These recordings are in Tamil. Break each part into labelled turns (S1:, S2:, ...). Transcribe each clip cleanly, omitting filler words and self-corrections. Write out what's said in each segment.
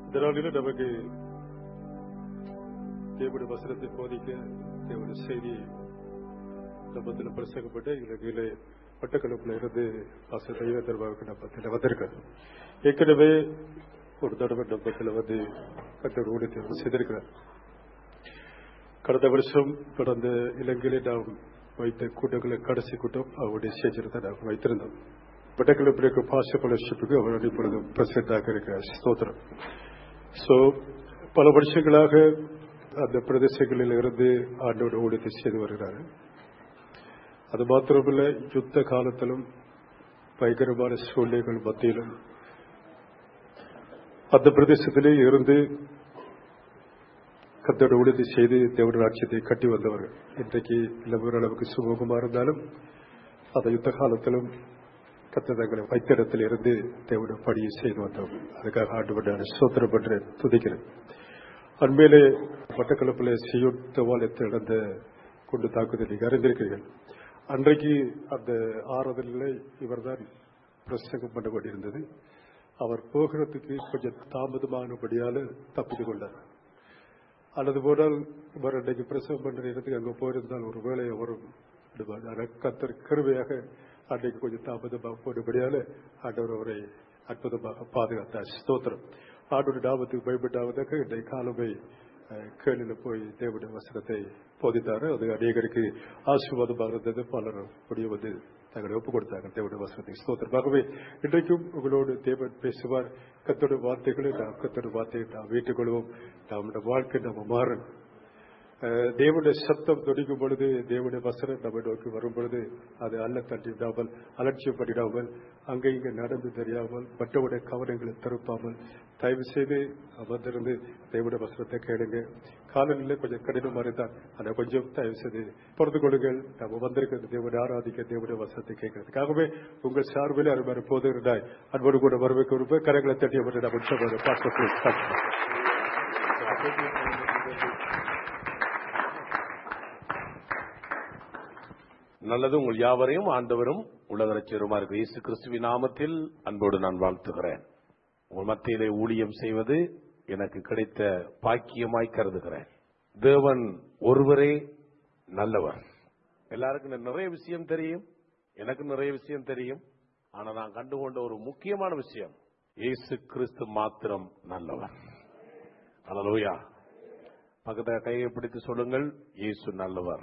S1: இந்த நாளிலும் நமக்கு தேவனுடைய வசனத்தை போதிக்க தேவனுடைய செய்தி நம்மத்தில் பிரசங்கப்பட்டு இலங்கையிலே மட்டக்களப்பில் இருந்து பாஸ்டர் தெய்வ தர்பாவுக்கு நம்ம வந்திருக்கோம். ஏற்கனவே ஒரு தடவை நம்பத்தில் கட்டோடு ஊழியத்தை செய்திருக்கிறார். கடந்த வருஷம் கடந்த இலங்கையிலே நாம் வைத்த கூட்டங்களை கடைசி கூட்டம் அவருடைய சேஜரத்தை நாம் வைத்திருந்தோம். மட்டக்களப்பில் இருக்க பாஸ்டர் ஃபெலோஷிப்புக்கு அவர் இப்பொழுது பிரசிடண்டாக இருக்கிறார். ஸ்தோத்திரம். பல வருஷங்களாக அந்த பிரதேசங்களில் இருந்து ஆண்டோட ஊழியத்தை செய்து வருகிறார்கள். அது மாத்திரமல்ல, யுத்த காலத்திலும் பயங்கரமான சூழ்நிலைகள் மத்தியிலும் அந்த பிரதேசத்திலே இருந்து கர்த்தரோட ஊழியத்தை செய்து தேவனுடைய ராஜ்யத்தை கட்டி வந்தவர்கள். இன்றைக்கு ஓரளவுக்கு சுமூகமாக இருந்தாலும் அந்த யுத்த காலத்திலும் கர்த்தர் தங்களை வைத்த இடத்தில் இருந்து தேவனுடைய பணியை செய்து வந்தவர்கள். அதுக்காக ஆண்டவரை ஸ்தோத்திரம் பற்றி துதிக்கிறேன். அண்மையிலே மட்டக்களப்பிலே செய்யுத்த வாலத்தை நடந்த கொண்டு தாக்குதல் நீங்க அறிந்திருக்கிறீர்கள். அன்றைக்கு அந்த ஆறுதலில் இவர்தான் பிரசங்கம் பண்ண வேண்டியிருந்தது. அவர் போகிறதுக்கு கொஞ்சம் தாமதமானபடியால் தப்பித்துக் கொண்டார். அல்லது போனால் இவர் அன்றைக்கு பிரசவம் பண்ற இடத்துக்கு அங்கே போயிருந்தால் ஒரு வேலையை வரும். கர்த்தர் கிருபையாக அன்றைக்கு கொஞ்சம் தாமதமாக போனபடியால் ஆண்டவர் அவரை அற்புதமாக பாதுகாத்தார். ஸ்தோத்திரம். ஆண்டோட நாமத்துக்கு பயப்பட்டாவதாக இன்றைய காலமே கேளில் போய் தேவனுடைய வசனத்தை போதித்தாரு. அது அநேகருக்கு ஆசீர்வாதமாக இருந்தது. பலர் முடிய வந்து தங்களை ஒப்புக் கொடுத்தாங்க தேவனுடைய வசனத்தை. ஸ்தோத்திரமாகவே இன்றைக்கும் உங்களோடு தேவன் பேசுவார். கர்த்தருடைய வார்த்தைகளை கர்த்தருடைய வார்த்தையை நாம் ஏற்றுக்கொள்வோம். நம்முடைய வாழ்க்கை நம்ம மாறணும். தேவனுடைய சத்தம் துடிக்கும் பொழுது, தேவனுடைய வசனம் நம்ம நோக்கி வரும் பொழுது அது அல்ல தட்டிவிடாமல், அலட்சியப்படிடாமல், அங்கே இங்கே நடந்து தெரியாமல், மற்றவுடைய கவனங்களை திருப்பாமல் தயவு செய்து வந்திருந்து தேவனுடைய வசனத்தை கேளுங்க. காலநிலை கொஞ்சம் கடினமாக இருந்தால் அதை கொஞ்சம் தயவு செய்து பொறுத்து கொள்ளுங்கள். நம்ம வந்திருக்கிறது தேவனை ஆராதிக்க, தேவனுடைய வசனத்தை கேட்கறதுக்காகவே உங்கள் சார்பில் அருமையான போது இருந்தாய் அன்போடு கூட வரவேற்க விரும்ப கரங்களை தட்டி அவரை நம்ம
S2: நல்லது. உங்கள் யாவரையும் ஆண்டவரும் உலக ரட்சகருமா இருக்கிற இயேசு கிறிஸ்துவின் நாமத்தில் அன்போடு நான் வாழ்த்துகிறேன். உங்கள் மத்தியிலே ஊழியம் செய்வது எனக்கு கிடைத்த பாக்கியமாய் கருதுகிறேன். தேவன் ஒருவரே நல்லவர். எல்லாருக்கும் நிறைய விஷயம் தெரியும், எனக்கு நிறைய விஷயம் தெரியும். ஆனா நான் கண்டுகொண்ட ஒரு முக்கியமான விஷயம், இயேசு கிறிஸ்து மாத்திரம் நல்லவர். அல்லேலூயா. பக்கத்துல கையை பிடித்து சொல்லுங்கள், இயேசு நல்லவர்.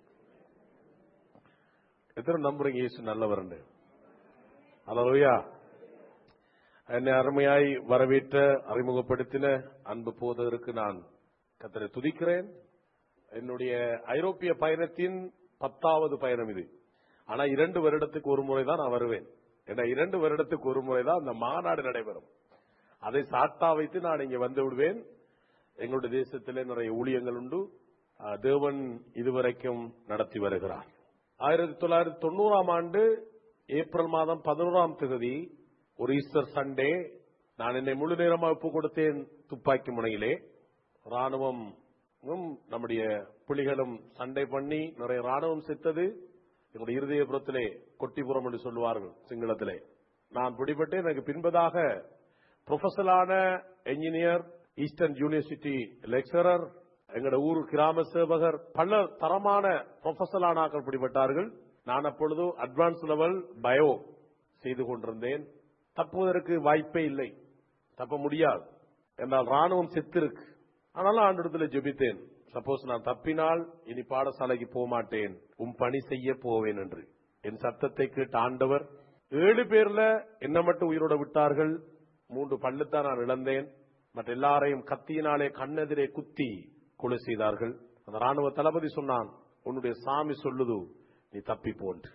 S2: எத்தனை நம்புறீங்க இயேசு நல்லவர்? அல்லேலூயா. என்னை அருமையாய் வரவேற்ற, அறிமுகப்படுத்தின அன்பு போதகருக்கு நான் கர்த்தரை துதிக்கிறேன். என்னுடைய ஐரோப்பிய பயணத்தின் 10வது பயணம் இது. ஆனா 2 வருடத்துக்கு ஒரு முறை தான் நான் வருவேன். ஏன்னா 2 வருடத்துக்கு ஒரு முறை தான் அந்த மாநாடு நடைபெறும். அதை சாட்டா வைத்து நான் இங்கே வந்து விடுவேன். எங்களுடைய தேசத்திலே நிறைய ஊழியங்கள் உண்டு. தேவன் இதுவரைக்கும் நடத்தி வருகிறார். 1990ஆம் ஆண்டு ஏப்ரல் மாதம் 11ஆம் தேதி ஒரு ஈஸ்டர் சண்டே நான் என்னை முழு நேரமாக ஒப்புக் கொடுத்தேன். துப்பாக்கி முனையிலே ராணுவம் நம்முடைய புலிகளும் சண்டை பண்ணி நிறைய ராணுவம் செத்தது. எங்களுடைய இருதயபுரத்திலே கொட்டிபுரம் என்று சொல்லுவார்கள் சிங்களத்திலே. நான் பிடிபட்டு எனக்கு பின்பதாக ப்ரொஃபஸரான என்ஜினியர், ஈஸ்டர்ன் யூனிவர்சிட்டி லெக்சரர், எங்களோட ஊர் கிராம சேவகர், பல தரமான ப்ரொஃபஸரான ஆக்கள் பிடிபட்டார்கள். நான் அப்பொழுது அட்வான்ஸ் லெவல் பயோ செய்து கொண்டிருந்தேன். தப்புவதற்கு வாய்ப்பே இல்லை, தப்ப முடியாது. என்றால் ராணுவம் செத்திருக்கு. ஆனாலும் ஆண்டவரிடத்தில் ஜெபித்தேன், சப்போஸ் நான் தப்பினால் இனி பாடசாலைக்கு போக மாட்டேன், பணி செய்ய போவேன் என்று. என் சத்தத்தை கேட்ட ஆண்டவர் 7 பேர்ல என்ன மட்டும் உயிரோட விட்டார்கள். 3 பல்லுத்தான் நான் இழந்தேன். மற்ற எல்லாரையும் கத்தியினாலே கண்ணெதிரே குத்தி கொலை செய்தார்கள். அந்த ராணுவ தளபதி சொன்னான், உன்னுடைய சாமி சொல்லுது நீ தப்பி போன்று.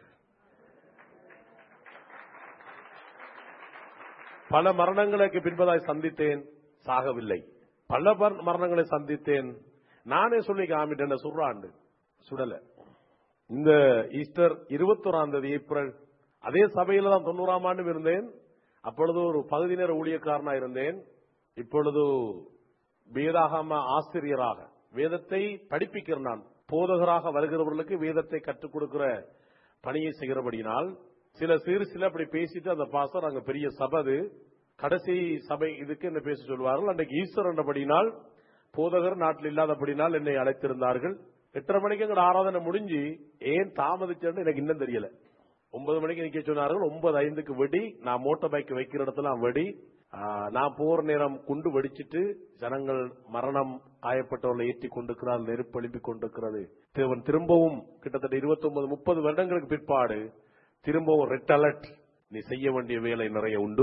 S2: பல மரணங்களுக்கு பின்பதாய் சந்தித்தேன், சாகவில்லை. பல மரணங்களை சந்தித்தேன். நானே சொல்லி காமிட்டேன், சுடுறாண்டு சுடல. இந்த ஈஸ்டர் 21ஆம் தேதி ஏப்ரல் அதே சபையில தான் 90ஆம் ஆண்டு இருந்தேன். அப்பொழுது ஒரு பகுதி நேர ஊழியக்காரனா இருந்தேன். இப்பொழுது வேதாகம ஆசிரியராக வேதத்தை படிப்பிக்கிற நான் போதகராக வருகிறவர்களுக்கு வேதத்தை கற்றுக் கொடுக்கிற பணியை செய்கிறபடினால் சில அப்படி பேசிட்டு அந்த பாஸ்டர் அங்க பெரிய சபை கடைசி சபை இதுக்கு என்ன பேச சொல்வார்கள். அன்றைக்கு ஈஸ்வர் என்றபடினால் போதகர் நாட்டில் இல்லாதபடினால் என்னை அழைத்திருந்தார்கள். 8:30 மணிக்கு எங்க ஆராதனை முடிஞ்சு ஏன் தாமதிச்சேன்னு எனக்கு இன்னும் தெரியல. 9 மணிக்கு நிக்க சொன்னார்கள். 9:05 வெடி. நான் மோட்டார் பைக் வைக்கிற இடத்துல வெடி. நான் போற நேரம் குண்டு வெடிச்சிட்டு ஜனங்கள் மரணம் காயப்பட்டவர்களை ஏற்றி கொண்டிருக்கிறார், நெருப்பு எழுப்பி கொண்டிருக்கிறது. தேவன் திரும்பவும் கிட்டத்தட்ட 29-30 வருடங்களுக்கு பிற்பாடு திரும்பவும் ரெட் அலர்ட், நீ செய்ய வேண்டிய வேலை நிறைய உண்டு,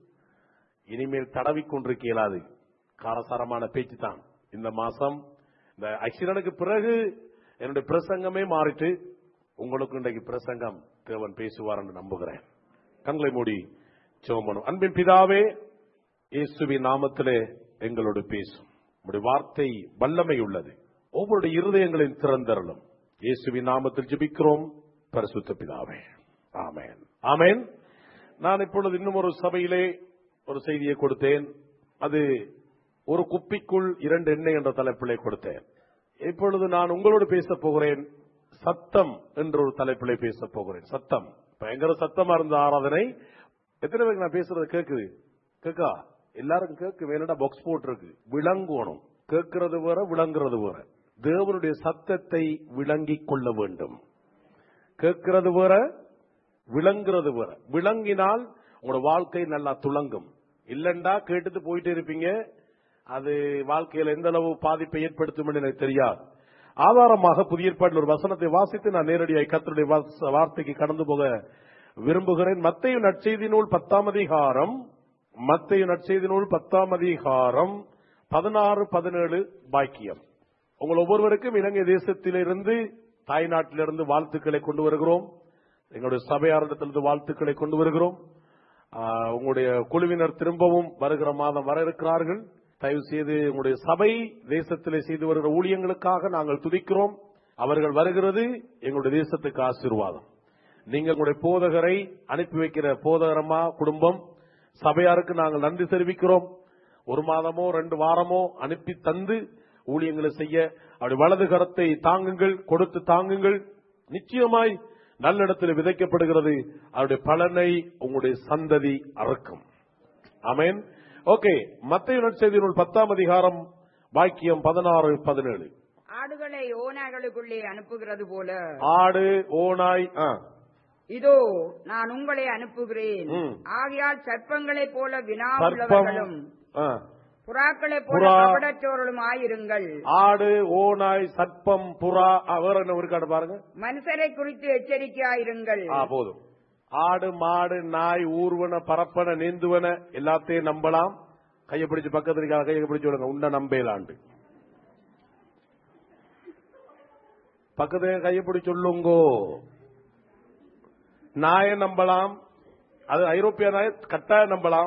S2: இனிமேல் தடவி கொண்டிருக்க இயலாது. காரசாரமான பேச்சு தான். இந்த மாசம் இந்த ஆக்சிடென்ட்க்கு பிறகு என்னுடைய பிரசங்கமே மாறிட்டு உங்களுக்கு இன்றைக்கு பிரசங்கம் தேவன் பேசுவார் என்று நம்புகிறேன். கண்களை மூடி ஜெபம் பண்ணுவோம். அன்பின் பிதாவே, இயேசுவின் நாமத்திலே எங்களோடு பேசும். உம்முடைய வார்த்தை வல்லமை உள்ளது. ஒவ்வொரு இருதயங்களின் திறந்தரலும் இயேசுவின் நாமத்தில் ஜெபிக்கிறோம் பரிசுத்த பிதாவே. ஆமென், ஆமென். நான் இப்பொழுது இன்னும் ஒரு சபையிலே ஒரு செய்தியை கொடுத்தேன். அது ஒரு குப்பிக்குள் 2 எண்ணெய் என்ற தலைப்பிலே கொடுத்தேன். இப்பொழுது நான் உங்களோடு பேச போகிறேன். சத்தம் என்ற ஒரு தலைப்பிலே பேச போகிறேன். சத்தம் பயங்கர சத்தமா இருந்த ஆராதனை. எத்தனை பேருக்கு நான் பேசுறது கேக்குது? கேக்கா? எல்லாரும் கேட்க வேணும்டா பாக்ஸ் போட்டிருக்கு. விளங்கணும். கேட்கிறது வேற, விளங்குறது வேற. தேவனுடைய சத்தத்தை விளங்கிக் கொள்ள வேண்டும். கேட்கிறது வேற, விளங்குறது வேற. விளங்கினால் உங்களோட வாழ்க்கை நல்லா துளங்கும். இல்லண்டா கேட்டுட்டு போயிட்டே இருப்பீங்க. அது வாழ்க்கையில் எந்த அளவு பாதிப்பை ஏற்படுத்தும் என்று எனக்கு தெரியாது. ஆதாரமாக புதிய ஏற்பாட்டில் ஒரு வசனத்தை வாசித்து நான் நேரடியாக கர்த்தருடைய வார்த்தைக்கு கடந்து போக விரும்புகிறேன். மத்தேயு நற்செய்தி நூல் 10ஆம் அதிகாரம், மத்தேயு நற்செய்தி நூல் 10ஆம் அதிகாரம் 16-17 பாக்கியம். உங்கள் ஒவ்வொருவருக்கும் இலங்கை தேசத்திலிருந்து, தாய்நாட்டிலிருந்து வாழ்த்துக்களை கொண்டு வருகிறோம். எங்களுடைய சபையாரிடத்திலிருந்து வாழ்த்துக்களை கொண்டு வருகிறோம். உங்களுடைய குழுவினர் திரும்பவும் வருகிற மாதம் வர இருக்கிறார்கள். தயவு செய்து உங்களுடைய சபை தேசத்திலே செய்து வருகிற ஊழியங்களுக்காக நாங்கள் துதிக்கிறோம். அவர்கள் வருகிறது எங்களுடைய தேசத்துக்கு ஆசீர்வாதம். நீங்கள் உங்களுடைய போதகரை அனுப்பி வைக்கிற போதகரமா குடும்பம் சபையாருக்கு நாங்கள் நன்றி தெரிவிக்கிறோம். 1 மாதமோ 2 வாரமோ அனுப்பி தந்து ஊழியங்களை செய்ய அவருடைய வலது கரத்தை தாங்குங்கள், கொடுத்து தாங்குங்கள். நிச்சயமாய் நல்ல இடத்தில் விதைக்கப்படுகிறது. அவருடைய பலனை உங்களுடைய சந்ததி அறுக்கும். ஆமென். ஓகே, மத்தேயு நற்செய்தி நூல் 10ஆம் அதிகாரம் வாக்கியம் 16-17.
S3: ஆடுகளை ஓநாய்களுக்குள்ளே அனுப்புகிறது போல,
S2: ஆடு ஓநாய்,
S3: இதோ நான் உங்களை அனுப்புகிறேன். ஆகையால் சர்ப்பங்களைப் போல வினாவுள்ளவர்களும் புறாக்களைப் போல கபடற்றோர்களும் ஆயிருங்கள்.
S2: ஆடு ஓநாய் சர்ப்பம் புறா வேற என்ன இருக்காடு பாருங்க.
S3: மனுஷரை குறித்து எச்சரிக்கையாயிருங்கள்.
S2: போதும். ஆடு மாடு நாய் ஊர்வன பரப்பன நீந்துவன எல்லாத்தையும் நம்பலாம். கையை பிடிச்சு பக்கத்துல கையை பிடிச்சு விடுங்க. உன்ன நம்பேலாண்டு பக்கத்துல கையை பிடிச்சு சொல்லுங்கோ. நாயை நம்பலாம், அது ஐரோப்பிய நாய் கட்டாய நம்பலாம்.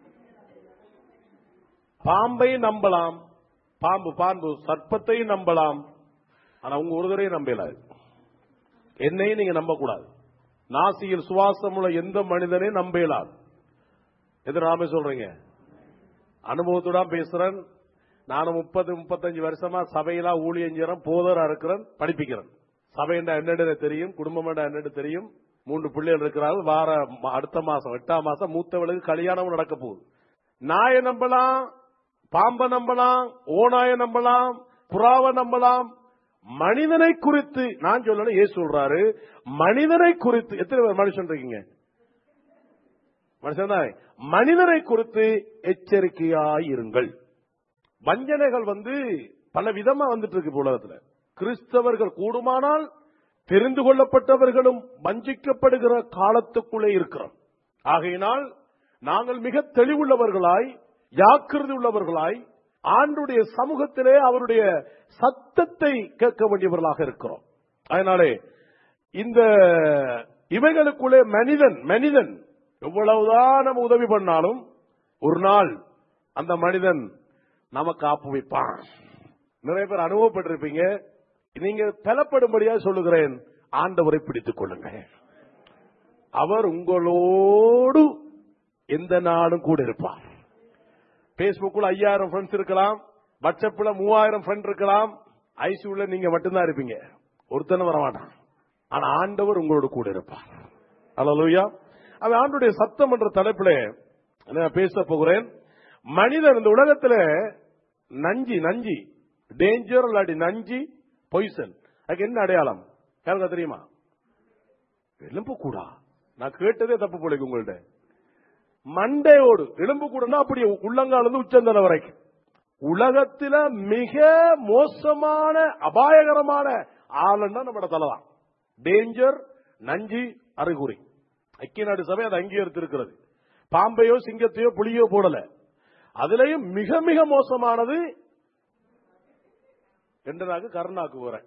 S2: பாம்பை நம்பலாம், பாம்பு சர்ப்பத்தையும் நம்பலாம். ஆனா உங்க ஒரு தடவை நம்பலாது. என்னையும் நீங்க நம்ப கூடாது. நாசியில் சுவாசம் உள்ள எந்த மனிதனையும் நம்பலாது. எதிராம சொல்றீங்க. அனுபவத்தோட பேசுறேன். நானும் 30-35 வருஷமா சபையில ஊழியஞ்சரம் போதரா இருக்கிறேன், படிப்பிக்கிறேன். சபைண்டா என்னன்னு தெரியும், குடும்பம் என்னன்னு தெரியும். 3 பிள்ளைகள் இருக்கிறார்கள். அடுத்த மாசம் 8ஆம் மாசம் மூத்தவளுக்கு கல்யாணம் நடக்க போகுது. நாயை நம்பலாம், பாம்பை நம்பலாம், ஓநாயை நம்பலாம், புறாவை நம்பலாம். மனிதனை குறித்து நான் சொல்லணும். ஏசு சொல்றாரு மனிதனை குறித்து. எத்தனை பேர் மனுஷன் இருக்கீங்க? மனுஷன் தான். மனிதனை குறித்து எச்சரிக்கையாயிருங்கள். வஞ்சனைகள் பல விதமா வந்துட்டு இருக்கு உலகத்துல. கிறிஸ்தவர்கள் கூடுமானால் தெரிந்து கொள்ளப்பட்டவர்களும் வஞ்சிக்கப்படுகிற காலத்துக்குள்ளே இருக்கிறோம். ஆகையினால் நாங்கள் மிக தெளிவுள்ளவர்களாய், ஜாக்கிரதை உள்ளவர்களாய் ஆண்டுடைய சமூகத்திலே அவருடைய சத்தத்தை கேட்க வேண்டியவர்களாக இருக்கிறோம். அதனாலே இந்த இவைகளுக்குள்ளே மனிதன் எவ்வளவுதான் நம்ம உதவி பண்ணாலும் ஒரு நாள் அந்த மனிதன் நமக்கு ஆப்பு வைப்பான். நிறைய பேர் அனுபவப்பட்டிருப்பீங்க. நீங்க பலப்படும்படியா சொல்லுகிறேன், ஆண்டவரை பிடித்துக் கொள்ளுங்க. அவர் உங்களோடு எந்த நாளும் கூட இருப்பார். பேஸ்புக்ல 5000 ஃப்ரெண்ட்ஸ் இருக்கலாம், வாட்ஸ்அப்ல 3000 ஃப்ரெண்ட் இருக்கலாம். ஐசியூல நீங்க மட்டும்தான் இருப்பீங்க, ஒருத்தனும் வரமாட்டான். ஆனா ஆண்டவர் உங்களோடு கூட இருப்பார். அல்லேலூயா. அது ஆண்டுடைய சத்தம் என்ற தலைப்பிலே நான் பேச போகிறேன். மனிதன் இந்த உலகத்துல நஞ்சி டேஞ்சர் இல்லாட்டி நஞ்சி பொய்சன், அதுக்கு என்ன அடையாளம் யாருக்கா தெரியுமா? எலும்பு கூடா. நான் கேட்டதே தப்பு போல உங்கள்ட்ட. மண்டையோடு எலும்பு கூடனா அப்படி உள்ளங்கால உச்சந்தலை வரைக்கும். உலகத்தில மிக மோசமான அபாயகரமான ஆளுன்னா நம்ம தலைதான். டேஞ்சர் நஞ்சி அறிகுறி. ஐக்கிய நாடு சபை அதை அங்கீகரித்திருக்கிறது. பாம்பையோ சிங்கத்தையோ புலியோ போடல. அதுலயும் மிக மிக மோசமானது என்ற நாக்கு கருநாக்கு போறேன்.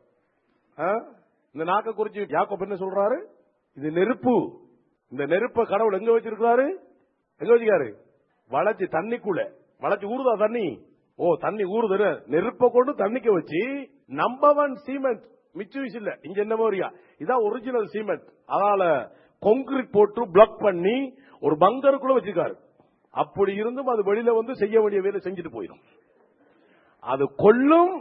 S2: இந்த நாக்க குறிச்சு யாக்கோபு என்ன சொல்றாரு? இது நெருப்பு. இந்த நெருப்ப கடவுள் எங்க வச்சிருக்காரு? எங்க வச்சிருக்காரு? வளைச்சு தண்ணிக்குள்ள வளைச்சு ஊறுதா தண்ணி? தண்ணி ஊறுது. நெருப்ப கொண்டு தண்ணிக்க வச்சு நம்பர் 1 சீமெண்ட் மிச்சுவிஸ் இல்ல இங்க என்ன மாதிரியா, இதான் ஒரிஜினல் சீமெண்ட். அதனால கான்கிரீட் போட்டு பிளாக் பண்ணி ஒரு பங்கருக்குள்ள வச்சிருக்காரு. அப்படி இருந்தும் அது வெளியில வந்து செய்ய வேண்டிய வேலை செஞ்சுட்டு போயிடும். அது கொல்லும்,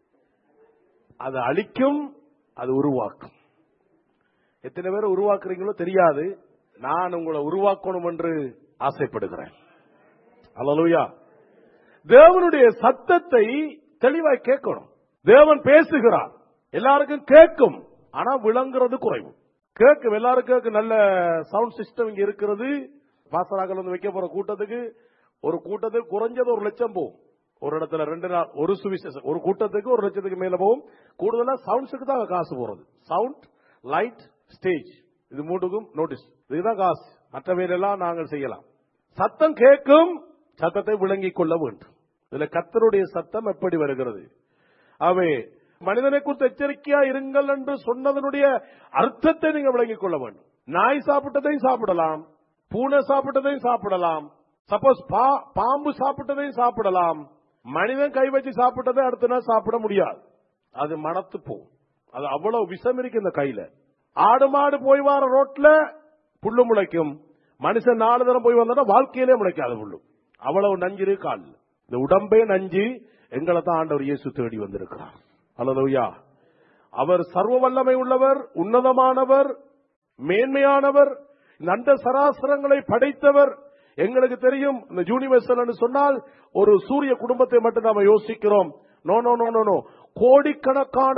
S2: அது அழிக்கும், அது உருவாக்கும். எத்தனை பேர் உருவாக்குறீங்களோ தெரியாது. நான் உங்களை உருவாக்கணும் என்று ஆசைப்படுகிறேன். அல்லேலூயா. தேவனுடைய சத்தத்தை தெளிவாய் கேட்கணும். தேவன் பேசுகிறார், எல்லாருக்கும் கேட்கும். ஆனா விளங்குறது குறைவு. கேட்கும், எல்லாருக்கும் நல்ல சவுண்ட் சிஸ்டம் இங்க இருக்கிறது. பாசராக்கள் வந்து வைக்க போற கூட்டத்துக்கு ஒரு கூட்டத்துக்கு குறைஞ்சது 1 லட்சம் போகும். ஒரு இடத்துல 2 நாள் ஒரு சுவிசேஷம் ஒரு கூட்டத்துக்கு 1 லட்சத்துக்கு மேல போகும். கூடுதலா சவுண்ட்ஸுக்கு தான் காசு போறது. சவுண்ட், லைட், ஸ்டேஜ், இது 3க்கும் நோட்டீஸ், இதுதான் காசு. மற்ற வேலையெல்லாம் நாங்கள் செய்யலாம். சத்தம் கேட்கும், சத்தத்தை விளங்கிக் கொள்ள வேண்டும். இதுல கர்த்தருடைய சத்தம் எப்படி வருகிறது? அவை மனிதனை குறித்து எச்சரிக்கையா இருங்கள் என்று சொன்னதனுடைய அர்த்தத்தை நீங்க விளங்கிக் கொள்ள வேண்டும். நாய் சாப்பிட்டதையும் சாப்பிடலாம், பூனை சாப்பிட்டதையும் சாப்பிடலாம், சப்போஸ் பாம்பு சாப்பிட்டதையும் சாப்பிடலாம். மனிதன் கை வச்சு சாப்பிட்டதை அடுத்த நாள் சாப்பிட முடியாது, அது மணத்து போகும். அது அவ்வளவு விஷம் இருக்கு இந்த கையில. ஆடு மாடு போய் வர ரோட்ல புல்லு முளைக்கும், மனுஷன் 4 தரம் போய் வந்தா வாழ்க்கையிலே முளைக்காது புல்லு. அவ்வளவு நஞ்சு கால். இந்த உடம்பே நஞ்சு. எங்களை தான் ஆண்டவர் இயேசு தேடி வந்திருக்கிறார். அல்லேலூயா. அவர் சர்வ வல்லமை உள்ளவர், உன்னதமானவர், மேன்மையானவர், இந்த அண்ட சராசரங்களை படைத்தவர். எங்களுக்கு தெரியும் இந்த யூனிவர்சல் சொன்னால் ஒரு சூரிய குடும்பத்தை மட்டும் நாம யோசிக்கிறோம். No no no no no, கோடிக்கணக்கான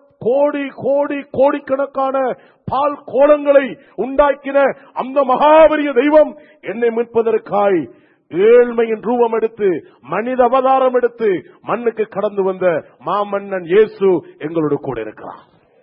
S2: கோடிக்கணக்கான பால் கோலங்களை உண்டாக்கின அந்த மகாபெரிய தெய்வம் என்னை மீட்பதற்காய் ஏழ்மையின் ரூபம் எடுத்து மனித அவதாரம் எடுத்து மண்ணுக்கு கடந்து வந்த மாமன்னன் இயேசு எங்களோடு கூட இருக்கிறார்.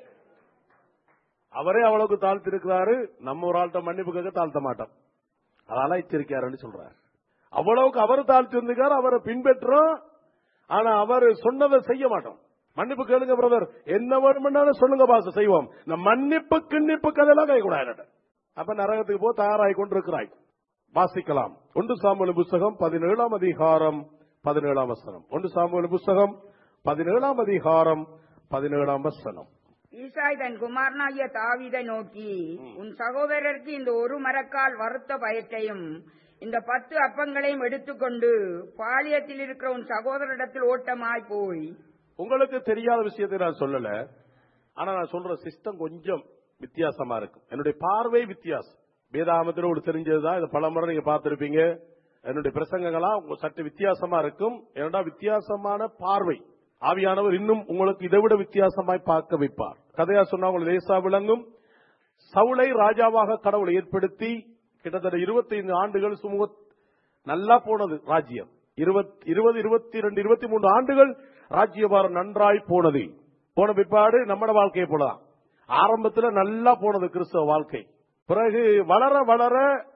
S2: அவரே அவ்வளவுக்கு தாழ்த்தி இருக்கிறாரு. நம்ம ஒரு ஆள்கிட்ட மன்னிப்பு கேட்க தாழ்த்த மாட்டோம், அதெல்லாம் எச்சரிக்கையாருன்னு சொல்றாரு. அவ்வளவுக்கு அவர் தாழ்த்தி வந்திருக்காரு. அவரை பின்பற்றோம், ஆனா அவர் சொன்னதை செய்ய மாட்டோம். மன்னிப்பு கேளுங்க பிரதர், என்ன வேணும்னாலும் சொல்லுங்க பாச செய்வோம். இந்த மன்னிப்பு கிண்ணிப்பு கதையெல்லாம் கைக்கூடாது. அப்ப நரகத்துக்கு போய் தயாராகி கொண்டிருக்கிறாய். வாசிக்கலாம். 1 சாமுவேல் புஸ்தகம் 17ஆம் அதிகாரம் 17ஆம் வசனம். 1 சாமுவேல் புஸ்தகம் 17ஆம் அதிகாரம் 17ஆம் வசனம்.
S3: ஈசாய் தன் குமாரனாகிய தாவீதை நோக்கி, உன் சகோதரருக்கு இந்த 1 மரக்கால் வறுத்த பயத்தையும் இந்த 10 அப்பங்களையும் எடுத்துக்கொண்டு பாளையத்தில் இருக்கிற உன் சகோதரிடத்தில் ஓட்டமாய் போய்.
S2: உங்களுக்கு தெரியாத விஷயத்தை நான் சொல்லல, ஆனா நான் சொல்ற சிஸ்டம் கொஞ்சம் வித்தியாசமா இருக்கும். என்னுடைய பார்வை வித்தியாசம். வேதாமத்தினோடு தெரிஞ்சதுதான். இதை பல முறை நீங்க பார்த்திருப்பீங்க. என்னுடைய பிரசங்கங்களாம் சற்று வித்தியாசமா இருக்கும். என்னடா வித்தியாசமான பார்வை. ஆவியானவர் இன்னும் உங்களுக்கு இதை விட வித்தியாசமாய் பார்க்க வைப்பார். கதையா சொன்னா உங்களுக்கு லேசா விளங்கும். சவுலை ராஜாவாக கடவுளை ஏற்படுத்தி கிட்டத்தட்ட 25 ஆண்டுகள் சுமூக நல்லா போனது ராஜ்யம். 20, 22, 23 ஆண்டுகள் ராஜ்யபாரம் நன்றாய் போனது. போன பிற்பாடு நம்ம வாழ்க்கையை போலதான். ஆரம்பத்தில் நல்லா போனது கிறிஸ்தவ வாழ்க்கை. பிறகு வளர வளர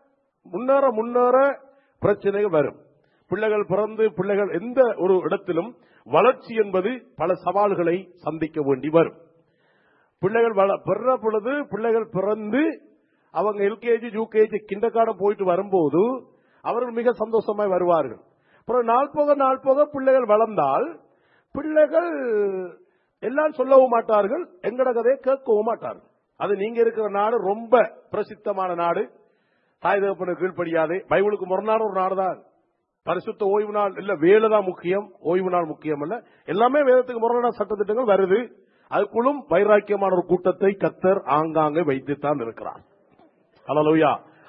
S2: முன்னேற பிரச்சனைகள் வரும். பிள்ளைகள் பிறந்து பிள்ளைகள் எந்த ஒரு இடத்திலும் வளர்ச்சி என்பது பல சவால்களை சந்திக்க வேண்டி வரும். பிள்ளைகள் பிறந்த பொழுது பிள்ளைகள் பிறந்து அவங்க எல்கேஜி யூகேஜி கிண்டர்கார்டன் போயிட்டு வரும்போது அவர்கள் மிக சந்தோஷமாய் வருவார்கள். அப்புறம் நாள் போக பிள்ளைகள் வளர்ந்தால் பிள்ளைகள் எல்லாம் சொல்லவும் மாட்டார்கள், எங்கட கதையை கேட்கவும் மாட்டார்கள். அது நீங்க இருக்கிற நாடு ரொம்ப பிரசித்தமான நாடு. தாய் தகப்பனுக்கு கீழ்ப்படியாது. பைபிளுக்கு முரணான ஒரு நாடு தான். பரிசுத்த ஓய்வு நாள் இல்ல, வேலை தான் முக்கியம், ஓய்வு நாள் முக்கியம் அல்ல. எல்லாமே வேதத்துக்கு முரணான சட்டத்திட்டங்கள் வருது. அதுக்குள்ளும் வைராக்கியமான ஒரு கூட்டத்தை கர்த்தர் ஆங்காங்கே வைத்துத்தான் இருக்கிறார். அல்லேலூயா.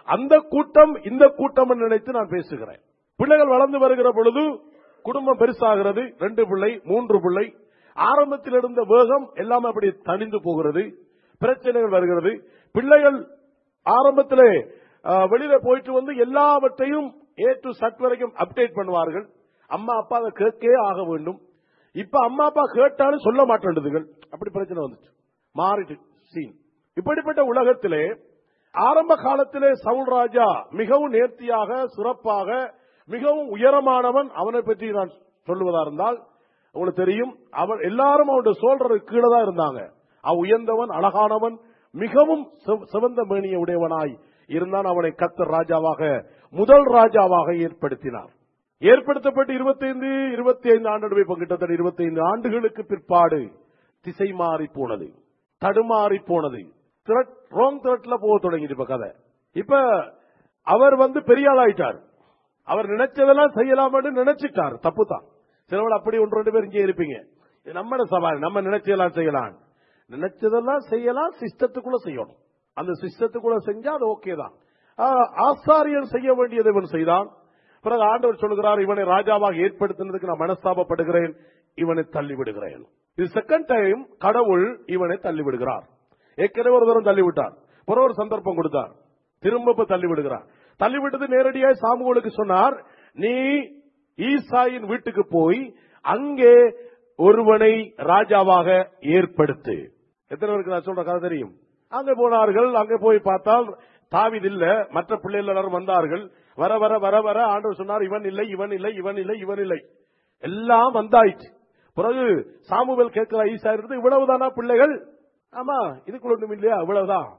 S2: அந்த கூட்டம் இந்த கூட்டம் நினைத்து நான் பேசுகிறேன். பிள்ளைகள் வளர்ந்து வருகிற பொழுது குடும்பம் பெருசாகிறது. 2 பிள்ளை 3 பிள்ளை. ஆரம்பத்தில் இருந்த வேகம் எல்லாம் அப்படி தணிந்து போகிறது. பிரச்சனைகள் வருகிறது. பிள்ளைகள் ஆரம்பத்திலே வெளியில போயிட்டு வந்து எல்லாவற்றையும் A to Z வரைக்கும் அப்டேட் பண்ணுவார்கள். அம்மா அப்பா அதை கேட்கே ஆக வேண்டும். இப்ப அம்மா அப்பா கேட்டாலும் சொல்ல மாட்டேன்டுதுகள். அப்படி பிரச்சனை வந்துச்சு, மாறிட்டு சீன். இப்படிப்பட்ட உலகத்திலே ஆரம்ப காலத்திலே சவுல் ராஜா மிகவும் நேர்த்தியாக சிறப்பாக மிகவும் உயரமானவன். அவனை பற்றி நான் சொல்லுவதா இருந்தால் உங்களுக்கு தெரியும், அவன் எல்லாரும் அவனுடைய சோல்றதுக்கு கீழே தான் இருந்தாங்க. அவன் உயர்ந்தவன், அழகானவன், மிகவும் சிவந்த மேனிய உடையவனாய் இருந்தான். அவனை கர்த்தர் ராஜாவாக முதல் ராஜாவாக ஏற்படுத்தினார். ஏற்படுத்தப்பட்டு 25 ஆண்டு கிட்டத்தட்ட 25 ஆண்டுகளுக்கு பிற்பாடு திசை மாறி போனது, தடுமாறி போனது, ராங் த்ரெட்ல போக தொடங்கிட்டு இப்ப கதை. இப்ப அவர் பெரிய ஆளாயிட்டார். அவர் நினைச்சதெல்லாம் செய்யலாம் நினைச்சிட்டார். தப்பு தான். சிலவள் அப்படி 1-2 பேர் இங்கே இருப்பீங்க. நம்ம சவால், நம்ம நினைச்சதெல்லாம் செய்யலாம், நினைச்சதெல்லாம் செய்யலாம், சிஸ்டத்துக்குள்ள செய்யணும். அந்த சிஸ்டத்துக்குள்ள செஞ்சா அது ஓகே தான். ஆசாரியன் செய்ய வேண்டியதை இவன் செய்தான். பிறகு ஆண்டவர் சொல்லுகிறார், இவனை ராஜாவாக ஏற்படுத்தினதுக்கு நான் மனஸ்தாபப்படுகிறேன், இவனை தள்ளிவிடுகிறேன். இது செகண்ட் டைம் கடவுள் இவனை தள்ளிவிடுகிறார். ஏற்கனவே ஒரு தரம் தள்ளிவிட்டார், பிறகு ஒரு சந்தர்ப்பம் கொடுத்தார், திரும்ப தள்ளிவிடுகிறார். தள்ளிவிட்டது நேரடியாக சாமுவேலுக்கு சொன்னார், நீ ஈசாயின் வீட்டுக்கு போய் அங்கே ஒருவனை ராஜாவாக ஏற்படுத்து. எத்தனை பேருக்கு நான் சொல்ற கதை தெரியும்? அங்க போனார்கள். அங்க போய் பார்த்தால் தாவீது இல்ல, மற்ற பிள்ளைகள் எல்லாரும் வந்தார்கள். வர வர வர வர ஆண்டவர் சொன்னார், இவன் இல்லை, இவன் இல்லை, இவன் இல்லை, இவன் இல்லை, எல்லாம் வந்தாயிற்று. பிறகு சாமுவேல் கேட்கிற ஈசா இருந்து, இவ்வளவுதானா பிள்ளைகள்? ஆமா, இதுக்குள்ள ஒண்ணும் இல்லையா? இவ்வளவுதான்.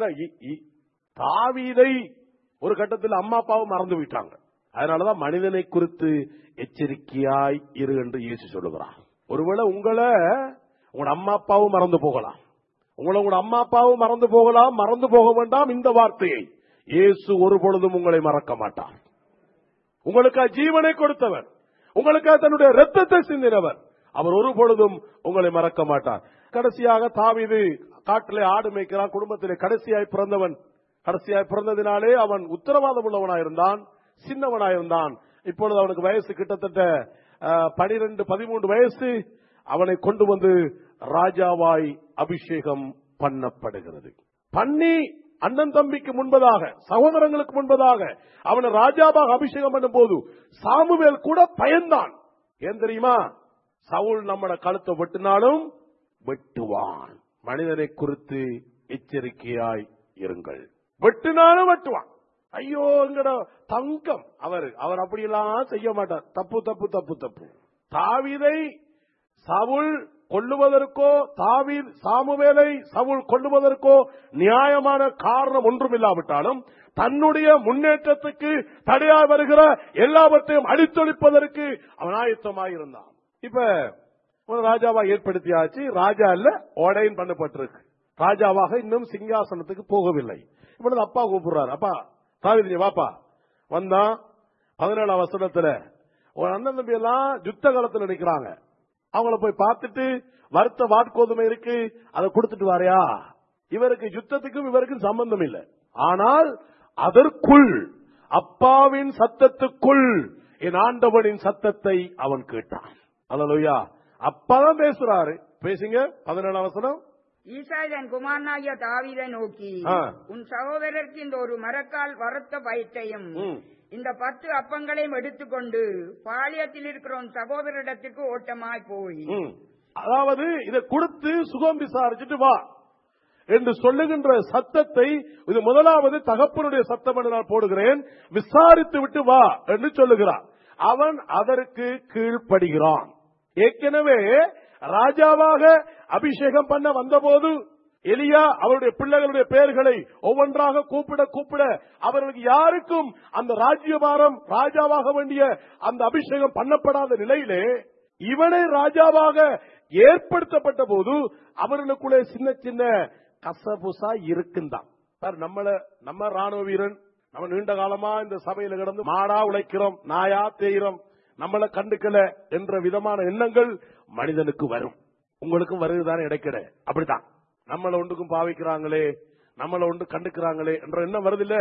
S2: தாவீதை ஒரு கட்டத்தில் அம்மா அப்பாவும் மறந்து விட்டாங்க. அதனாலதான் மனிதனை குறித்து எச்சரிக்கையாய் இரு என்று இயேசு சொல்லுகிறார். ஒருவேளை உங்களை உங்களோட அம்மா அப்பாவும் மறந்து போகலாம், உங்களோட அம்மா அப்பாவும் மறந்து போகலாம். மறந்து போக வேண்டாம் இந்த வார்த்தையை. இயேசு ஒரு பொழுதும் உங்களை மறக்க மாட்டார். உங்களுக்கு ஜீவனை கொடுத்தவர், உங்களுக்கு தன்னுடைய ரத்தத்தை சிந்தினவர், அவர் ஒரு பொழுதும் உங்களை மறக்க மாட்டார். கடைசியாக தாவீது காட்டிலே ஆடு மேய்க்கிறான். குடும்பத்திலே கடைசியாய் பிறந்தவன். கடைசியாய் பிறந்ததினாலே அவன் உத்தரவாதம் உள்ளவனாயிருந்தான், சின்னவனாயிருந்தான். இப்பொழுது அவனுக்கு வயசு கிட்டத்தட்ட 12-13 வயசு. அவனை கொண்டு வந்து ராஜாவாய் அபிஷேகம் பண்ணப்படுகிறது. பண்ணி அண்ணன் தம்பிக்கு முன்பதாக, சகோதரங்களுக்கு முன்பதாக அவனை ராஜாவாக அபிஷேகம் பண்ணும் போது சாமுவேல் கூட பயந்தான். ஏன் தெரியுமா? சவுல் நம்மட கழுத்தை வெட்டினாலும் வெட்டுவான். மனிதனை குறித்து எச்சரிக்கையாய் இருங்கள். வெட்டினாலும் வெட்டுவான். ஐயோ எங்கட தங்கம், அவர் அப்படியெல்லாம் செய்ய மாட்டார். தப்பு தப்பு தப்பு தப்பு. தாவீதை சவுல் கொல்லுவதற்கோ, சாமுவேலை சவுல் கொல்லுவதற்கோ நியாயமான காரணம் ஒன்றுமில்லாவிட்டாலும் தன்னுடைய முன்னேற்றத்துக்கு தடையாய் வருகிற எல்லாவற்றையும் அழித்தொழிப்பதற்கு அவன் ஆயத்தமாயிருந்தான். இப்ப ஒரு ராஜாவா ஏற்படுத்தியாச்சு. ராஜா இல்ல, ஓடையின் பண்ணப்பட்டிருக்கு. ராஜாவாக இன்னும் சிங்காசனத்துக்கு போகவில்லை. இப்பொழுது அப்பா கூப்பிடுறாரு, அப்பா தாவீது வாப்பா. வந்தான். 17ஆம் வசனத்துல ஒரு அண்ணன் தம்பி எல்லாம் யுத்த காலத்துல நிக்கிறாங்க. அவங்கள போய் பார்த்துட்டு, வறுத்த வாட்கோதுமை இருக்கு, அதை கொடுத்துட்டு வாரியா? இவருக்கு யுத்தத்துக்கும் இவருக்கும் சம்பந்தம் இல்லை. ஆனால் அதற்குள் அப்பாவின் சத்தத்துக்குள் என் ஆண்டவனின் சத்தத்தை அவன் கேட்டான். அல்லேலூயா. அப்பாதான் பேசுறாரு. பேசுங்க. 17ஆம் வசனம்.
S3: ஈசாய் தன் குமாரனாகிய தாவீதை நோக்கி, உன் சகோதரருக்கு இந்த ஒரு மரக்கால் வறுத்த பயிற்றையும் இந்த 10 அப்பங்களையும் எடுத்துக்கொண்டு பாளையத்தில் இருக்கிற உன் சகோதரிடத்திற்கு ஓட்டமாய் போய்,
S2: அதாவது இதை கொடுத்து சுகம் விசாரிச்சுட்டு வா என்று சொல்லுகின்ற சத்தத்தை, இது முதலாவது தகப்பனுடைய சத்தம் என்று நான் போடுகிறேன். விசாரித்து விட்டு வா என்று சொல்லுகிறான். அவன் அதற்கு கீழ்ப்படுகிறான். ஏற்கனவே ராஜாவாக அபிஷேகம் பண்ண வந்தபோது எலியா அவருடைய பிள்ளைகளுடைய பெயர்களை ஒவ்வொன்றாக கூப்பிட கூப்பிட அவர்களுக்கு யாருக்கும் அந்த ராஜ்யபாரம், ராஜாவாக வேண்டிய அந்த அபிஷேகம் பண்ணப்படாத நிலையிலே இவனை ராஜாவாக ஏற்படுத்தப்பட்ட போது அவர்களுக்குள்ளே சின்ன சின்ன கசபுசா இருக்குந்தான். நம்ம ராணுவ வீரன், நம்ம நீண்ட காலமா இந்த சபையில கிடந்து மாடா உழைக்கிறோம், நாயா தேயிறோம், நம்மள கண்டுக்கல என்ற விதமான எண்ணங்கள் மனிதனுக்கு வரும். உங்களுக்கும் வருதுதானே இடைக்கிட. அப்படித்தான் நம்மள ஒன்றுக்கும் பாவிக்கிறாங்களே, நம்மள ஒன்று கண்டுக்கிறாங்களே என்ற எண்ணம் வருது இல்ல.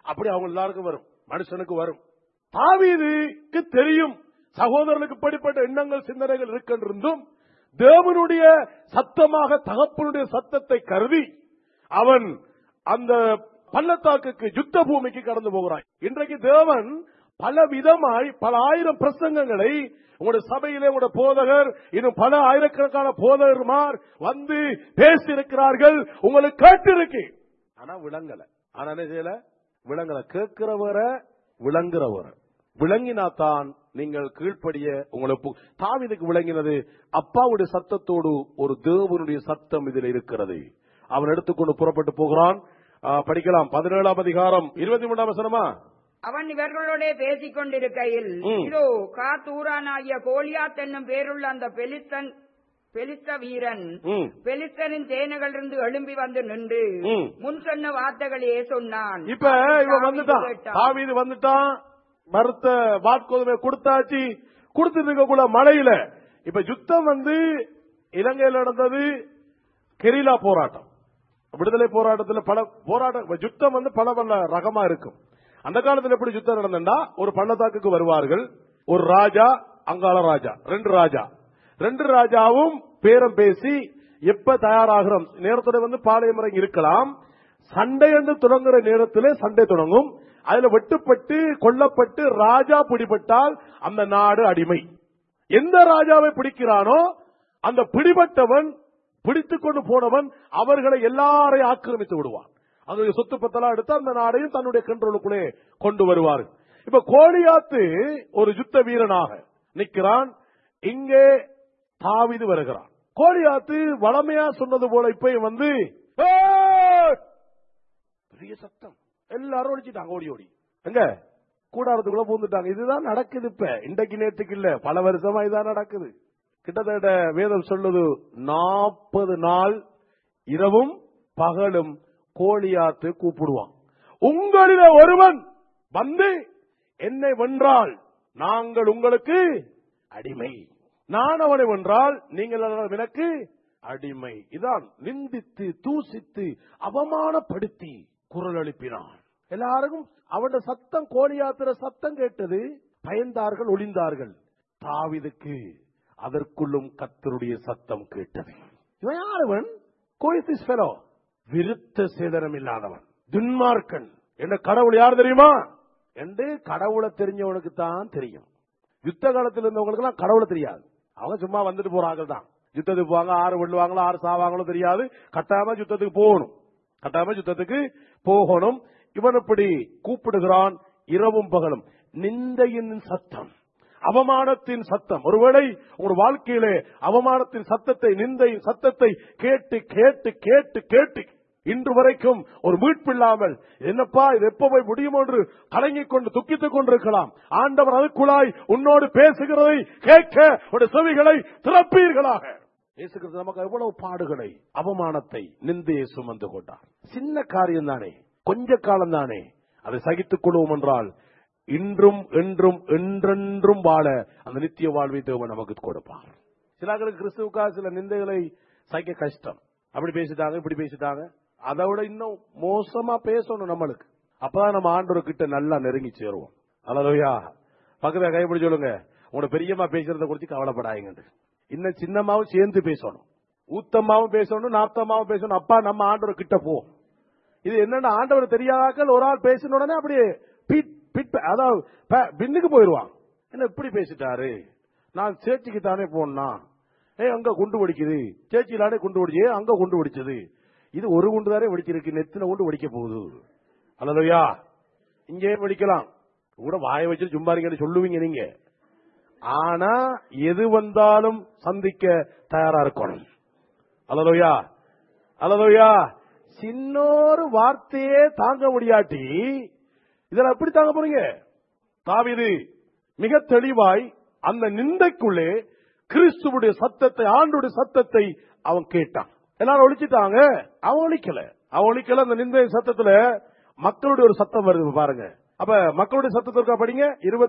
S2: அப்படி அவங்க எல்லாருக்கும் வரும், மனுஷனுக்கு வரும். தாவீதுக்கு தெரியும் சகோதரனுக்கு இப்படிப்பட்ட எண்ணங்கள் சிந்தனைகள் இருக்கின்றும் தேவனுடைய சத்தமாக தகப்பனுடைய சத்தத்தை கருதி அவன் அந்த பள்ளத்தாக்குக்கு யுத்த பூமிக்கு கடந்து போகிறான். இன்றைக்கு தேவன் பல விதமாய் பல ஆயிரம் பிரசங்கங்களை உங்களுடைய சபையிலே உங்களுடைய போதகர் இன்னும் பல ஆயிரக்கணக்கான போதகர்மார் வந்து பேசியிருக்கிறார்கள், உங்களுக்கு கேட்டிருக்கு. ஆனா விளங்கல. ஆனா என்ன செய்யல? விளங்கல. கேட்கிறவர விளங்குறவர விளங்கினாத்தான் நீங்கள் கீழ்ப்படிய உங்களுக்கு. தாவீதுக்கு விளங்கினது அப்பாவுடைய சத்தத்தோடு ஒரு தேவனுடைய சத்தம் இதில் இருக்கிறது. அவன் எடுத்துக்கொண்டு புறப்பட்டு போகிறான். படிக்கலாம் 17ஆம் அதிகாரம் 23ஆம் வசனமா.
S3: அவன் இவர்களோட பேசிக் கொண்டிருக்கையில் இதோ காத்தூரானாகிய கோலியாத் என்னும் பேருள்ள அந்த பெலிஸ்த வீரன் பெலிஸ்தரின் சேனைகளிலிருந்து எழும்பி வந்து நின்று முன் சொன்ன வார்த்தைகளையே சொன்னான்.
S2: இப்ப இவன் வந்துட்டான், தாவீது வந்துட்டான், மறுத்த வாட்கோதுமை கொடுத்தாச்சு. கொடுத்துட்டு இருக்கக்குள்ள மழையில இப்ப யுத்தம் வந்து இலங்கையில் நடந்தது. கெரிலா போராட்டம், விடுதலை போராட்டத்தில் பல போராட்டம். யுத்தம் வந்து பல பல ரகமா இருக்கும். அந்த காலத்தில் எப்படி யுத்தம் நடந்தா, ஒரு பள்ளத்தாக்குக்கு வருவார்கள், ஒரு ராஜா, அங்காள ராஜா, ரெண்டு ராஜாவும் பேரம் பேசி எப்ப தயாராகிறோம் நேரத்தோட வந்து பாளையம் இறங்கி இருக்கலாம். சண்டை என்று தொடங்குற நேரத்திலே சண்டை தொடங்கும். அதுல வெட்டுப்பட்டு கொல்லப்பட்டு ராஜா பிடிபட்டால் அந்த நாடு அடிமை. எந்த ராஜாவை பிடிக்கிறானோ அந்த பிடிபட்டவன் பிடித்துக் கொண்டு போனவன் அவர்களை எல்லாரையும் ஆக்கிரமித்து விடுவான். அதனுடைய சொத்து பத்தெல்லாம் எடுத்து அந்த நாடையும் தன்னுடைய கண்ட்ரோலுக்குள்ளே கொண்டு வருவார். இப்ப கோலியாத்து ஒரு யுத்த வீரனாக நிற்கிறான். இங்கே தாவீது வருகிறான். கோலியாத்து வளமையா சொன்னது போல இப்ப வந்து பெரிய சத்தம், எல்லாரும் ஒழிச்சிட்டாங்க. ஓடி ஓடி எங்க கூடாரத்துக்குள்ள பூந்துட்டாங்க. இதுதான் நடக்குது. இப்ப இன்றைக்கு நேற்றுக்கு இல்ல, பல வருஷமா இதுதான் நடக்குது. கிட்டத்தட்ட வேதம் சொல்லுது 40 நாள் இரவும் பகலும் கோலியாத்து கூப்பிடுவான். உங்களில ஒருவன் வந்து என்னை வென்றால் நாங்கள் உங்களுக்கு அடிமை, நான் அவனை வென்றால் நீங்கள் எனக்கு அடிமை. இதான் நிந்தித்து தூசித்து அவமானப்படுத்தி குரல் எழுப்பினான். எல்லாருக்கும் அவனுடைய சத்தம், கோலியாத்திர சத்தம் கேட்டது. பயந்தார்கள், ஒளிந்தார்கள். தாவீதுக்கு அதற்குள்ளும் கர்த்தருடைய சத்தம் கேட்டது. இவன் யாரவன்? கோயிஸ் ஃபெலோ, விருத்த சேதனம் இல்லாதவன், துன்மார்க்கன். என்ன கடவுள் யார் தெரியுமா என்று கடவுளை தெரிஞ்சவனுக்கு தான் தெரியும். யுத்த காலத்தில் இருந்தவங்களுக்கு எல்லாம் கடவுளை தெரியாது. அவங்க சும்மா வந்துட்டு போறாங்க தான். யுத்தத்துக்கு போவாங்க, 6 வெள்ளுவாங்களோ 6 சாவாங்களோ தெரியாது. கட்டாயமா யுத்தத்துக்கு போகணும். இவன் இப்படி கூப்பிடுகிறான் இரவும் பகலும். நிந்தையின் சத்தம், அவமானத்தின் சத்தம். ஒருவேளை ஒரு வாழ்க்கையிலே அவமானத்தின் சத்தத்தை, நிந்தையின் சத்தத்தை கேட்டு கேட்டு கேட்டு கேட்டு இன்று வரைக்கும் ஒரு மீட்பில்லாமல் என்னப்பா இது எப்ப போய் முடியும் என்று கலங்கிக் கொண்டு துக்கித்துக் கொண்டிருக்கலாம். ஆண்டவர் அதுக்குள்ளாய் உன்னோடு பேசுகிறதை கேட்க உடைய செவிகளை திறப்பீர்களாக. இயேசுகிறிஸ்து நமக்கு எவ்வளவு பாடுகளை, அவமானத்தை, நிந்தையை சுமந்து கொண்டார். சின்ன காரியம் தானே, கொஞ்ச காலம் தானே, அதை சகித்துக் கொள்வோம் என்றால் இன்றும் என்றும் என்றென்றும் வாழ அந்த நித்திய வாழ்வை தேவன் நமக்கு கொடுப்பார். சிலர்களுக்கு கிறிஸ்துவுக்காக சில நிந்தைகளை சகிக்க கஷ்டம். அப்படி பேசிட்டாங்க, இப்படி பேசிட்டாங்க. அதை விட இன்னும் மோசமா பேசணும் நம்மளுக்கு. அப்பதான் நம்ம ஆண்டவர் கிட்ட நல்லா நெருங்கி சேருவோம். அல்லேலூயா. பக்கத்துல கைப்பிடி சொல்லுங்க, உங்களோட பெரியம்மா பேசுறத குறிச்சு கவலைப்படாதீங்க. இன்னும் சின்னமாவும் சேர்ந்து பேசணும், ஊத்தமாவும் பேசணும், நாத்தமாவும் பேசணும். அப்பா நம்ம ஆண்டவர் கிட்ட போ. இது என்னன்னா, ஆண்டவர் தெரியாதாக்கள் ஒரு ஆள் பேசின உடனே அப்படியே அதாவது பின்னுக்கு போயிருவான். என்ன இப்படி பேசிட்டாரு, நான் சேர்ச்சிக்கு தானே போனா, அங்க குண்டு வெடிக்குது, சேர்ச்சியிலானே குண்டு வெடிச்சு, அங்க குண்டு வெடிச்சது. இது ஒரு குண்டு தானே வெடிச்சிருக்கு, நெத்தின குண்டு வெடிக்க போகுது. அல்லேலூயா. இங்கே வெடிக்கலாம் கூட, வாய வச்சு சும்மாரிங்கன்னு சொல்லுவீங்க நீங்க. ஆனா எது வந்தாலும் சந்திக்க தயாரா இருக்கணும். அல்லேலூயா, அல்லேலூயா. சின்னொரு வார்த்தையே தாங்க முடியாட்டி இதெல்லாம் எப்படி தாங்க போறீங்க? தாவீது மிக தெளிவாய் அந்த நிந்தைக்குள்ளே கிறிஸ்துவுடைய சத்தத்தை, ஆண்டவருடைய சத்தத்தை அவன் கேட்டான். எல்லாரும் ஒழிச்சிட்டாங்க, அவன் ஒழிக்கல. அந்த நிந்தை சத்தத்துல மக்களுடைய ஒரு சத்தம் வருது பாருங்க. அப்ப மக்களுடைய சத்தத்திற்கா படிங்க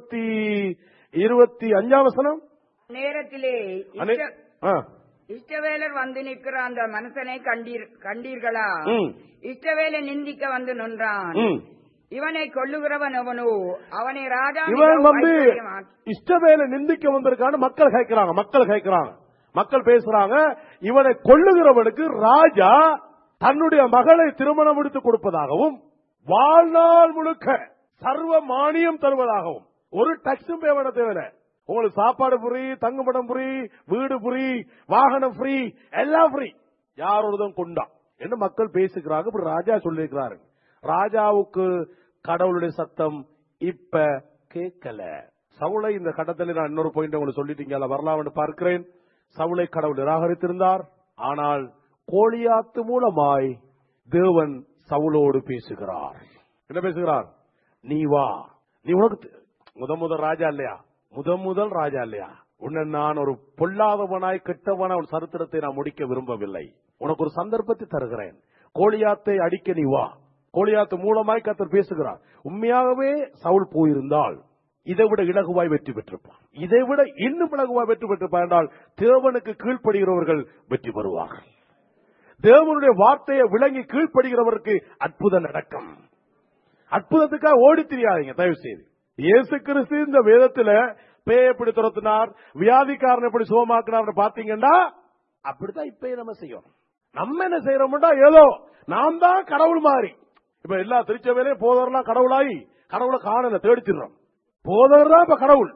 S2: 25ஆம் வசனம்.
S3: நேரத்திலே இஷ்டவேலர் வந்து நிற்கிற அந்த மனுஷனை கண்டீர்களா? இஷ்டவேலை நிந்திக்க வந்து நின்றான். இவனை கொல்லுகிறவன் எவனோ அவனை ராஜா
S4: இவன் இஷ்டவேலை நிந்திக்க வந்திருக்கான்னு மக்கள் கேட்கிறாங்க. மக்கள் பேசுறாங்க, இவனை கொல்லுகிறவனுக்கு ராஜா தன்னுடைய மகளை திருமணம் முடித்து கொடுப்பதாகவும் வாழ்நாள் முழுக்க சர்வ மானியம் தருவதாகவும், ஒரு டாக்ஸும் பே பண்ண தேவையில்லை, உங்களுக்கு சாப்பாடு ஃப்ரீ, தங்குமிடம் ஃப்ரீ, வீடு ஃப்ரீ, வாகனம் ஃப்ரீ, எல்லாம் ஃப்ரீ, யாரோடதும் கொண்டா என்று மக்கள் பேசுகிறாங்க. இப்படி ராஜா சொல்லியிருக்கிறாரு. ராஜாவுக்கு கடவுளுடைய சத்தம் இப்ப கேட்கல. சவுளை இந்த கட்டத்தில் நான் இன்னொரு பாயிண்ட் உங்களுக்கு சொல்லிட்டீங்க வரலாம் என்று பார்க்கிறேன். சவுளை கடவுள் நிராகரித்திருந்தார். ஆனால் கோலியாத்து மூலமாய் தேவன் சவுலோடு பேசுகிறார். என்ன பேசுகிறார்? நீ வா, நீ உனக்கு முதல் ராஜா இல்லையா, முதல் ராஜா இல்லையா, உன்னை நான் ஒரு பொல்லாதவனாய் கெட்டவன ஒரு சரித்திரத்தை நான் முடிக்க விரும்பவில்லை, உனக்கு ஒரு சந்தர்ப்பத்தை தருகிறேன், கோலியாத்தை அடிக்க நீ வா. கோலியாத்து மூலமாய் கர்த்தர் பேசுகிறார். உண்மையாகவே சவுல் போயிருந்தால் இதை விட இலகுவாய் வெற்றி பெற்றிருப்பான், இதை விட இன்னும் இலகுவாய் வெற்றி பெற்றிருப்பான் என்றால் தேவனுக்கு கீழ்ப்படுகிறவர்கள் வெற்றி பெறுவார்கள். தேவனுடைய வார்த்தையை விளங்கி கீழ்ப்படுகிறவருக்கு அற்புதம் நடக்கும். அற்புதத்துக்காக ஓடி தெரியாதீங்க தயவு செய்து. இயேசு கிறிஸ்து இந்த வேதத்துல பேய் எப்படி துரத்தினார், வியாதிக்காரன் எப்படி சுகமாக்கினார் பாத்தீங்கன்னா அப்படித்தான் இப்ப நம்ம செய்யணும். நம்ம என்ன செய்யறோம்டா ஏதோ நாம் தான் கடவுள் மாதிரி. இப்ப எல்லா திருச்சபையிலையும் போதவர்லாம் கடவுளாய் கடவுளை காணல தேடிச்சிடறோம். போதவர் தான் இப்ப கடவுள்.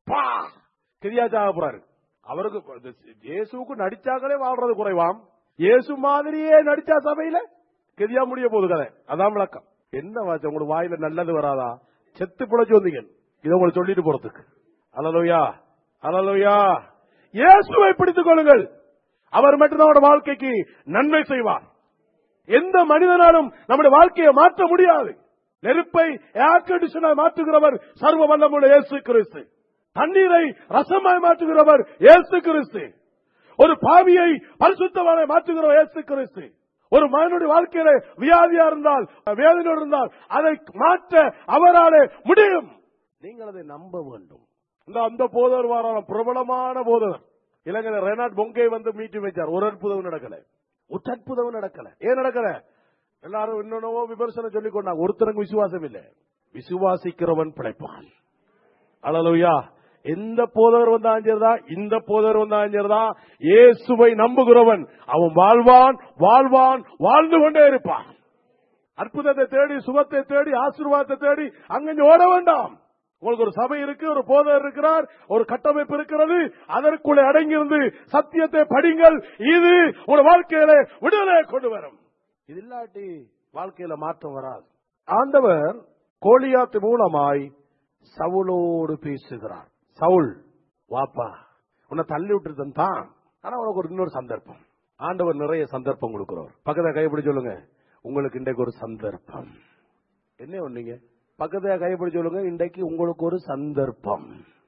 S4: கிரியாச்சாக போறாரு. அவருக்கு இயேசுக்கு நடிச்சாங்களே வாழ்றது குறைவாம், இயேசு மாதிரியே நடிச்சா சபையில கெதியா முடிய போகுது கதை. அதான் விளக்கம். என்ன வாச்ச உங்களுக்கு வாயில நல்லது வராதா, செத்து பிழைச்சு வந்தீங்க இதை உங்களுக்கு சொல்லிட்டு போறதுக்கு. அல்லேலூயா, அல்லேலூயா. இயேசுவை பிடித்துக் கொள்ளுங்கள், அவர் மட்டும் நம்முடைய வாழ்க்கைக்கு நன்மை செய்வார். எந்த மனிதனாலும் நம்முடைய வாழ்க்கையை மாற்ற முடியாது. நெருப்பை ஏர் கண்டிஷனாய் மாற்றுகிறவர் சர்வ வல்லமுள்ள இயேசு கிறிஸ்து. தண்ணீரை ரசமாய் மாற்றுகிறவர் இயேசு கிறிஸ்து. ஒரு பாவியை பரிசுத்தவானை மாற்றுகிறவர் இயேசு கிறிஸ்து. ஒரு மனிதனுடைய வாழ்க்கையில வியாதியா இருந்தால், வேதனையோடு இருந்தால் அதை மாற்ற அவராலே முடியும். நீங்கள் அதை நம்ப வேண்டும். அந்த போதவர் வாரான பிரபலமான போதவர் இலங்கையில் ரெனாட் பொங்கை வந்து மீட்டிங் வச்சார். ஒரு அற்புதம் நடக்கல, ஒரு அற்புதம் நடக்கல. ஏன் நடக்கல? எல்லாரும் இன்னொன்னவோ விமர்சனம் சொல்லிக் கொண்டாங்க. ஒருத்தருக்கு விசுவாசம் இல்லை. விசுவாசிக்கிறவன் பிழைப்பான். அல்லேலூயா. எந்த போதவர் வந்தாலும் சரிதான், இந்த போதவர் வந்தாலும் சரிதான், இயேசுவை நம்புகிறவன் அவன் வாழ்வான், வாழ்வான், வாழ்ந்து கொண்டே இருப்பான். அற்புதத்தை தேடி, சுகத்தை தேடி, ஆசீர்வாதத்தை தேடி அங்கே ஓட வேண்டாம். உங்களுக்கு ஒரு சபை இருக்கு, ஒரு போதவர் இருக்கிறார், ஒரு கட்டமைப்பு இருக்கிறது, அதற்குள்ளே அடங்கியிருந்து சத்தியத்தை படிங்கள். இது உங்க வாழ்க்கையில விடுதலை கொண்டு வரும். இது இல்லாட்டி வாழ்க்கையில மாற்றம் வராது. ஆண்டவர் கோலியாத்து மூலமாய் சவுலோடு பேசுகிறார். சவுல் வாப்பா, உன்னை தள்ளி விட்டு தான், ஆனா உனக்கு ஒரு இன்னொரு சந்தர்ப்பம். ஆண்டவர் நிறைய சந்தர்ப்பம் கொடுக்கிறவர். பக்கத்தை கைப்பிடி சொல்லுங்க, உங்களுக்கு இன்றைக்கு ஒரு சந்தர்ப்பம். என்ன ஒண்ணீங்க பக்கத்தை கைப்பிடி சொல்லுங்க, இன்றைக்கு உங்களுக்கு ஒரு சந்தர்ப்பம்.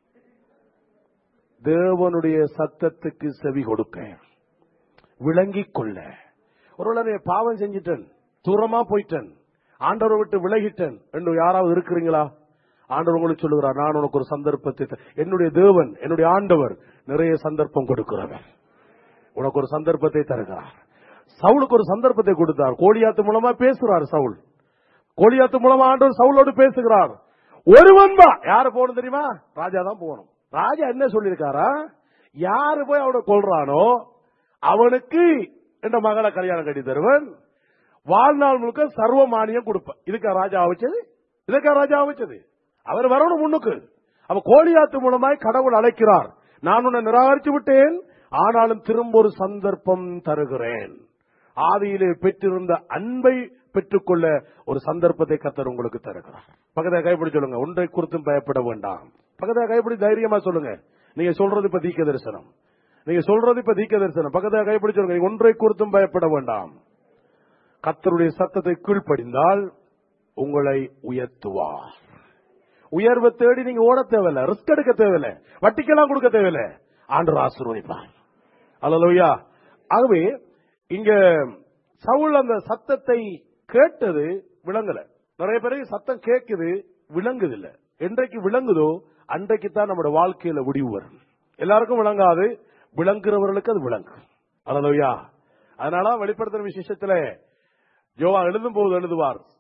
S4: தேவனுடைய சத்தத்துக்கு செவி கொடுக்க, விளங்கிக் கொள்ள. ஒருவேளை பாவம் செஞ்சிட்டேன், தூரமா போயிட்டேன், ஆண்டவரை விட்டு விலகிட்டேன் என்று யாராவது இருக்கிறீங்களா? ஆண்டவர் உங்களுக்கு சொல்லுகிறார், நான் உனக்கு ஒரு சந்தர்ப்பத்தை, என்னுடைய தேவன் என்னுடைய ஆண்டவர் நிறைய சந்தர்ப்பம் கொடுக்கிறவர், உனக்கு ஒரு சந்தர்ப்பத்தை தருகிறார். சவுலுக்கு ஒரு சந்தர்ப்பத்தை கொடுத்தார். கோலியாத்து மூலமா பேசுறார் சவுல். கோலியாத்து மூலமா ஆண்டவர் சவுலோடு பேசுகிறார். ஒருவன் வா. யாரு போகணும் தெரியுமா? ராஜா தான் போகணும். ராஜா என்ன சொல்லியிருக்காரா? யாரு போய் அவனை கொல்றானோ அவனுக்கு என்ற மகளை கல்யாணம் கட்டி தருவன், வாழ்நாள் முழுக்க சர்வ மானியம் கொடுப்பேன். இதுக்கா ராஜா அமைச்சது? இதுக்கா ராஜா அமைச்சது? அவர் வரணும் முன்னுக்கு. அவ கோலியாத்து மூலமாய் கடவுள் அழைக்கிறார். நான் உன்னை நிராகரித்து விட்டேன், ஆனாலும் திரும்ப ஒரு சந்தர்ப்பம் தருகிறேன். ஆதியிலே பெற்றிருந்த அன்பை பெற்றுக்கொள்ள ஒரு சந்தர்ப்பத்தை கர்த்தர் உங்களுக்கு தருகிறார். பக்கத்தை கைப்பிடி சொல்லுங்க, ஒன்றை குறித்தும் பயப்பட வேண்டாம். பக்கத்தை கைப்பிடி தைரியமா சொல்லுங்க, நீங்க சொல்றது இப்ப தீக்க தரிசனம், நீங்க சொல்றது இப்ப தீக்க தரிசனம். பக்கத்தை கைப்பிடி சொல்லுங்க, ஒன்றை குறித்தும் பயப்பட வேண்டாம். கர்த்தருடைய சத்தத்தை கீழ்ப்படிந்தால் உங்களை உயர்த்துவார். உயர்வை தேடி நீங்க ஓட தேவையில்லை, ரிஸ்க் எடுக்க தேவையில்லை, வட்டிக்கெல்லாம் கொடுக்க தேவையில்லை, ஆண்டவர் ஆசீர்வதிப்பார். அல்லேலூயா. ஆகவே இங்க சவுல் அந்த சத்தத்தை கேட்டது விளங்கல. நிறைய பேருக்கு சத்தம் கேட்குது, விளங்குது இல்ல. என்றைக்கு விளங்குதோ அன்றைக்கு தான் நம்முடைய வாழ்க்கையில முடிவு வரும். எல்லாருக்கும் விளங்காது, விளங்குறவர்களுக்கு அது விளங்கும். அல்லேலூயா. அதனால வெளிப்படுத்துற விசேஷத்துல யோவான் எழுதும் போது எழுதுவார்,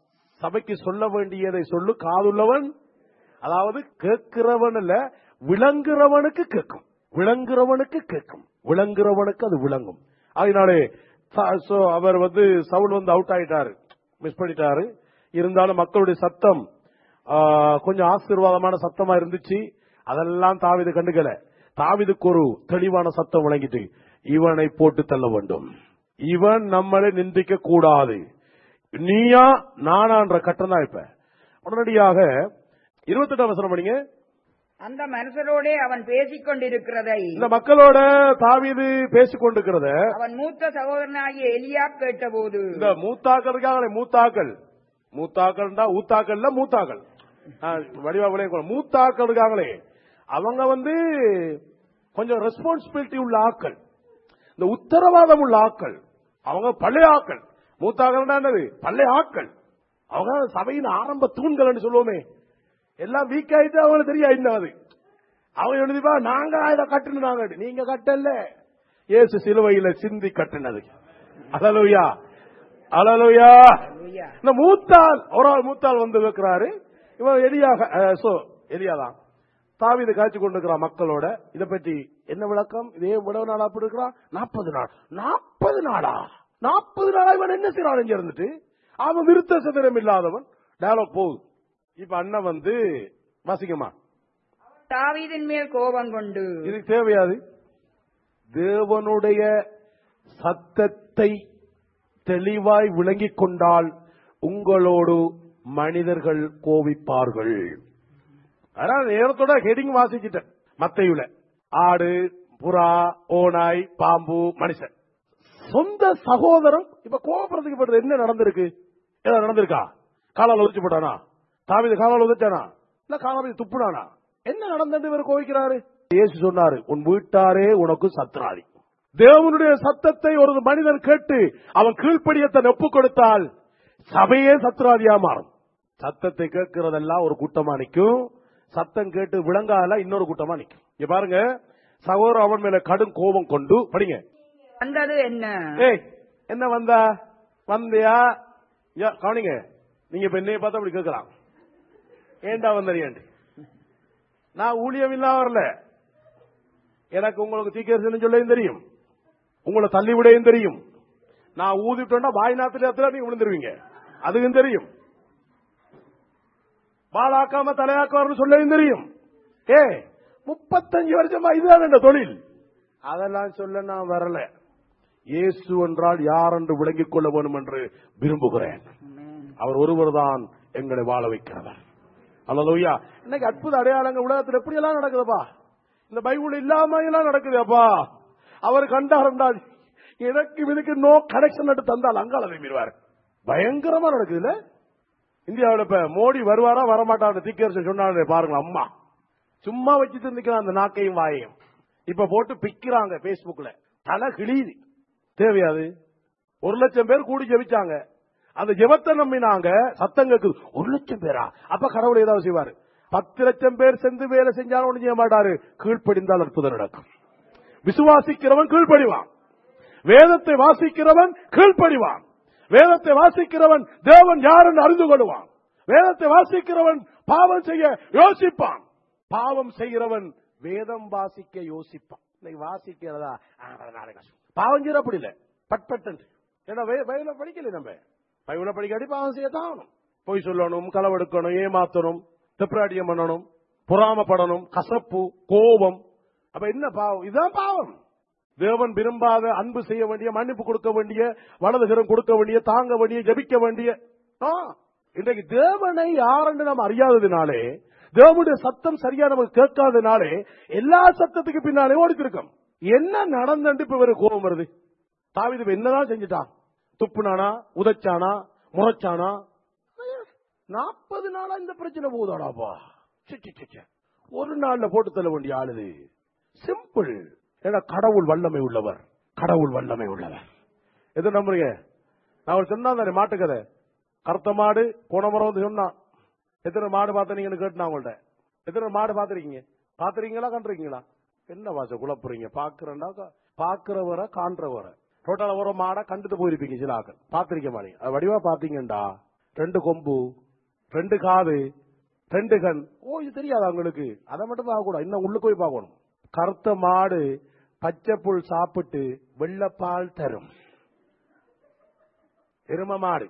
S4: சபைக்கு சொல்ல வேண்டியதை சொல்லு, காதுள்ளவன், அதாவது கேட்கிறவன் அல்ல, விளங்குறவனுக்கு கேட்கும், விளங்குறவனுக்கு கேட்கும், விளங்குறவனுக்கு அது விளங்கும். அதனாலே அவர் சவுல் அவுட் ஆயிட்டாரு, மிஸ் பண்ணிட்டாரு. இருந்தாலும் மக்களுடைய சத்தம் கொஞ்சம் ஆசீர்வாதமான சத்தமா இருந்துச்சு. அதெல்லாம் தாவீது கண்டுக்கல. தாவீதுக்கு ஒரு தெளிவான சத்தம் விளங்கிட்டு, இவனை போட்டு தள்ள வேண்டும், இவன் நம்மளை நிந்திக்க கூடாது, நீயா நானான்ற கட்டம் தான். இப்ப உடனடியாக 28 வசனம் படிங்க.
S3: அந்த மனுஷரோட அவன் பேசிக் கொண்டிருக்கிறதை,
S4: இந்த மக்களோட தாவீது பேசிக் கொண்டிருக்கிறத
S3: அவன் மூத்த சகோதரனாகிய எலியா கேட்டபோது,
S4: இந்த மூத்தாக்கள் இருக்காங்களே, மூத்தாக்கள்டா ஊத்தாக்கள்ல மூத்தாக்கள், வடிவாவிலே மூத்தாக்கள் இருக்காங்களே, அவங்க கொஞ்சம் ரெஸ்பான்சிபிலிட்டி உள்ள ஆக்கள், இந்த உத்தரவாதம் உள்ள ஆக்கள், அவங்க பழைய ஆக்கள். மூத்தாக்கள்னா என்னது? பழைய ஆக்கள். அவங்க சபையின் ஆரம்ப தூண்கள் சொல்லுவோமே, எல்லாம் வீக் ஆயிட்டு அவங்களுக்கு தெரியா என்னது. அவங்க எழுதிப்பா, நாங்க இதை கட்டுனாங்க, நீங்க கட்டல, இயேசு சிலுவையில சிந்தி கட்டினது. அல்லேலூயா, அல்லேலூயா. இந்த மூத்தாள், ஒரு ஆள் மூத்தாள் வைக்கிறாரு. இவன் எலியாதான் தாவீது காய்ச்சி கொண்டிருக்கிறான் மக்களோட. இதை பற்றி என்ன விளக்கம்? இதே விடவு நாளா அப்படி இருக்கிறான். 40 நாள், 40 நாளா, 40 நாளா இவன் என்ன செய்யறான்? இங்க இருந்துட்டு அவன் விருத்த சதுரம் இல்லாதவன். டயலாக் போகுது. இப்ப அண்ணன் வாசிக்கமா,
S3: தாவீதின் மேல் கோபம் கொண்டு,
S4: இதுக்கு தேவையாது, தேவனுடைய சத்தத்தை தெளிவாய் விளங்கிக் கொண்டால் உங்களோடு மனிதர்கள் கோபிப்பார்கள். அதனால நேரத்தோட ஹெடிங் வாசிக்கிட்டேன். மத்தேயுல ஆடு, புறா, ஓநாய், பாம்பு, மனுஷன், சொந்த சகோதரன். இப்ப கோபப்படுறதுக்கு என்ன நடந்திருக்கு? ஏதாவது நடந்திருக்கா? காலால் உதிச்சு போட்டானா? தாவீது காலால் உதிச்சானா? இல்ல காலால் துப்புனானா? என்ன நடந்தது இவர் கோவிக்கிறாரு? இயேசு சொன்னாரு, உன் வீட்டாரே உனக்கு சத்ராதி. தேவனுடைய சத்தத்தை ஒரு மனிதன் கேட்டு அவன் கீழ்ப்படியத்தை ஒப்புக் கொடுத்தால் சபையே சத்ராதியா மாறும். சத்தத்தை கேட்கிறதெல்லாம் ஒரு கூட்டமா நிற்கும், சத்தம் கேட்டு விளங்காத இன்னொரு கூட்டமா நிற்கும். இங்க பாருங்க, சகோதரர் அவன் மேல கடும் கோபம் கொண்டு, படிங்க.
S3: வந்தது என்ன?
S4: என்ன வந்தியா? கவனிங்க, நீங்க இப்ப என்னைய பார்த்தா அப்படி கேட்கலாம், ஏண்டா வந்தறியாண்டு. நான் ஊழியம் இல்லாம வரல, எனக்கு உங்களுக்கு தீக்கரிசனம் சொல்லையும் தெரியும், உங்களை தள்ளிவிடையும் தெரியும். நான் ஊதிட்டோம்னா வாய் நாத்துல நீங்க விழுந்துருவீங்க, அதுக்கும் தெரியும். வாழாக்காம தலையாக்க சொல்லையும் தெரியும். 35 வருஷமா இதுதான் என்ற தொழில். அதெல்லாம் சொல்ல நான் வரல. இயேசு என்றால் யார் என்று விளங்கிக் கொள்ள வேண்டும் என்று விரும்புகிறேன். அவர் ஒருவர் தான் எங்களை வாழ வைக்கிறவர். அல்லேலூயா. இன்னைக்கு அற்புத அடையாளங்கள் உலகத்தில் எப்படி எல்லாம் நடக்குதுப்பா. இந்த பைபிள் இல்லாம எல்லாம் நடக்குதுப்பா. அவர் கண்டாரண்டா, எனக்கு இதுக்கு நோ கனெக்ஷன் எடுத்து தந்தால் அங்கால திரும்பிடுவார். பயங்கரமா நடக்குதுல்ல இந்தியாவில். இப்ப மோடி வருவாரா வரமாட்டாரு தீக்கரிசனம் சொன்னாரு பாருங்க. அம்மா சும்மா வச்சுட்டு இருந்துக்கிறான் அந்த நாக்கையும் வாயையும். இப்ப போட்டு பிக்கிறாங்க பேஸ்புக்ல, தலை கிழியுது. தேவையாது. 1 லட்சம் பேர் கூடி ஜெபிச்சாங்க, அந்த ஜெபத்தை நம்பினாங்க. சத்தம் கேக்குது, 1 லட்சம் பேரா? அப்ப கடவுள் ஏதாவது செய்வாரு? 10 லட்சம் பேர் சென்று வேலை செஞ்சாலும் ஒண்ணு செய்ய மாட்டாரு. கீழ்ப்படிந்தால் அற்புதம் நடக்கும். விசுவாசிக்கிறவன் கீழ்ப்படிவான், வேதத்தை வாசிக்கிறவன் கீழ்ப்படிவான், வேதத்தை வாசிக்கிறவன் தேவன் யார் என்று அறிந்து கொள்வான், வேதத்தை வாசிக்கிறவன் பாவம் செய்ய யோசிப்பான், பாவம் செய்கிறவன் வேதம் வாசிக்க யோசிப்பான். வாசிக்கிறதா பாவம் செய்ய அப்படி இல்ல, பட்பட்டு. ஏன்னா பைபிள படிக்கல, நம்ம பைபிள படிக்காட்டி பாவம் செய்யத்தான் ஆகணும். பொய் சொல்லணும், களவெடுக்கணும், ஏமாத்தணும், தெப்ராடியம் பண்ணணும், பொறாமப்படணும், கசப்பு, கோபம். அப்ப என்ன பாவம்? இதுதான் பாவம். தேவன் விரும்பாத அன்பு செய்ய வேண்டிய, மன்னிப்பு கொடுக்க வேண்டிய, வலதுகரம் கொடுக்க வேண்டிய, தாங்க வேண்டிய, ஜபிக்க வேண்டிய. இன்றைக்கு தேவனை யாரென்று நாம் அறியாததினாலே, தேவனுடைய சத்தம் சரியா நமக்கு கேட்காதனாலே எல்லா சத்தத்துக்கு பின்னாலே ஓடித்திருக்கோம். என்ன நடந்து இப்ப இவருக்கு கோபம் வருது? தாவீது என்னதான் செஞ்சுட்டான்? துப்புனானா, உதைச்சானா, முறைச்சானா? 40 நாளா இந்த பிரச்சனை போகுதாடாப்பா. ஒரு நாள்ல போட்டு தள்ள வேண்டிய ஆளுது. சிம்பிள். ஏன்னா கடவுள் வல்லமை உள்ளவர், கடவுள் வல்லமை உள்ளவர். எது நம்புறீங்க? நான் சொன்னா மாட்டுக்கதை, கருத்த மாடு போன முறை வந்து சொன்னான். எத்தனை மாடு பாத்தீங்கன்னு கேட்டு உங்கள்ட்ட, எத்தனை மாடு பாத்திருக்கீங்க? பாத்திருக்கீங்களா, கண்டிருக்கீங்களா? என்ன வாச குழப்புறீங்க? பாக்குறா, பாக்குறவரை காண்றவரை டோட்டலா ஒரு மாடை கண்டுட்டு போயிருப்பீங்க. சில ஆக்கள் பாத்திருக்க மாட்டீங்க. அது வடிவா பாத்தீங்கடா, 2 கொம்பு, 2 காது, 2 கண். இது தெரியாது அவங்களுக்கு. அதை மட்டும் பார்க்க கூடாது, இன்னும் உள்ளுக்கு போய் பார்க்கணும். கருத்த மாடு பச்சை புல் சாப்பிட்டு வெள்ளப்பால் தரும். எரும மாடு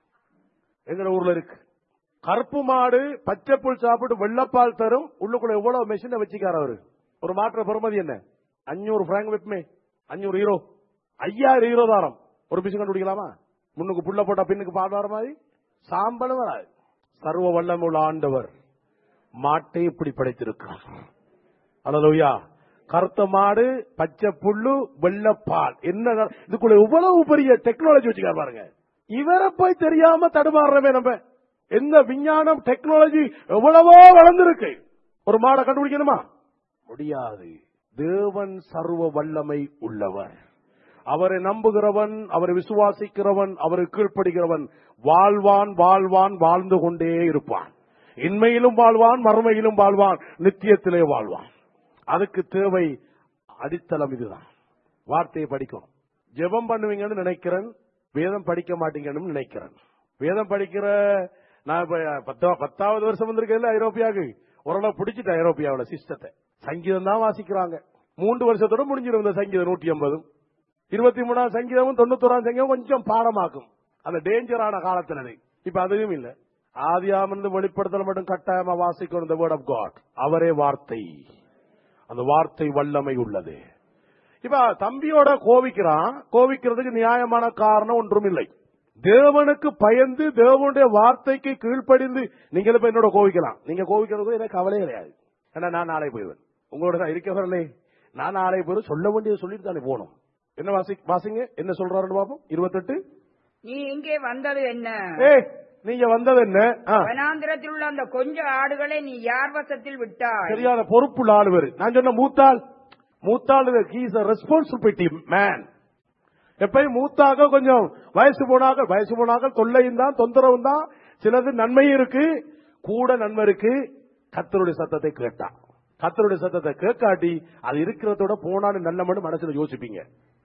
S4: எங்க ஊர்ல இருக்கு. கருப்பு மாடு பச்சை புல் சாப்பிட்டு வெள்ளப்பால் தரும். உள்ளுக்குள்ள எவ்வளவு மெஷினை வச்சுக்கார அவரு. ஒரு மாற்ற பெறுமதி என்ன? 500 பிராங்க் விப்மே, 500 ஹீரோ, 5000 ஹீரோ தாரம். ஒரு மிஷின் கண்டுபிடிக்கலாமா? முன்னுக்கு புள்ள போட்டா பின்னுக்கு பால் வர மாதிரி சாம்பலும் வராது. சர்வ வல்லமுள்ள ஆண்டவர் மாட்டை இப்படி படைத்திருக்கிறார். அல்லேலூயா. கருத்த மாடு, பச்சை புல்லு, வெள்ளப்பால். என்ன இதுக்குள்ள எவ்வளவு பெரிய டெக்னாலஜி வச்சுக்காரு பாருங்க. இவரை போய் தெரியாம தடுமாறுறவே நம்ம. எந்த விஞ்ஞானம் டெக்னாலஜி எவ்வளவோ வளர்ந்திருக்கு. ஒரு மாடை கண்டுபிடிக்கணுமா? முடியாது. தேவன் சர்வ வல்லமை உள்ளவர். அவரை நம்புகிறவன், அவரை விசுவாசிக்கிறவன், அவருக்கு கீழ்ப்படுகிறவன் வாழ்வான், வாழ்வான், வாழ்ந்து கொண்டே இருப்பான். இன்மையிலும் வாழ்வான், மறுமையிலும் வாழ்வான், நித்தியத்திலே வாழ்வான். அதுக்கு தேவை அடித்தளம் இதுதான். வார்த்தையை படிக்கணும். ஜெபம் பண்ணுவீங்கன்னு நினைக்கிறேன், வேதம் படிக்க மாட்டீங்கன்னு நினைக்கிறேன். வேதம் படிக்கிற நான் 10வது வருஷம் வந்திருக்கேன் ஐரோப்பியாவுக்கு. ஓரளவு பிடிச்சிட்டேன் ஐரோப்பியாவோட சிஸ்டத்தை. சங்கீதம் தான் வாசிக்கிறாங்க. 3 வருஷத்தோட முடிஞ்சிருந்த சங்கீதம் 180, 23ஆம் சங்கீதமும் 91ஆம் சங்கீதம் கொஞ்சம் பாடமாக்கும். அந்த டேஞ்சரான காலத்துல இப்ப அதுவும் இல்ல. ஆதியாமிருந்து வெளிப்படுத்தல் மட்டும் கட்டாயமா வாசிக்கணும். the word of God. அவரே வார்த்தை. அந்த வார்த்தை வல்லமை உள்ளது. இப்ப தம்பியோட கோவிக்கிறான். கோவிக்கிறதுக்கு நியாயமான காரணம் ஒன்றும் இல்லை. தேவனுக்கு பயந்து தேவனுடைய வார்த்தைக்கு கீழ்ப்படிந்து நீங்க இப்ப என்னோட கோவிக்கலாம். நீங்க கோவிக்கிறது எனக்கு கவலையே கிடையாது. ஏன்னா நான் நாளை போயிடுவேன். உங்களோட தான் இருக்க வரலே. நான் நாளை போய் சொல்ல வேண்டியது சொல்லிட்டு தானே போகணும். என்ன வாசிங்க, என்ன சொல்றாருன்னு பாப்போம். 28.
S3: நீ இங்கே வந்தது என்ன?
S4: நீங்க வந்தது என்ன?
S3: வனாந்திரத்தில் உள்ள அந்த கொஞ்சம் ஆடுகளை நீ யார் வசத்தில் விட்டாய்?
S4: சரியான பொறுப்புள்ள ஆளுவர். நான் சொன்ன மூத்தாள் he is a responsibility man. எப்பயும் மூத்தாக கொஞ்சம் வயசு போனாக தொல்லையும் தான் தொந்தரவும் தான். சிலது நன்மையும் இருக்கு, கூட நன்மை இருக்கு. கர்த்தருடைய சத்தத்தை கேட்டா, கர்த்தருடைய சத்தத்தை கேட்காட்டி அது இருக்கிறதோட போனாலும் நல்ல மட்டும் மனசுல யோசிப்பீங்க.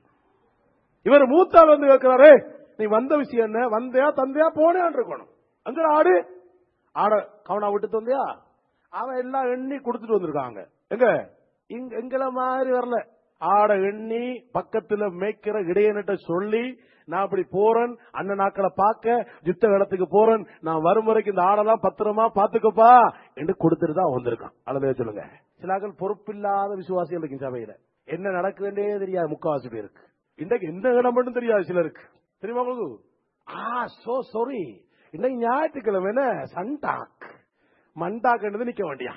S4: இவர் மூத்தாள் வந்து கேட்கிறாரு, நீ வந்த விஷயம் என்ன? வந்தியா தந்தையா போனேன்னு இருக்கணும். அங்க ஆட கவனா விட்டு தந்தையா அவன் எல்லாம் எண்ணி கொடுத்துட்டு வந்திருக்காங்க. எங்கள மாதிரி வரல. ஆட எண்ணி பக்கத்துல மேய்க்கிற இடையனிட்ட சொல்லி நான் அப்படி போறேன், அண்ணன் நாக்களை பார்க்க யுத்த வேளத்துக்கு போறேன், நான் வரும் வரைக்கும் இந்த ஆடெல்லாம் பத்திரமா பாத்துக்கப்பா என்று கொடுத்துட்டு தான் வந்திருக்கான். அல்லது சொல்லுங்க. சிலாக்கள் பொறுப்பில்லாத விசுவாசிகள் இருக்கு சபையில. என்ன நடக்குதுன்னே தெரியாது முக்காவாசி பேருக்கு. இன்றைக்கு எந்த இடம் மட்டும் தெரியாது சிலருக்கு. தெரியுமா உங்களுக்கு? So sorry. இன்னைக்கு ஞாயிற்றுக்கிழமை சண்டாக் மண்டாக்குன்றது நிக்க வேண்டியா.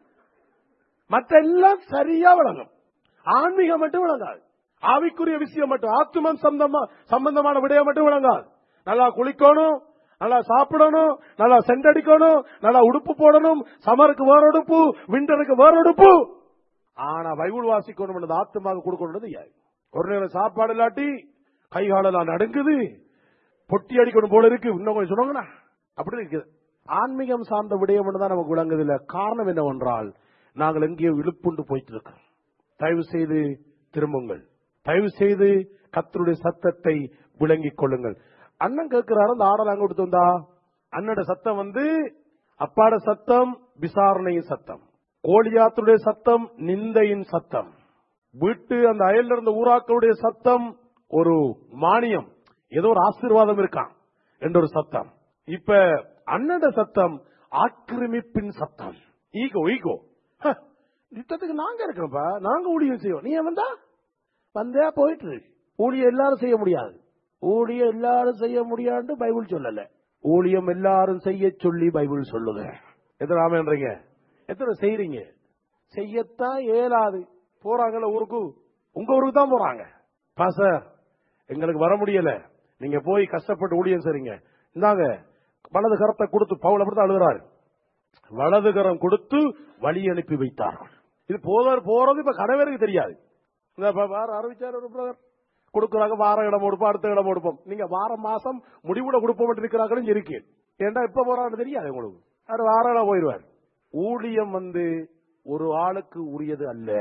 S4: மற்ற எல்லாம் சரியா விளங்கும். ஆன்மீகம் மட்டும் விளங்காது. ஆவிக்குரிய விஷயம் மட்டும், ஆத்துமம் சம்பந்தமான விடயம் மட்டும் விளங்காது. நல்லா குளிக்கணும், நல்லா சாப்பிடணும், நல்லா சென்றடிக்கணும், நல்லா உடுப்பு போடணும். சமருக்கு வேற உடுப்பு, விண்டருக்கு வேற உடுப்பு. ஆனா பைபிள் வாசிக்கணும் ஆத்துமாக கொடுக்கணும். ஒரு நேரம் சாப்பாடு இல்லாட்டி கைகாலெல்லாம் நடுங்குது, பொட்டி அடிக்கணும் போல இருக்கு. இன்னும் கொஞ்சம் சொன்னாங்கண்ணா அப்படி இருக்குது. ஆன்மீகம் சார்ந்த விடயம் தான் நமக்கு விளங்குதில்லை. காரணம் என்னவென்றால் நாங்கள் எங்கேயோ இழுப்புண்டு போயிட்டு இருக்கோம். தயவு செய்து திரும்புங்கள். தயவு செய்து கர்த்தருடைய சத்தத்தை விளங்கிக் கொள்ளுங்கள். அண்ணன் கேட்கிறாரு, அந்த ஆடல் அங்க கொடுத்து வந்தா அண்ணோட சத்தம் அப்பாட சத்தம் விசாரணையின் சத்தம், கோலியாத்துடைய சத்தம் நிந்தையின் சத்தம், வீட்டு அந்த அயல்ல இருந்த ஊராக்களுடைய சத்தம் ஒரு மானியம், ஏதோ ஒரு ஆசீர்வாதம் இருக்கான் என்ற ஒரு சத்தம். இப்ப அண்ணோட சத்தம் ஆக்கிரமிப்பின் சத்தம். ஈகோ யுத்தத்துக்கு நாங்க இருக்கிறோம்ப்பா, நாங்க ஊழியம் செய்வோம். நீ வந்தா போயிட்டு ஊழியம் எல்லாரும் செய்ய முடியாது. ஊழியம் எல்லாரும் செய்ய முடியாது பைபிள் சொல்லல. ஊழியம் எல்லாரும் செய்ய சொல்லி பைபிள் சொல்லுங்க. எத்தனை ஆமன்றீங்க? எத்தனை செய்றீங்க? செய்யத்தான் இயலாது. போறாங்கல்ல ஊருக்கு, உங்க ஊருக்கு தான் போறாங்க. பாசர் எங்களுக்கு வர முடியல, நீங்க போய் கஷ்டப்பட்டு ஊழியம் செய்றீங்க, இந்தாங்க வலது கரத்தை கொடுத்து. பவுல் அப்படித்தான் அழுகிறாரு. வலது கரம் கொடுத்து வழி அனுப்பி வைத்தார்கள். இது போறது இப்ப கணவருக்கு தெரியாது. அறிவிச்சார் ஒரு பிரதர் கொடுக்குறாங்க, வார இடம் கொடுப்போம், அடுத்த இடம் கொடுப்போம். நீங்க வாரம் மாசம் முடிவுல கொடுப்போம் இருக்கிறாங்களும் இருக்கு. ஏன்டா இப்ப போறான்னு தெரியாது உங்களுக்கு. அது வார இடம் போயிடுவார். ஊழியம் ஒரு ஆளுக்கு உரியது அல்ல.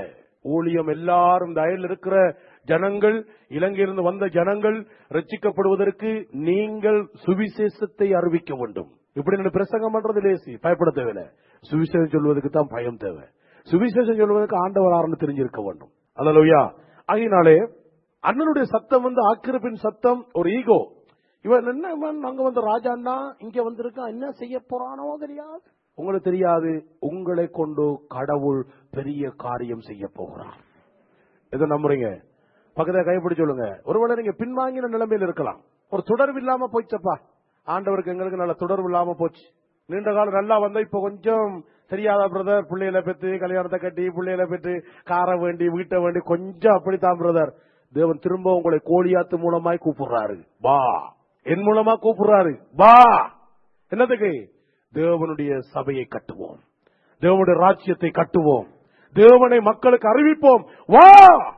S4: ஊழியம் எல்லாரும் இந்த அயல் இருக்கிற ஜனங்கள், இலங்கையிலிருந்து வந்த ஜனங்கள் ரட்சிக்கப்படுவதற்கு நீங்கள் சுவிசேஷத்தை அறிவிக்க வேண்டும். இப்படி நான் பிரசங்கம் பண்றது லேசி, பயப்பட தேவையில்லை. சுவிசேஷம் சொல்வதற்கு தான் பயம் தேவை. சுவிசேஷம் சொல்வதற்கு ஆண்டவர் ஆரம்பி தெரிஞ்சிருக்க வேண்டும். அல்லேலூயா. ஆகினாலே அண்ணனுடைய சத்தம் ஆக்கிரமிப்பின் சத்தம், ஒரு ஈகோ. இவன் என்ன அங்க வந்த ராஜான்னா இங்க வந்திருக்கான், என்ன செய்ய போறானோ தெரியாது. உங்களுக்கு தெரியாது, உங்களை கொண்டு கடவுள் பெரிய காரியம் செய்ய போகிறார். எதை நம்புறீங்க? பக்கத்தை கைப்பிடி சொல்லுங்க. ஒருவேளை நீங்க பின்வாங்கின நிலைமையில் இருக்கலாம். ஒரு தொடர்பு இல்லாம போயிச்சப்பா, ஆண்டவருக்கு எங்களுக்கு நல்ல தொடர்பு இல்லாம போச்சு. நீண்ட காலம் நல்லா வந்தா இப்ப கொஞ்சம் தெரியாத பிரதர், பிள்ளைகளை பெற்று கல்யாணத்தை கட்டி பிள்ளைகளை பெற்று காரை வேண்டி வீட்டை வேண்டி கொஞ்சம் அப்படித்தான் பிரதர். தேவன் திரும்ப உங்களை கோழியாத்து மூலமாய் கூப்பிடுறாரு, வா. என் மூலமா கூப்பிடுறாரு, வா. என்னதுக்கு? தேவனுடைய சபையை கட்டுவோம், தேவனுடைய ராஜ்யத்தை கட்டுவோம், தேவனை மக்களுக்கு அறிவிப்போம், வா.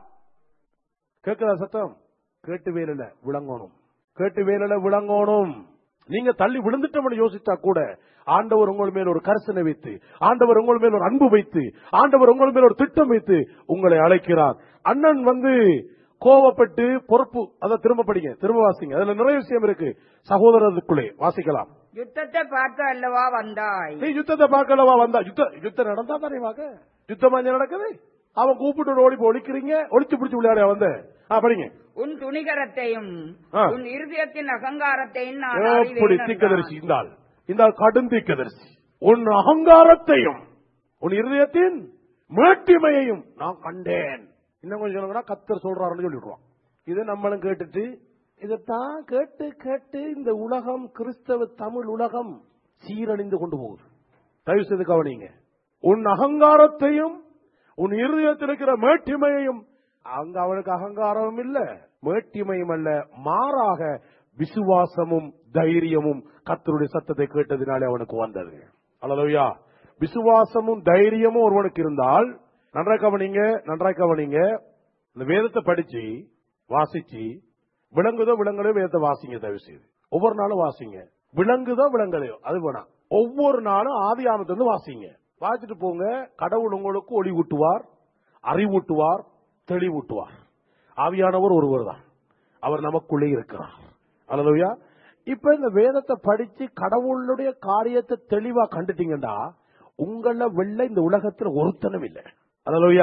S4: கேட்குதா சத்தம்? கேட்டு வேலையில விளங்கணும், கேட்டு வேலையில விளங்கணும். நீங்க தள்ளி விழுந்துட்டோம்னு யோசித்தா கூட ஆண்டவர் உங்கள் மேல் ஒரு கரிசனை வைத்து, ஆண்டவர் உங்கள் மேல் ஒரு அன்பு வைத்து, ஆண்டவர் உங்கள் மேல் ஒரு திட்டம் வைத்து உங்களை அழைக்கிறார். அண்ணன் கோவப்பட்டு பொறுப்பு, அதை திரும்ப படிங்க, திரும்ப வாசிங்க. அதுல நிறைய விஷயம் இருக்கு. சகோதரருக்குள்ளே வாசிக்கலாம்.
S3: யுத்தத்தை பார்க்க அல்லவா வந்தாய்?
S4: நீ யுத்தத்தை பார்க்க அல்லவா வந்தா? யுத்தம் நடந்தா தானே வாங்க. யுத்தமா நடக்குது. அவன் கூப்பிட்டு ஓடி ஒழிக்கிறீங்க, ஒழிச்சு பிடிச்சு விளையாட வந்த. படிங்க.
S3: உன் துணிகரத்தையும் உன் இருதயத்தின் அகங்காரத்தையும் நான்
S4: தீர்க்கதரிசி, இந்த கடும் தீர்க்கதரிசி, உன் அகங்காரத்தையும் உன் இருதயத்தின் மேட்டிமையையும் நான் கண்டேன். இன்னும் கொஞ்சம் சொல்லுங்க, கர்த்தர் சொல்றாருன்னு சொல்லிடுவான். இதை நம்மளும் கேட்டுட்டு, இதைத்தான் கேட்டு கேட்டு இந்த உலகம், கிறிஸ்தவ தமிழ் உலகம் சீரழிந்து கொண்டு போகுது. தயவு செய்து கவனிங்க. உன் அகங்காரத்தையும் உன் இருதயத்தில் இருக்கிற மேட்டிமையையும், அங்க அவனுக்கு அகங்காரமும் இல்ல மேட்டிமையும் அல்ல, மாறாக விசுவாசமும் தைரியமும் கர்த்தருடைய சத்தத்தை கேட்டதினாலே அவனுக்கு வந்தது. அல்லேலூயா. விசுவாசமும் தைரியமும் ஒருவனுக்கு இருந்தால், நன்றாய் கவனிங்க. இந்த வேதத்தை படிச்சு வாசிச்சு விளங்குதோ விளங்கலையோ வேதத்தை வாசிங்க. தயவு செய்து ஒவ்வொரு நாளும் வாசிங்க. விளங்குதோ விளங்கலையோ அது வேணாம், ஒவ்வொரு நாளும் ஆதியாகமத்திலிருந்து வாசிங்க. வாசிச்சுட்டு போங்க. கடவுள் உங்களுக்கு ஒளி ஊட்டுவார், அறிவூட்டுவார், தெளிவூட்டுவார். ஆவியானவர் ஒருவர் தான், அவர் நமக்குள்ளே இருக்கிறார். அல்லேலூயா. இப்ப இந்த வேதத்தை படிச்சு கடவுளுடைய காரியத்தை தெளிவா கண்டுட்டீங்கன்னா உங்கள வெள்ள இந்த உலகத்தில் ஒருத்தனும் இல்லை. அல்லேலூயா.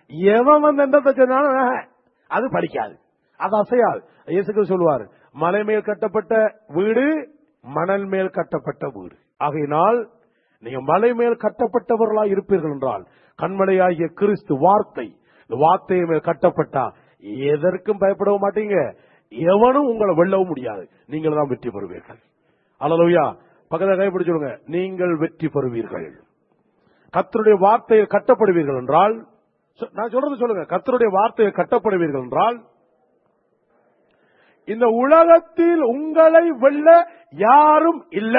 S4: எவன் எந்த சொன்னாலும் அது படிக்காது, அது அசையாது. இயேசு சொல்லுவார், மலை மேல் கட்டப்பட்ட வீடு மணல் மேல் கட்டப்பட்ட வீடு. ஆகையினால் நீங்க மலை மேல் கட்டப்பட்டவர்களாய் இருப்பீர்கள் என்றால், கண்மலையாகிய கிறிஸ்து வார்த்தை, இந்த வார்த்தையை மேல் கட்டப்பட்டா எதற்கும் பயப்படவும் மாட்டீங்க, எவனும் உங்களை வெல்லவும் முடியாது. நீங்கள் தான் வெற்றி பெறுவீர்கள். அல்லேலூயா. பக்கத்துல கைப்பிடி சொல்லுங்க, நீங்கள் வெற்றி பெறுவீர்கள். கர்த்தருடைய வார்த்தையில் கட்டப்படுவீர்கள் என்றால், நான் சொல்றது சொல்லுங்க, கர்த்தருடைய வார்த்தையில் கட்டப்படுவீர்கள் என்றால், இந்த உலகத்தில் உங்களை வெல்ல யாரும் இல்ல.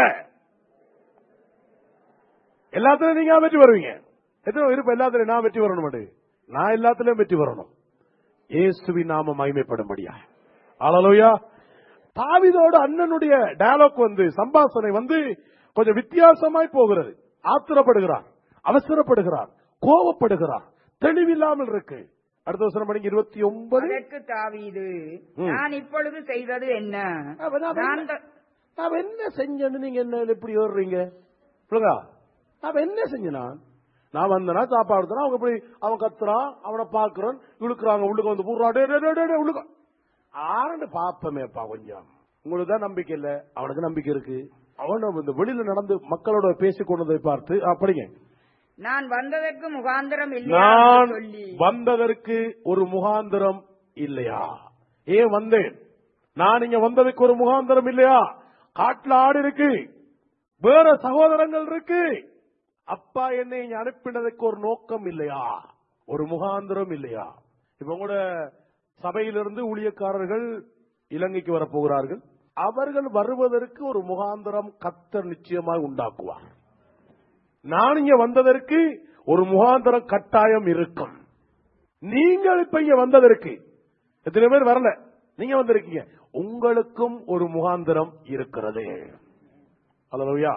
S4: எல்லாத்திலும் நீங்க வெற்றி வருவீங்க. எத்தனை இருப்ப எல்லாத்திலும் நான் வெற்றி வரணும், நான் எல்லாத்திலும் வெற்றி வரணும். இயேசுவின் நாமம் மகிமைப்படும்படியா. அல்லேலூயா. தாவீதோடு அண்ணனுடைய டயலாக் சம்பாஷணை கொஞ்சம் வித்தியாசமாய் போகிறது. ஆத்திரப்படுகிறார், அவசரப்படுகிறார், கோபப்படுகிறார், தெளிவில்லாமல் இருக்கு. அடுத்த வசனம் படிங்க. 29.
S3: அதற்கு தாவீது, நான் இப்பொழுது செய்தது என்ன?
S4: நான் என்ன செஞ்சேன்னு நீங்க என்ன எப்படி ஏறுறீங்க? நான் என்ன செஞ்சேன்? நான் வந்தனா சாப்பாடு அவங்க போய் அவன் கத்துறான், அவனை பாக்குறான், இழுக்கிறாங்க, உள்ளுக்கு வந்து பூர்றாடே உள்ளுக்க ஆரண்டு பாப்பமேப்பா. கொஞ்சம் உங்களுக்கு தான் நம்பிக்கை இல்ல, அவனுக்கு நம்பிக்கை இருக்கு. அவன் இந்த வெளியில நடந்து மக்களோட பேசிக் கொண்டதை பார்த்து அப்படிங்க,
S3: நான் வந்ததற்கு முகாந்திரம் இல்லையா?
S4: நான் வந்ததற்கு ஒரு முகாந்திரம் இல்லையா? ஏன் வந்தேன்? நான் இங்க வந்ததுக்கு ஒரு முகாந்திரம் இல்லையா? காட்டுல ஆடு இருக்கு, வேற சகோதரங்கள் இருக்கு, அப்பா என்னை இங்க அனுப்பினதுக்கு ஒரு நோக்கம் இல்லையா? ஒரு முகாந்திரம் இல்லையா? இப்ப கூட சபையிலிருந்து ஊழியக்காரர்கள் இலங்கைக்கு வரப்போகிறார்கள். அவர்கள் வருவதற்கு ஒரு முகாந்திரம் கர்த்தர் நிச்சயமாக உண்டாக்குவார். நான் இங்க வந்ததற்கு ஒரு முகாந்திரம் கட்டாயம் இருக்கும். நீங்கள் இப்ப இங்க வந்ததற்கு எத்தனை பேர் வரல, நீங்க வந்திருக்கீங்க, உங்களுக்கும் ஒரு முகாந்திரம் இருக்கிறது. அல்லேலூயா.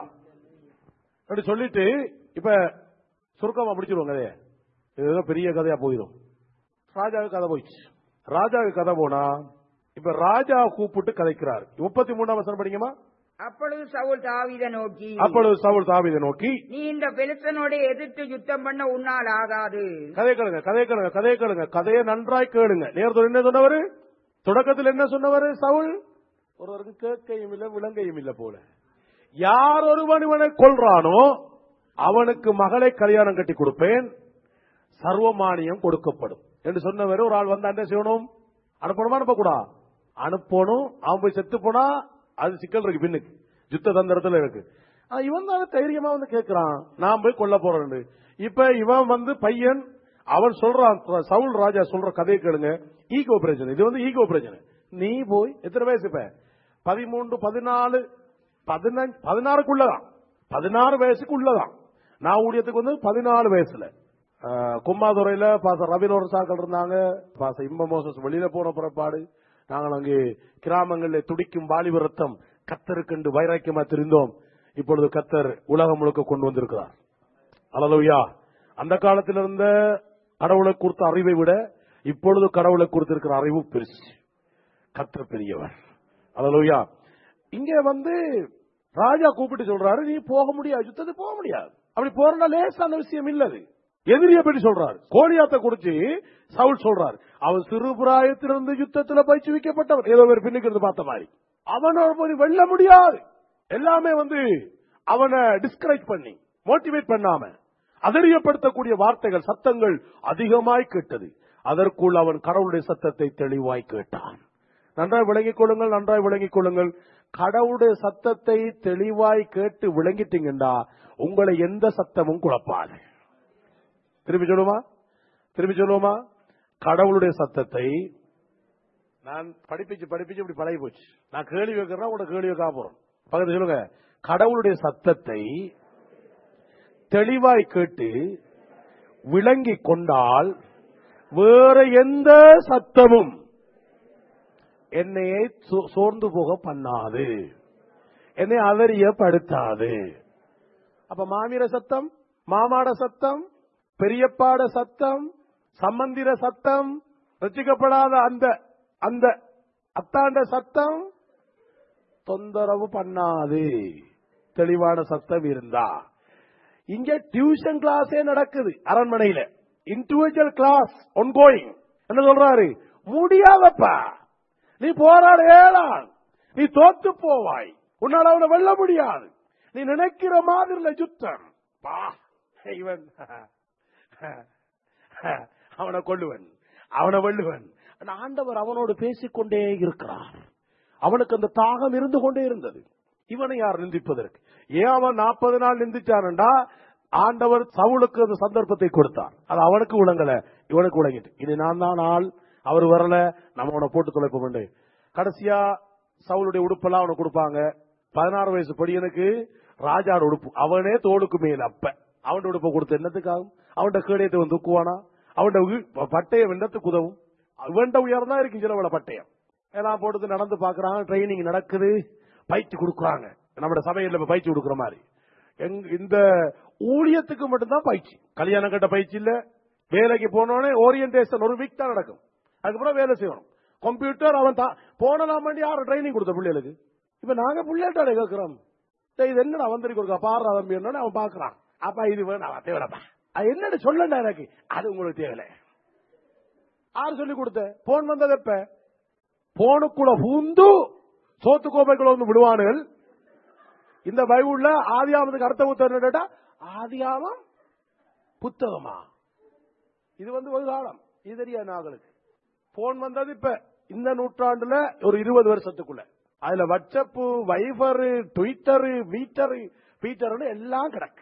S4: அப்படி சொல்லிட்டு இப்ப சுருக்கமா முடிச்சிருவாங்க. ஏதோ பெரிய கதையா போயிடும். ராஜாவுக்கு கதை போயிடுச்சு. ராஜாவுக்கு கதை போனா இப்ப ராஜா கூப்பிட்டு கதைக்கிறார். 33ஆம் வசனம் படிங்கம்மா.
S3: அப்பொழுது சவுல் தாவீதை நோக்கி நீ இந்த பெலிஸ்தனோட எதிர்த்து யுத்தம் பண்ண உன்னால் ஆகாது.
S4: கதையை நன்றாய் கேளுங்க. நேரத்தோடு என்ன சொன்னவர்? தொடக்கத்தில் என்ன சொன்னவர்? சவுல் ஒருவருக்கு கேட்கையும் இல்லை விளங்கையும் இல்லை போல. யார் ஒருவன் இவனை கொல்றானோ அவனுக்கு மகளை கல்யாணம் கட்டி கொடுப்பேன், சர்வமானியம் கொடுக்கப்படும் என்று சொன்னவர். ஒரு ஆள் வந்து என்ன செய்யணும்? அனுப்பணுமா அனுப்பக்கூடா? அனுப்பணும். அவன் போய் செத்து போனா அது சிக்கல் இருக்கு, பின்னுக்கு யுத்த தந்திரத்துல இருக்கு. இவன் தான் தைரியமா வந்து கேட்கிறான், நான் போய் கொல்ல போறேன். இப்ப இவன் வந்து பையன், அவன் சொல்றான், சவுல் ராஜா சொல்ற கதையை கேளுங்க. ஈகோ பிரச்சனை, இது வந்து ஈகோ பிரச்சனை. நீ போய் எத்தனை வயசு? இப்ப 13, 14, 15, 16க்குள்ளதான், 16 வயசுக்கு உள்ளதான். நான் ஊழியத்துக்கு வந்து 14 வயசுல கும்மாதுறையில பாச ரவிலோர் சாக்கள் இருந்தாங்க. பாச இம்ப மோசஸ் வெளியில போன புறப்பாடு நாங்கள் அங்கே கிராமங்களில் துடிக்கும் வாலிப ரத்தம் கத்தருக்கென்று வைராக்கியமா தெரிந்தோம். இப்பொழுது கத்தர் உலகம் முழுக்க கொண்டு வந்திருக்கிறார். அல்லேலூயா. அந்த காலத்தில் இருந்த கடவுளை குறித்த அறிவை விட இப்பொழுது கடவுளை குறித்திருக்கிற அறிவு பெருசு. கத்தர் பெரியவர். அல்லேலூயா. இங்க வந்து ராஜா கூப்பிட்டு சொல்றாரு, நீ போக முடியாது, யுத்தத்துக்கு போக முடியாது. அப்படி போறா லேசான விஷயம் இல்லது. எதிரிய பற்றி சொல்றாரு. கோலியாத்தை குறிச்சு சவுல் சொல்றாரு, அவன் சிறு பிராயத்திலிருந்து யுத்தத்தில் பயிற்சி வைக்கப்பட்டவன். ஏதோ ஒரு பின்னுக்கு பார்த்த மாதிரி அவனோட போய் வெல்ல முடியாது. எல்லாமே வந்து அவனை டிஸ்கரேஜ் பண்ணி மோட்டிவேட் பண்ணாம அதரியப்படுத்தக்கூடிய வார்த்தைகள், சத்தங்கள் அதிகமாய் கேட்டது. அதற்குள் அவன் கடவுளுடைய சத்தத்தை தெளிவாய் கேட்டான். நன்றாய் விளங்கிக் கொள்ளுங்கள், நன்றாய் விளங்கிக் கொள்ளுங்கள். கடவுளுடைய சத்தத்தை தெளிவாய் கேட்டு விளங்கிட்டீங்கன்னா உங்களை எந்த சத்தமும் குழப்பாது. திருப்பி சொல்லுமா? கடவுளுடைய சத்தத்தை நான் படிப்பிச்சு இப்படி பழகி போச்சு. நான் கேள்வி வைக்கிறேன், உங்களோட கேள்வி வைக்க போறோம். பக்கத்துல சொல்லுங்க. கடவுளுடைய சத்தத்தை தெளிவாய் கேட்டு விளங்கி கொண்டால் வேற எந்த சத்தமும் என்னையை சோர்ந்து போக பண்ணாது, என்னை அவரியப்படுத்தாது. அப்ப மாமியார சத்தம், மாமாட சத்தம், பெரியப்பாட சத்தம், சம்பந்திர சத்தம், ரசிக்கப்படாத அந்த அத்தாண்ட சத்தம் தொந்தரவு பண்ணாது. தெளிவான சத்தம் இருந்தா. இங்க டியூஷன் கிளாஸே நடக்குது அரண்மனையில. Individual class ongoing. என்ன சொல்றாரு? முடியாதப்பா, நீ போராட ஏழான், நீ தோத்து போவாய், உன்னால் அவனை வெல்ல முடியாது. நீ நினைக்கிற மாதிரி யுத்தம், இவன் அவனை கொள்ளுவன், அவனை வெல்லுவன். ஆண்டவர் அவனோடு பேசிக்கொண்டே இருக்கிறார். அவனுக்கு அந்த தாகம் இருந்து கொண்டே இருந்தது. இவனை யார் நிந்திப்பதற்கு? ஏன் அவன் 40 நாள் நிந்திச்சான்டா, ஆண்டவர் சவுலுக்கு அந்த சந்தர்ப்பத்தை கொடுத்தார். அது அவனுக்கு உலங்கல, இவனுக்கு உலங்கிட்டு. இது நான் தான் ஆள், அவர் வரல, நம்ம அவனை போட்டு தொலைப்போம். கடைசியா சவுளுடைய உடுப்பெல்லாம் அவனுக்கு கொடுப்பாங்க. 16 வயசு படியனுக்கு ராஜாட உடுப்பு, அவனே தோளுக்கு மேல. அப்ப அவன் உடுப்பை கொடுத்த என்னத்துக்காகும்? அவன் கேடயத்தை வந்து தூக்குவானா? அவன் பட்டயம் என்னத்துக்கு உதவும்? இவன் உயர்ந்தா இருக்கு சிலவள பட்டயம் எல்லாம் போட்டு நடந்து பாக்குறாங்க. ட்ரைனிங் நடக்குது, பயிற்சி கொடுக்குறாங்க. நம்ம சபையில பயிற்சி கொடுக்குற மாதிரி இந்த ஊழியத்துக்கு மட்டும்தான் பயிற்சி. கல்யாணம் கட்ட பயிற்சி இல்ல. வேலைக்கு போனோடனே ஓரியன்டேஷன் ஒரு வீக் தான் நடக்கும். அதுக்கப்புறம் வேலை செய்யணும். கம்ப்யூட்டர் அவன் போனலாம் வேண்டி யாரும் ட்ரைனிங் கொடுத்த பிள்ளைகளுக்கு. இப்ப நாங்க பிள்ளைகிட்ட கேட்கிறோம், இது என்னடா வந்திருக்கு ஒரு பாடுற தம்பி, அவன் பாக்குறான். அப்பா இது வேணும் தேவைப்பா, அது என்னன்னு சொல்லண்டா எனக்கு, அது உங்களுக்கு தேவையில்லை. யாரு சொல்லி கொடுத்த? போன் வந்தது எப்ப? போனுக்குள்ள பூந்து சோத்து கோப்பைக்குள்ள வந்து விடுவானுகள். இந்த பைபிள்ல ஆதியாமத்துக்கு அர்த்த புத்தகம் கேட்டா, ஆதியாமம் புத்தகமா? இது வந்து ஒரு காலம், இது தெரியாது நாங்களுக்கு. போன் வந்தது இப்ப இந்த நூற்றாண்டுல ஒரு 20 வருஷத்துக்குள்ள. அதுல வாட்ஸ்அப், வைபர், ட்விட்டர், பீட்டர் எல்லாம் கிடக்கு.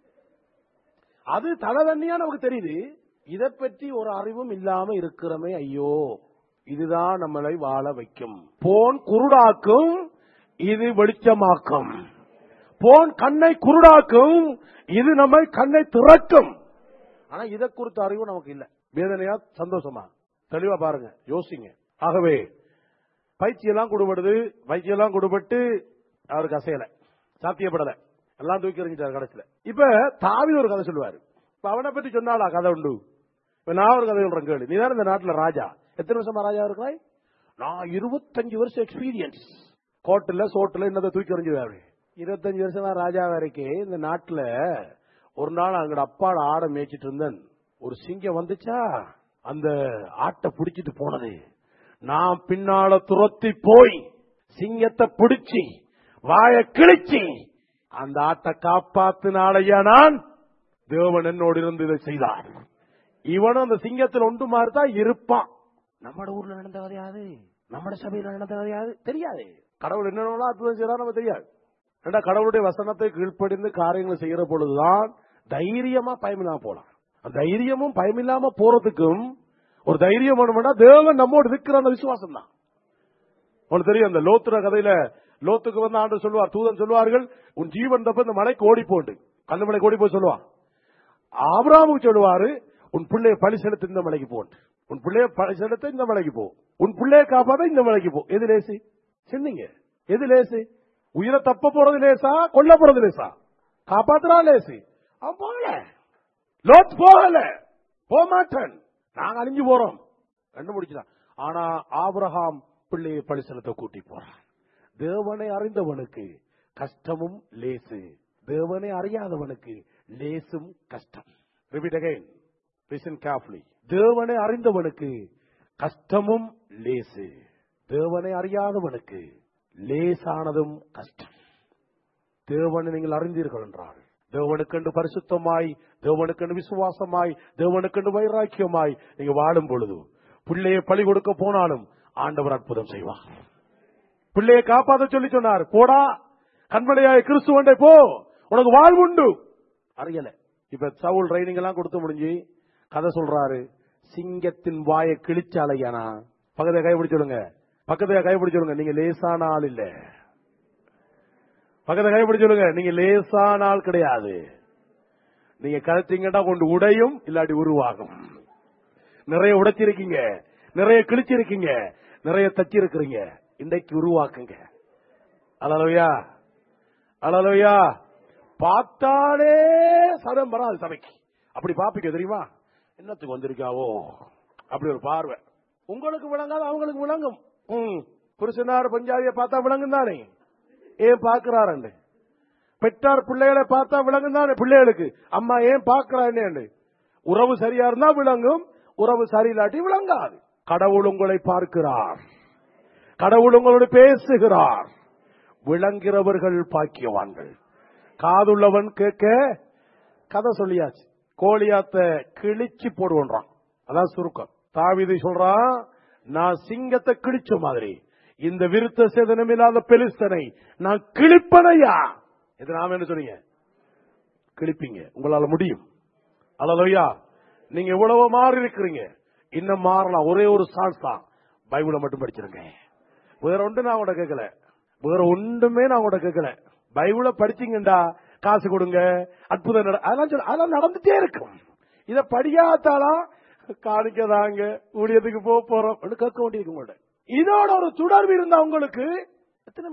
S4: அது தலை தண்ணியா நமக்கு தெரியுது. இதை பற்றி ஒரு அறிவும் இல்லாம இருக்கிறமே, ஐயோ, இதுதான் நம்மளை வாழ வைக்கும். போன் குருடாக்கும், இது வெளிச்சமாக்கும். போன் கண்ணை குருடாக்கும், இது நம்மை கண்ணை திறக்கும். ஆனா இதை குறித்த அறிவு நமக்கு இல்ல. வேதனையா சந்தோஷமா? தெளிவா பாருங்க, யோசிங்க. ஆகவே பயிற்சியெல்லாம் கொடுபடுது, பயிற்சியெல்லாம் கொடுபட்டு அவருக்கு அசையல, சாத்தியப்படல, எல்லாம் தூக்கி எறிஞ்சிட்டாரு கடைசியில. இப்ப தாவீது ஒரு கதை சொல்லுவாரு. அவனை பற்றி சொன்னாலா கதை உண்டு. நான் ஒரு கதை சொல்றேன் கேளு. நீ தான் இந்த நாட்டுல ராஜா. எத்தனை வருஷமா ராஜா இருக்கிறாய்? நான் 25 வருஷம் எக்ஸ்பீரியன்ஸ். கோட்டுல சோட்டுல என்னதை தூக்கி எறிஞ்சுவாரு. 25 வருஷமா ராஜா வரைக்கும் இந்த நாட்டுல ஒரு நாள் அங்கட அப்பாட ஆடை மேய்ச்சிட்டு இருந்தேன். ஒரு சிங்கம் வந்துச்சா, அந்த ஆட்டை பிடிச்சிட்டு போனது. நான் பின்னால துரத்தி போய் சிங்கத்தை பிடிச்சி வாய கிழிச்சி அந்த ஆட்டை காப்பாத்தினாலையா நான். தேவன் என்னோடு இருந்து இதை செய்தார். இவனும் அந்த சிங்கத்தில் ஒன்று மாதிரிதான் இருப்பான். நம்ம ஊர்ல நடந்த கதையாது, நம்ம சபையில் நடந்த கதையாது தெரியாது. கடவுள் என்னென்ன அற்புதம் செய்யறாரு நம்ம தெரியாது. கடவுளுடைய வசனத்தை கீழ்ப்படிந்து காரியங்களை செய்யற பொழுதுதான் தைரியமா பயமில்லாம போலாம். தைரியமும் பயமில்லாம போறதுக்கும் ஒரு தைரியம் வேணும்னா தேவன் நம்மோடு இருக்கிற அந்த விசுவாசம் தான். உனக்கு தெரியும், அந்த லோத்துற கதையில லோத்துக்கு வந்து ஆண்டு சொல்லுவார், தூதன் சொல்லுவார்கள், உன் ஜீவன் தப்ப இந்த மலைக்கு ஓடி போண்டு, கல்லு மலைக்கு ஓடி போய் சொல்லுவான். ஆபிரகாமுக்கு சொல்லுவாரு, உன் பிள்ளைய பழி செலுத்த இந்த மலைக்கு போண்டு, உன் பிள்ளைய பழி செலுத்த இந்த மலைக்கு போ, உன் பிள்ளைய காப்பாத இந்த மலைக்கு போ. எது லேசி சொன்னீங்க? எது லேசி? உயிரை தப்ப போறது லேசா, கொல்ல போறது லேசா? காப்பாத்துறா லேசி. அவன் போகல, லோத் போகல, போக மாட்டேன், நாங்க அழிஞ்சு போறோம் கண்டுபிடிச்சான். ஆனா ஆபிரகாம் பிள்ளையை பழி செலுத்த கூட்டி போறான். தேவனை அறிந்தவனுக்கு கஷ்டமும் லேசு, தேவனை அறியாதவனுக்கு லேசும் கஷ்டம். Repeat again, listen carefully. தேவனை அறிந்தவனுக்கு கஷ்டமும் லேசு, தேவனை அறியாதவனுக்கு லேசானதும் கஷ்டம். தேவனை நீங்கள் அறிந்தீர்கள் என்றால், தேவனுக்கென்று பரிசுத்தமாய், தேவனுக்கென்று விசுவாசமாய், தேவனுக்கென்று வைராக்கியமாய் நீங்க வாழும் பொழுது பிள்ளையை பலி கொடுக்க போனாலும் ஆண்டவர் அற்புதம் செய்வார். பிள்ளையை காப்பாற்ற சொல்லி சொன்னார், போடா கண்மலையாய் கிறிஸ்துவண்டை போ, உனக்கு வாழ்வுண்டு. அறியல. இப்ப சவுல் ட்ரைனிங் எல்லாம் கொடுத்து முடிஞ்சு கதை சொல்றாரு, சிங்கத்தின் வாயை கிழிச்சாலையானா. பக்கத்தை கைப்பிடி சொல்லுங்க, பக்கத்தை கைப்பிடி சொல்லுங்க, நீங்க லேசான ஆள் இல்ல. பக்கத்தை கைப்பிடி சொல்லுங்க, நீங்க லேசான ஆள் கிடையாது. நீங்க கதைச்சீங்கன்னா கொண்டு உடையும், இல்லாட்டி உருவாகும். நிறைய உடைச்சிருக்கீங்க, நிறைய கிழிச்சிருக்கீங்க, நிறைய தச்சிருக்கிறீங்க. இன்றைக்கு உருவாக்குங்க. அல்லேலூயா, அல்லேலூயா. பார்த்தாலே சதம் வராது சபைக்கு. அப்படி பாப்பிக்க தெரியுமா? என்னத்துக்கு வந்திருக்காவோ அப்படி ஒரு பார்வை. உங்களுக்கு விளங்காது, அவங்களுக்கு விளங்கும். புருஷனார் பஞ்சாதியை பார்த்தா விளங்கும் தானே, ஏன் பாக்குறாரு? பெற்றார் பிள்ளைகளை பார்த்தா விளங்கும் தானே பிள்ளைகளுக்கு, அம்மா ஏன் பாக்குறான்னு. உறவு சரியா இருந்தா விளங்கும், உறவு சரியில்லாட்டி விளங்காது. கடவுள் உங்களை பார்க்கிறார், கடவுள் உங்களோடு பேசுகிறார். விளங்குகிறவர்கள் பாக்கியவான்கள். காதுள்ளவன் கேட்க. கதை சொல்லியாச்சு. கோலியாத்த கிழிச்சு போடுவான், அதான் சுருக்கம். தாவீது சொல்றான், நான் சிங்கத்தை கிழிச்ச மாதிரி இந்த விருத்த சேதனம் இல்லாத பெலிஸ்தனை நான் கிழிப்பனையா. இது நாம என்ன சொன்னீங்க? கிழிப்பீங்க, உங்களால முடியும். அல்லேலூயா. நீங்க எவ்வளவு மாறி இருக்கிறீங்க, இன்னும் மாறலாம். ஒரே ஒரு சான்ஸ் தான், பைபிளை மட்டும் படிச்சிருங்க. வேற ஒன்று நான் கூட கேட்கல, வேற ஒன்றுமே நான் கூட கேட்கல. பைபிளை படிச்சீங்கடா, காசு கொடுங்க, அற்புதம் அதெல்லாம் நடந்துட்டே இருக்கும். இத படியாத்தாலாம் காணிக்கதாங்க, ஊழியத்துக்கு போறோம் கேட்க வேண்டியிருக்கு உங்கள்ட்ட. இதோட ஒரு தொடர்பு இருந்தா உங்களுக்கு எத்தனை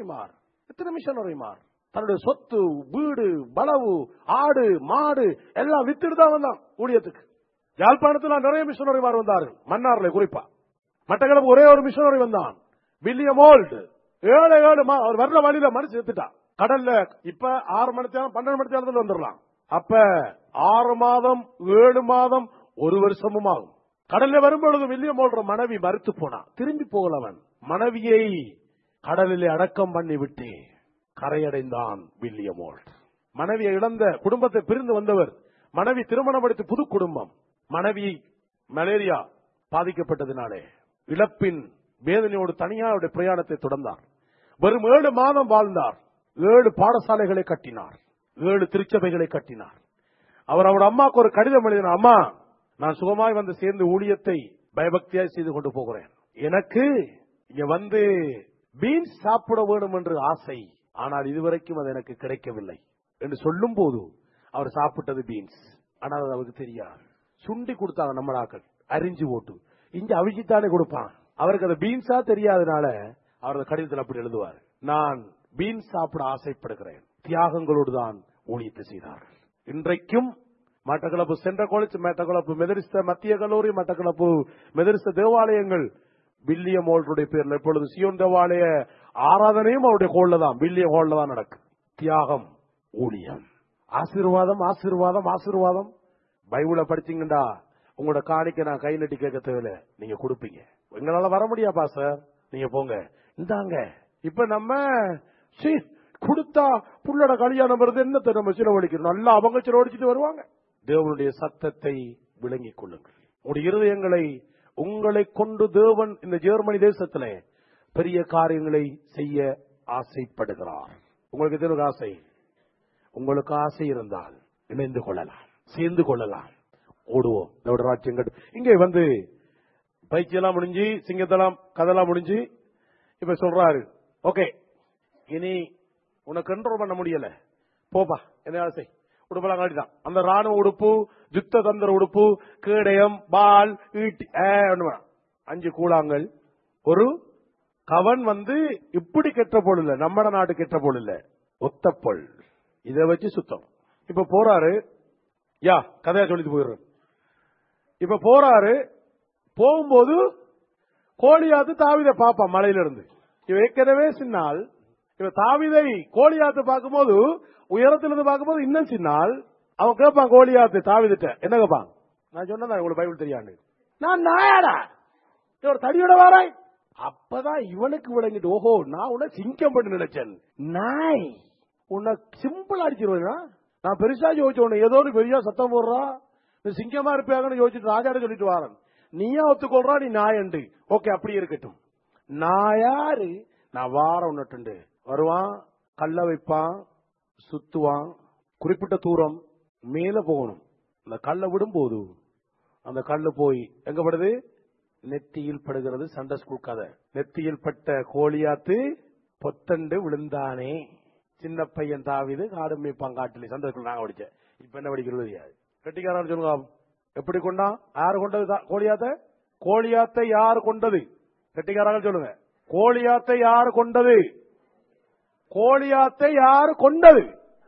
S4: மிஷனரி மார் தன்னுடைய சொத்து, வீடு, பலவு, ஆடு, மாடு எல்லாம் வித்துட்டு தான் வந்தான் ஊழியத்துக்கு. யாழ்ப்பாணத்தில் நிறைய மிஷனரிமார் வந்தாரு, மன்னார்ல குறிப்பா. மட்டக்களப்பு ஒரே ஒரு மிஷனரி வந்தான், வில்லியம் ஓல்ட். 7 அவர் வர்ற வழியில மனுஷன் செத்துட்டான் கடல்ல. இப்ப 6 மணி நேரம் 12 மணி நேரத்துல வந்துடலாம். அப்ப 6 மாதம் 7 மாதம் 1 வருஷமும் ஆகும். கடல்ல வரும்பொழுது வில்லியம் ஓல்ற மனைவி மறுத்து போனா, திரும்பி போகலவன். மனைவியை கடலிலே அடக்கம் பண்ணி விட்டு கரையடைந்தான் வில்லியம் ஓல்ட். மனைவியை இழந்த, குடும்பத்தை பிரிந்து வந்தவர். மனைவி திருமணம் எடுத்து புது குடும்பம். மனைவி மலேரியா பாதிக்கப்பட்டதினாலே இழப்பின் வேதனையோடு தனியாருடைய பிரயாணத்தை தொடர்ந்தார். வெறும் 7 மாதம் வாழ்ந்தார். 7 பாடசாலைகளை கட்டினார், 7 திருச்சபைகளை கட்டினார். அவர் அம்மாவுக்கு ஒரு கடிதம் எழுதினார், அம்மா நான் சுகமாய் வந்து சேர்ந்து ஊழியத்தை பயபக்தியாய் செய்து கொண்டு போகிறேன். எனக்கு இங்க வந்து பீன்ஸ் சாப்பிட வேண்டும் என்று ஆசை, ஆனால் இதுவரைக்கும் அது எனக்கு கிடைக்கவில்லை என்று சொல்லும் போது அவர் சாப்பிட்டது பீன்ஸ். ஆனால் அது அவருக்கு தெரியாது. சுண்டி கொடுத்தாங்க நம்மளாக்கள், அரிஞ்சு போட்டு இங்க அவிச்சித்தானே கொடுப்பான். அவருக்கு அது பீன்ஸா தெரியாதனால அவர் கடிதத்தில் அப்படி எழுதுவார், நான் பீன்ஸ் சாப்பிட ஆசைப்படுகிறேன். தியாகங்களோடு தான் ஊழியத்தை செய்தார்கள். இன்றைக்கும் Batticaloa Central College, Batticaloa Methodist மத்திய கல்லூரி, மட்டக்களப்பு மெதரிஸ்த தேவாலயங்கள் வில்லியம் ஹோல்டருடைய பேர்ல. இப்பொழுது சியோன் தேவாலய ஆராதனையும் அவருடைய ஹோல்ல தான், வில்லியம் ஹோல்ல தான் நடக்கு. தியாகம், ஊழியம், ஆசீர்வாதம், ஆசீர்வாதம், ஆசீர்வாதம். பைபிளை படிச்சீங்கடா உங்களோட காணிக்க நான் கை நட்டி கேட்க தேவையில்ல, நீங்க கொடுப்பீங்க. எங்களால வர முடியாப்பா சார், நீங்க போங்க இந்தாங்க. இப்ப நம்ம கொடுத்தா புள்ளோட கல்யாணம் வருது, என்னத்தை நம்ம சிலவழிக்கிறோம், நல்லா அவங்க சிலவழிச்சிட்டு வருவாங்க. தேவனுடைய சத்தத்தை விளங்கிக் கொள்ளுங்கள். உங்களுடைய இருதயங்களை உங்களை கொண்டு தேவன் இந்த ஜெர்மனி தேசத்திலே பெரிய காரியங்களை செய்ய ஆசைப்படுகிறார். உங்களுக்கு எதுவும் ஆசை? உங்களுக்கு ஆசை இருந்தால் இணைந்து கொள்ளலாம், சேர்ந்து கொள்ளலாம், ஓடுவோம். ராஜ்யங்கள் இங்கே வந்து பயிற்சி எல்லாம் முடிஞ்சு, சிங்கத்தெல்லாம் கதெல்லாம் முடிஞ்சு இப்ப சொல்றாரு, ஓகே இனி உனக்கு கண்ட்ரோல் பண்ண முடியல, போப்பா, என்ன ஆசை உடுப்பெல்லாம் காட்டிதான். அந்த ராணுவ உடுப்பு, யுத்த தந்திர உடுப்பு, கேடயம், பால், ஈட்டி, 5 கூழாங்கல், ஒரு கவன் வந்து இப்படி கெட்ட போல் இல்ல, நம்ம நாட்டு கெட்ட போல் இல்ல, ஒத்தப்பொல், இதை வச்சு சுத்தம். இப்ப போறாரு, யா கதையா சொல்லிட்டு போயிடுறேன். இப்ப போறாரு, போகும்போது கோலியாத்து தாவீதை பாப்பான் மலையில இருந்து. இவ ஏற்கனவே சின்னால், இவ தாவீதை கோலியாத்து பார்க்கும்போது உயரத்திலிருந்து பார்க்கும்போது இன்னும் சின்னால். அவன் கேட்பான் கோலியாத்து தாவீதிட்ட, என்ன கேட்பான்? நான் சொன்னதான் உங்களுக்கு பைபிள் தெரியாது, நான் நாயாடா ஒரு தடியோட வாராய். அப்பதான் இவனுக்கு விளங்கிட்டு, ஓஹோ நான் உன்னை சிங்கம் பண்ணி நினைச்சேன், நாய் உன்னை சிம்பிள் அடிச்சிருவேன். நான் பெருசா யோசிச்ச உன்னை ஏதோ பெரிய சத்தம் போடுறா, சிங்கமா இருப்பாங்கன்னு யோசிச்சுட்டு ராஜாட சொல்லிட்டு வாரன், நீயா ஒத்துக்கொள்றா நீ நாயண்டு. ஓகே அப்படி இருக்கட்டும், நான் யாரு, நான் வார ஒன்னுட்டு வருவான், கல்ல வைப்பான், சுத்துவான், குறிப்பிட்ட தூரம் மேல போகணும். அந்த கல்ல விடும்போது அந்த கல்லு போய் எங்க படுது, நெத்தியில் படுகிறது. சண்டை ஸ்கூல் கதை. நெத்தியில் பட்ட கோலியாத்து பொத்தண்டு விழுந்தானே. சின்ன பையன் தாவீது காடு மேய்ப்பான் காட்டிலே. சண்டை ஸ்கூல் நாங்க படிச்சேன். இப்ப என்ன படிக்கிறது தெரியாது. கெட்டிக்காரன் சொல்லுங்க, எப்படி கொண்டான், யாரு கொண்டது கோலியாத்த? கோலியாத்தை யாரு கொண்டது? கெட்டிக்காரர்கள் சொல்லுங்க, கோலியாத்தை யாரு கொண்டது? கோலியாத்தை யாரு கொண்டது?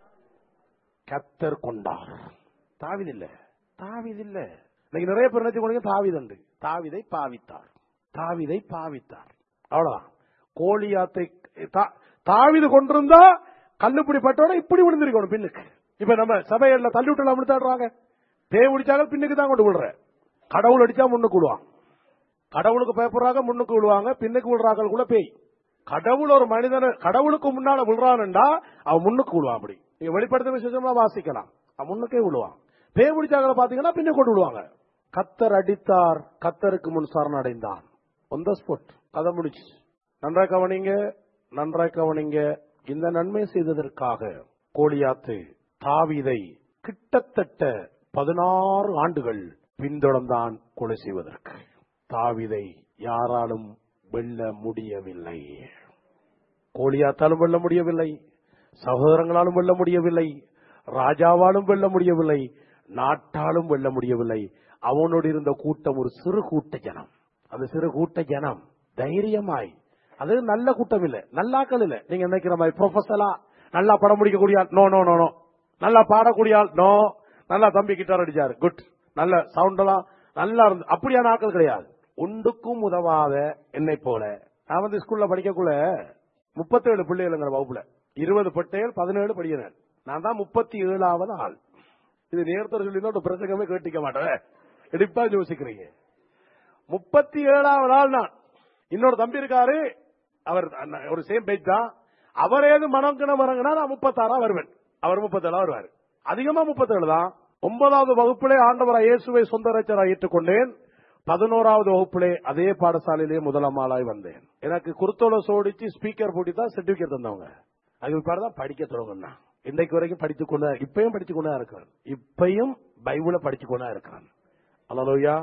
S4: கர்த்தர் கொண்டார். தாவீது இல்ல, தாவீது இல்ல. இன்னைக்கு நிறைய பேர் நினைச்சு கொண்டு தாவீது உண்டு. தாவீதை பாவித்தார், தாவீதை பாவித்தார், அவ்வளவுதான். கோலியாத்தை தாவீது கொண்டிருந்தா கல்லுப்பிடி பட்டோட இப்படி விழுந்திருக்கணும் பின்னுக்கு. இப்ப நம்ம சபையில தள்ளி விட்டு விழுத்தாடுறாங்க, தேவை முடிச்சாங்க பின்னுக்கு தான் கொண்டு விழுற. கடவுள் அடிச்சா முன்னுக்கு விழுவாங்க, கடவுளுக்கு பயப்படுறாங்க முன்னுக்கு விழுவாங்க, பின்னுக்கு விழுறாங்க கூட பேய். கடவுள் ஒரு மனிதனை கடவுளுக்கு முன்னால விழுறான்டா அவன் முன்னுக்கு விழுவான். அப்படி நீங்க வெளிப்படுத்த விசேஷமா வாசிக்கலாம், அவன் முன்னுக்கே விழுவான். பேய் முடிச்சாங்க பாத்தீங்கன்னா பின்னுக்கு கொண்டு விழுவாங்க. கத்தர் அடித்தார், கத்தருக்கு முன் சரண் அடைந்தான். ஒன் த ஸ்பாட் கதை முடிச்சு. நன்றாய் கவனிங்க, நன்றாய் கவனிங்க. இந்த நன்மை செய்ததற்காக கோலியாத்து தாவீதை கிட்டத்தட்ட 16 ஆண்டுகள் பின்தொடர்ந்தான் கொலை செய்வதற்கு. தாவீதை யாராலும் வெல்ல முடியவில்லை. கோலியாத்தாலும் வெல்ல முடியவில்லை, சகோதரங்களாலும் வெல்ல முடியவில்லை, ராஜாவாலும் வெல்ல முடியவில்லை, நாட்டாலும் வெல்ல முடியவில்லை. அவனோடு இருந்த கூட்டம் ஒரு சிறு கூட்ட ஜனம். அந்த சிறு கூட்ட ஜனம் தைரியமாய், அது நல்ல கூட்டம் இல்ல, நல்லாக்கள் இல்ல. நீங்க நினைக்கிற மாதிரி ப்ரொஃபஸரா நல்லா படம் முடிக்கக்கூடிய ஆள், நோ நோ நோ நோ. நல்லா பாடக்கூடிய ஆள், நோ. நல்லா தம்பி கிட்டார் அடிச்சாரு, குட். நல்ல சவுண்ட் எல்லாம் நல்லா இருந்து, அப்படியான ஆட்கள் கிடையாது. ஒன்றுக்கும் உதவாத என்னை போல. நான் வந்து ஸ்கூல்ல படிக்கக்குள்ள 37 பிள்ளைகள் வகுப்புல 20 பட்டைகள் 17 படிக்கிறேன். நான் தான் 37வது ஆள். இது நேரத்தோடு சொல்லி ஒரு பிரசங்கமே கேட்டிக்க மாட்டேன், எடுப்பா யோசிக்கிறீங்க. 37வது ஆள் நான். இன்னொரு தம்பி இருக்காரு, அவர் ஒரு சேம் பேஜ் தான். அவர் ஏது மனங்கின மரங்கினா நான் 36 வருவேன், அவர் 37 வருவார். அதிகமா 37 தான். 9வது வகுப்பிலே ஆண்டவராய் இயேசுவை சொந்த ரட்சகராய் ஏற்றுக்கொண்டேன். 11வது வகுப்பிலே அதே பாடசாலையிலே முதலாம் ஆளாய் வந்தேன். எனக்கு குருத்தோல சோடிச்சு ஸ்பீக்கர் போட்டி தான் சர்டிபிகேட் தந்தவங்க. அதுக்கு பேர் தான் படிக்க தொடங்கினா. இன்றைக்கு வரைக்கும் படித்துக்கொண்டா, இப்பயும் படிச்சுக்கொண்டா இருக்கிறேன். இப்பயும் பைபிளை படிச்சுக்கொண்டா இருக்கிறேன். அல்லேலூயா.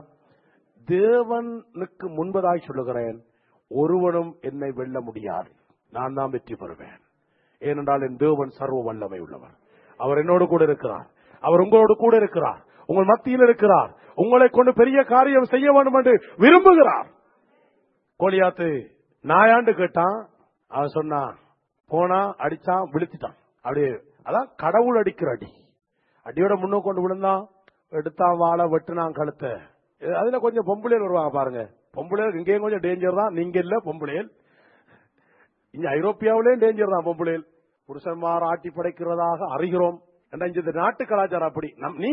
S4: தேவனுக்கு முன்பதாய் சொல்லுகிறேன், ஒருவனும் என்னை வெல்ல முடியாது. நான் தான் வெற்றி பெறுவேன். ஏனென்றால் என் தேவன் சர்வ வல்லமை உள்ளவர். அவர் என்னோடு கூட இருக்கிறார், அவர் உங்களோடு கூட இருக்கிறார், உங்கள் மத்தியில் இருக்கிறார். உங்களை கொண்டு பெரிய காரியம் செய்ய வேண்டும் என்று விரும்புகிறார். கோலியாத்து நாயாண்டு கேட்டான், அவன் சொன்னான், போனா அடிச்சான், விழுத்திட்டான். அப்படியே அதான் கடவுள் அடிக்கிற அடி. அடியோட முன்னோக்கு கொண்டு விழுந்தான், எடுத்தான் வாழை வெட்டுனான் கழுத்த. அதுல கொஞ்சம் பொம்பளையல் வருவாங்க பாருங்க. பொம்பளையல் இங்கேயும் கொஞ்சம் டேஞ்சர் தான். நீங்க இல்ல பொம்பளையல், இங்க ஐரோப்பியாவிலேயும் டேஞ்சர் தான் பொம்பளையல். புருஷன்மார் ஆட்டி படைக்கிறதாக அறிகிறோம். இந்த நாட்டு கலாச்சாரம் அப்படி.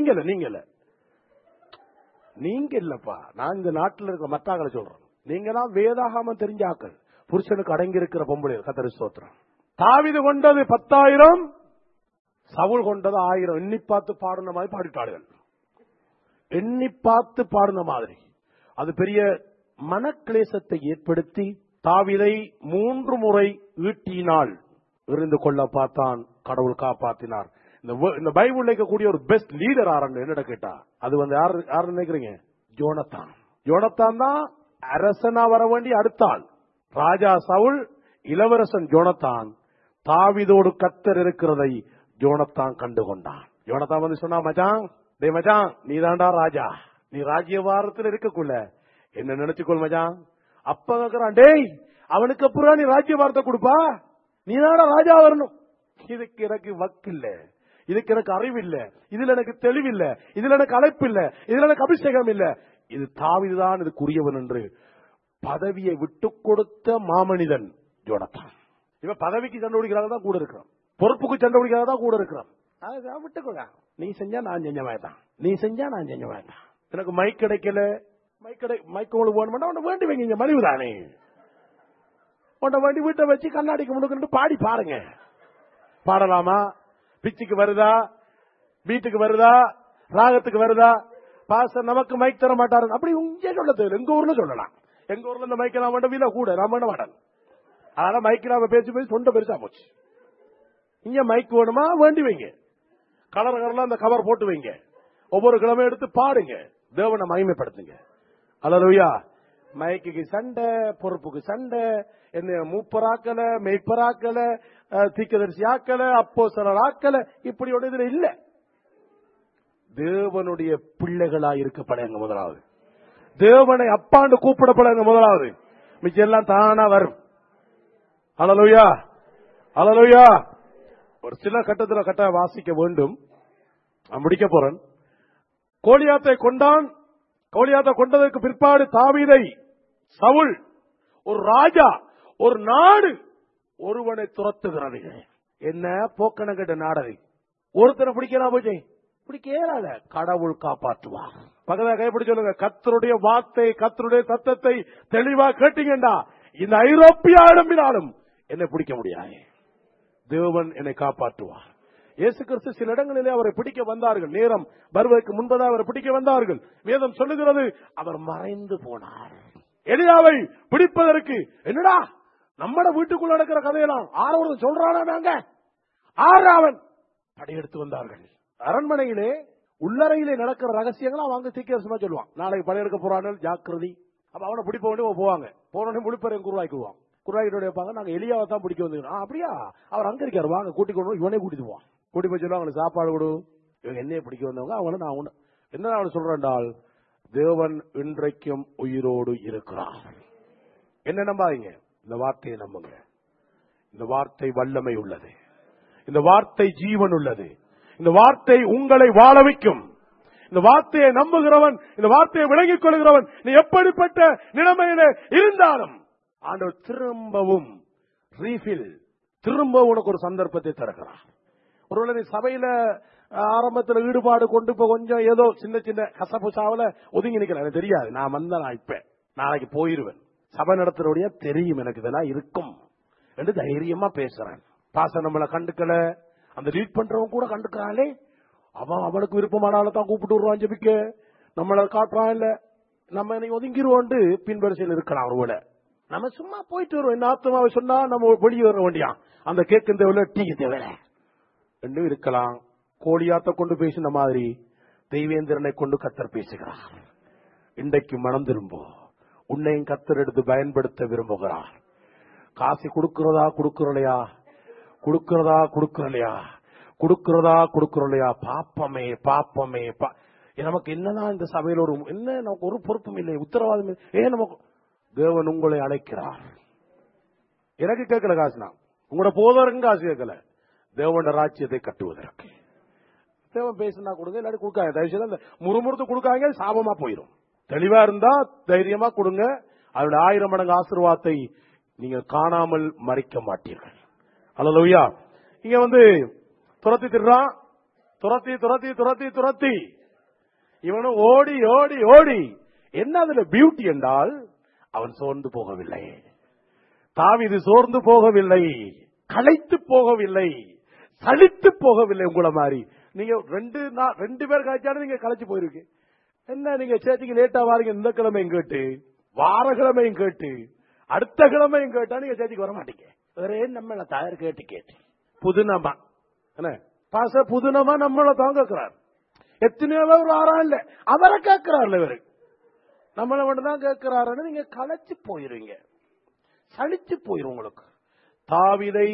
S4: நீங்க இல்லப்பா, நான் இந்த நாட்டில் இருக்கிற மத்தாக்களை சொல்றேன். நீங்க தான் வேதாகாம தெரிஞ்சாக்கள். புருஷனுக்கு அடங்கி இருக்கிற பொம்பளையல். கர்த்தருக்கு ஸ்தோத்திரம். தாவீது கொண்டது 10,000, சவுல் கொண்டது 1000. எண்ணி பார்த்து பாடுன மாதிரி பாடிட்டார்கள். எண்ணி பார்த்து பாடுன மாதிரி. அது பெரிய மனக்லேசத்தை ஏற்படுத்தி தாவீதை 3 முறை ஈட்டினால் இருந்து கொள்ள பார்த்தான். கடவுள் காப்பாற்றினார். இந்த பைபிள் இருக்கக்கூடிய ஒரு பெஸ்ட் லீடர் ஆரண்டு என்னடா கேட்டா, அது யாரு நினைக்கிறீங்க? ஜோனத்தான் தான் அரசனா வர வேண்டிய அடுத்தாள். ராஜா சவுல், இளவரசன் ஜோனத்தான். தாவீதோடு கர்த்தர் இருக்கிறதை ஜோனத்தான் கண்டுகொண்டான். ஜோனத்தான் வந்து சொன்னா, மச்சான், டேய் மச்சான், நீ தாண்டா ராஜா, நீ ராஜ்யபாரத்தில் இருக்கக்குள்ள என்ன நினைச்சுக்கொள் மச்சான். அப்ப கேக்குறான், டேய் அவனுக்கு அப்புறம் நீ ராஜ்யபாரத்தை கொடுப்பா, நீ தாண்டா ராஜா வரணும். இதுக்கு எனக்கு வக்கு இல்ல, இதுக்கு எனக்கு அறிவு இல்ல, இதுல எனக்கு தெளிவில்ல, இதுல எனக்கு அழைப்பு இல்ல, இதுல எனக்கு அபிஷேகம் இல்ல. இது தாவீதுதான் இதுக்குரியவன் என்று பதவியை விட்டு கொடுத்த மாமனிதன் ஜோனத்தான். இவன் பதவிக்கு சண்டை பிடிக்கிறாங்க தான் கூட இருக்கிறான், பொறுப்புக்கு சண்டை பிடிக்கிறாங்க தான் கூட இருக்கிறான். விட்டுக்கொள்ள, நீ செஞ்சா நான் செஞ்ச வேண்டாம், நீ செஞ்சா நான் செஞ்ச வேண்டாம். எனக்கு மைக் கிடைக்கல, மைக் உங்களுக்கு வேணும், உன்னை வேண்டி வைங்க, மலிவு தானே, உன்னை வேண்டி வீட்டை வச்சு கண்ணாடிக்கு முழுக்க பாடி பாருங்க. பாடலாமா? பிச்சுக்கு வருதா, பீட்டுக்கு வருதா, ராகத்துக்கு வருதா? பாஸ்டர் நமக்கு மைக் தர மாட்டாரு அப்படி இங்கே சொல்ல தேவை. எங்க ஊர்ல சொல்லலாம். எங்க ஊர்ல இந்த மைக் நான் வேண்ட வீல கூட நான் வேண்ட மாட்டேன். அதனால மைக்கு நாம பேசி பேசி சொந்த பெருசா போச்சு. இங்க மைக் வேணுமா வேண்டி வைங்க, கலர் கலர்ல அந்த கவர் போட்டு வைங்க, ஒவ்வொரு கிழமை எடுத்து பாடுங்க, தேவனை மகிமைப்படுத்துங்க. அல்லேலூயா. மைக்கு சண்டை, பொறுப்புக்கு சண்டை, என்ன மூப்பராக்கல, மெய்ப்பராக்கல, தீர்க்கதரிசி ஆக்கல, அப்போஸ்தலர் ஆக்கல, இப்படி ஒன்று இதுல இல்ல. தேவனுடைய பிள்ளைகளா இருக்கப்படங்க முதலாவது. தேவனை அப்பாண்டு கூப்பிடப்படங்க முதலாவது. மிச்சம் எல்லாம் தானா வரும். அல்லேலூயா, அல்லேலூயா. ஒரு சில கட்டத்தில் கட்ட வாசிக்க வேண்டும். நான் முடிக்க போறேன். கோலியாத்தை கொண்டான். கோலியாத்தை கொண்டதற்கு பிற்பாடு தாவீதை சவுல், ஒரு ராஜா, ஒரு நாடு ஒருவனை துரத்துகிறது. என்ன போக்கண கேட்ட நாடகை ஒருத்தனை பிடிக்கலாம் போச்சு, பிடிக்காத கடவுள் காப்பாற்றுவார். பக்கத்துல கைப்பிடி சொல்லுங்க, கர்த்தருடைய வார்த்தை, கர்த்தருடைய சத்தத்தை தெளிவா கேட்டீங்கடா, இந்த ஐரோப்பியா இடம்பினாலும் என்னை பிடிக்க முடியாது, தேவன் என்னை காப்பாற்றுவார். இயேசு கிறிஸ்து சில இடங்களிலே அவரை பிடிக்க வந்தார்கள். நேரம் வருவதற்கு முன்பதாக அவரை பிடிக்க வந்தார்கள். வேதம் சொல்லுகிறது அவர் மறைந்து போனார். எலியாவை பிடிப்பதற்கு என்னடா நம்மட வீட்டுக்குள்ள நடக்கிற கதையெல்லாம் ஆரவன் சொல்றானா, நாங்க ஆறாவன் படையெடுத்து வந்தார்கள். அரண்மனையிலே உள்ளறையிலே நடக்கிற ரகசியங்களா அவங்க சீக்கிரமா சொல்லுவான். நாளைக்கு படையெடுக்க போறாங்க, ஜாக்கிரதை. அப்ப அவனை பிடிப்ப வேண்டிய போவாங்க. போனோடனே முடிப்பறையும் குருவாக்கிடுவான். குருவாக்கிட்டு வைப்பாங்க, நாங்க எலியாவை தான் பிடிக்க வந்துக்கிறோம். அப்படியா, அவர் அங்க இருக்காரு, வாங்க கூட்டி கொண்டு இவனே கூட்டிட்டு போவான். கூட்டி போய் சொல்லுவாங்க, அவங்களுக்கு சாப்பாடு கொடு. இவங்க என்னைய பிடிக்க வந்தவங்க அவங்கள நான் ஒண்ணு என்ன அவனு சொல்றேன்டால், தேவன் இன்றைக்கும் உயிரோடு இருக்கிறார். என்ன நம்பாதீங்க, இந்த வார்த்தையை நம்புங்க. இந்த வார்த்தை வல்லமை உள்ளது, இந்த வார்த்தை ஜீவன் உள்ளது, இந்த வார்த்தை உங்களை வாழ வைக்கும். இந்த வார்த்தையை நம்புகிறவன், இந்த வார்த்தையை விளங்கிக் கொள்கிறவன், நீ எப்படிப்பட்ட நிலைமையில இருந்தாலும் ஆண்டவர் திரும்பவும் ரீஃபில், திரும்ப உனக்கு ஒரு சந்தர்ப்பத்தை தருகிறார். ஒருவேளை நீ சபையில ஆரம்பத்தில் ஈடுபாடு கொண்டு இப்ப கொஞ்சம் ஏதோ சின்ன சின்ன கசப்பு சாவல ஒதுங்கி நிக்கிறேன், எனக்கு தெரியாது, நான் வந்தா நான் இப்ப நாளைக்கு போயிருவேன், சபை நடத்துறோடைய தெரியும் எனக்கு இதெல்லாம் இருக்கும் என்று தைரியமா பேசுறேன். பாச நம்மளை கண்டுக்கல, அந்த லீட் பண்றவங்க கூட கண்டுக்கிறாளே, அவன் அவனுக்கு விருப்பமான ஆளை தான் கூப்பிட்டு வருவான் ஜெபிக்க, நம்மள காட்டுறான் இல்ல, நம்ம ஒதுங்கிடுவோம் பின்வரிசையில் இருக்கலாம். ஒருவேளை நம்ம சும்மா போயிட்டு வருவோம், இந்த ஆத்மாவை சொன்னா நம்ம வெளியே வர வேண்டியா, அந்த கேக்கு தேவையில்ல, டீ தேவையில்ல என்று இருக்கலாம். கோலியாத்தை கொண்டு பேசின மாதிரி தெய்வேந்திரனை கொண்டு கர்த்தர் பேசுகிறார். இன்றைக்கு மனம் திரும்போ, உன்னையும் கர்த்தர் எடுத்து பயன்படுத்த விரும்புகிறார். காசு கொடுக்கிறதா கொடுக்கிறலையா, கொடுக்கிறதா கொடுக்கிறலையா, கொடுக்கிறதா கொடுக்கிறலையா, பாப்பமே பாப்பமே. நமக்கு என்னதான் இந்த சபையில் ஒரு என்ன, நமக்கு ஒரு பொறுப்பும் இல்லை, உத்தரவாதம் இல்லை. நமக்கு தேவன் உங்களை அழைக்கிறார். எனக்கு கேட்கல காசுனா, உங்களோட போதவருக்கும் காசு கேட்கல, தேவனோட ராஜ்யத்தை கட்டுவதற்கு. தேவன் பேசினா கொடுங்க, இல்லாட்டி கொடுக்காங்க. தயவுசெய்து அந்த முறுமுறுத்து கொடுக்காங்க, சாபமா போயிடும். தெளிவா இருந்தா தைரியமா கொடுங்க. அவருடைய 1000 மடங்கு ஆசீர்வாதத்தை நீங்க காணாமல் மறைக்க மாட்டீர்கள். அல்லேலூயா. இங்க துரத்தி திடுறான், துரத்தி துரத்தி துரத்தி துரத்தி இவனும் ஓடி ஓடி ஓடி. என்ன அதுல பியூட்டி என்றால் அவன் சோர்ந்து போகவில்லை. தாவீது சோர்ந்து போகவில்லை, களைத்து போகவில்லை, சலித்து போகவில்லை. உங்களை மாதிரி நீங்க 2 பேர் கழிச்சாலும் நீங்க களைச்சு போயிருக்கீங்க. என்ன நீங்க சேர்த்துக்கு லேட்டா வாரீங்க, இந்த கிழமையும் கேட்டு வார கிழமையும் கேட்டு அடுத்த கிழமையும் கேட்டா நீங்க சேர்த்துக்கு வர மாட்டீங்க. ஒரே நம்மள தயார் கேட்டு கேட்டு புதுனமா என்ன பாச புதுனமா நம்மள தான் கேட்கிறார். எத்தனையோ பேர் வாரா இல்ல, அவரை கேட்கிறார்ல, இவரு நம்மள மட்டும்தான் கேட்கிறாருன்னு நீங்க களைச்சு போயிருவீங்க, சலிச்சு போயிரும் உங்களுக்கு. தாவீதை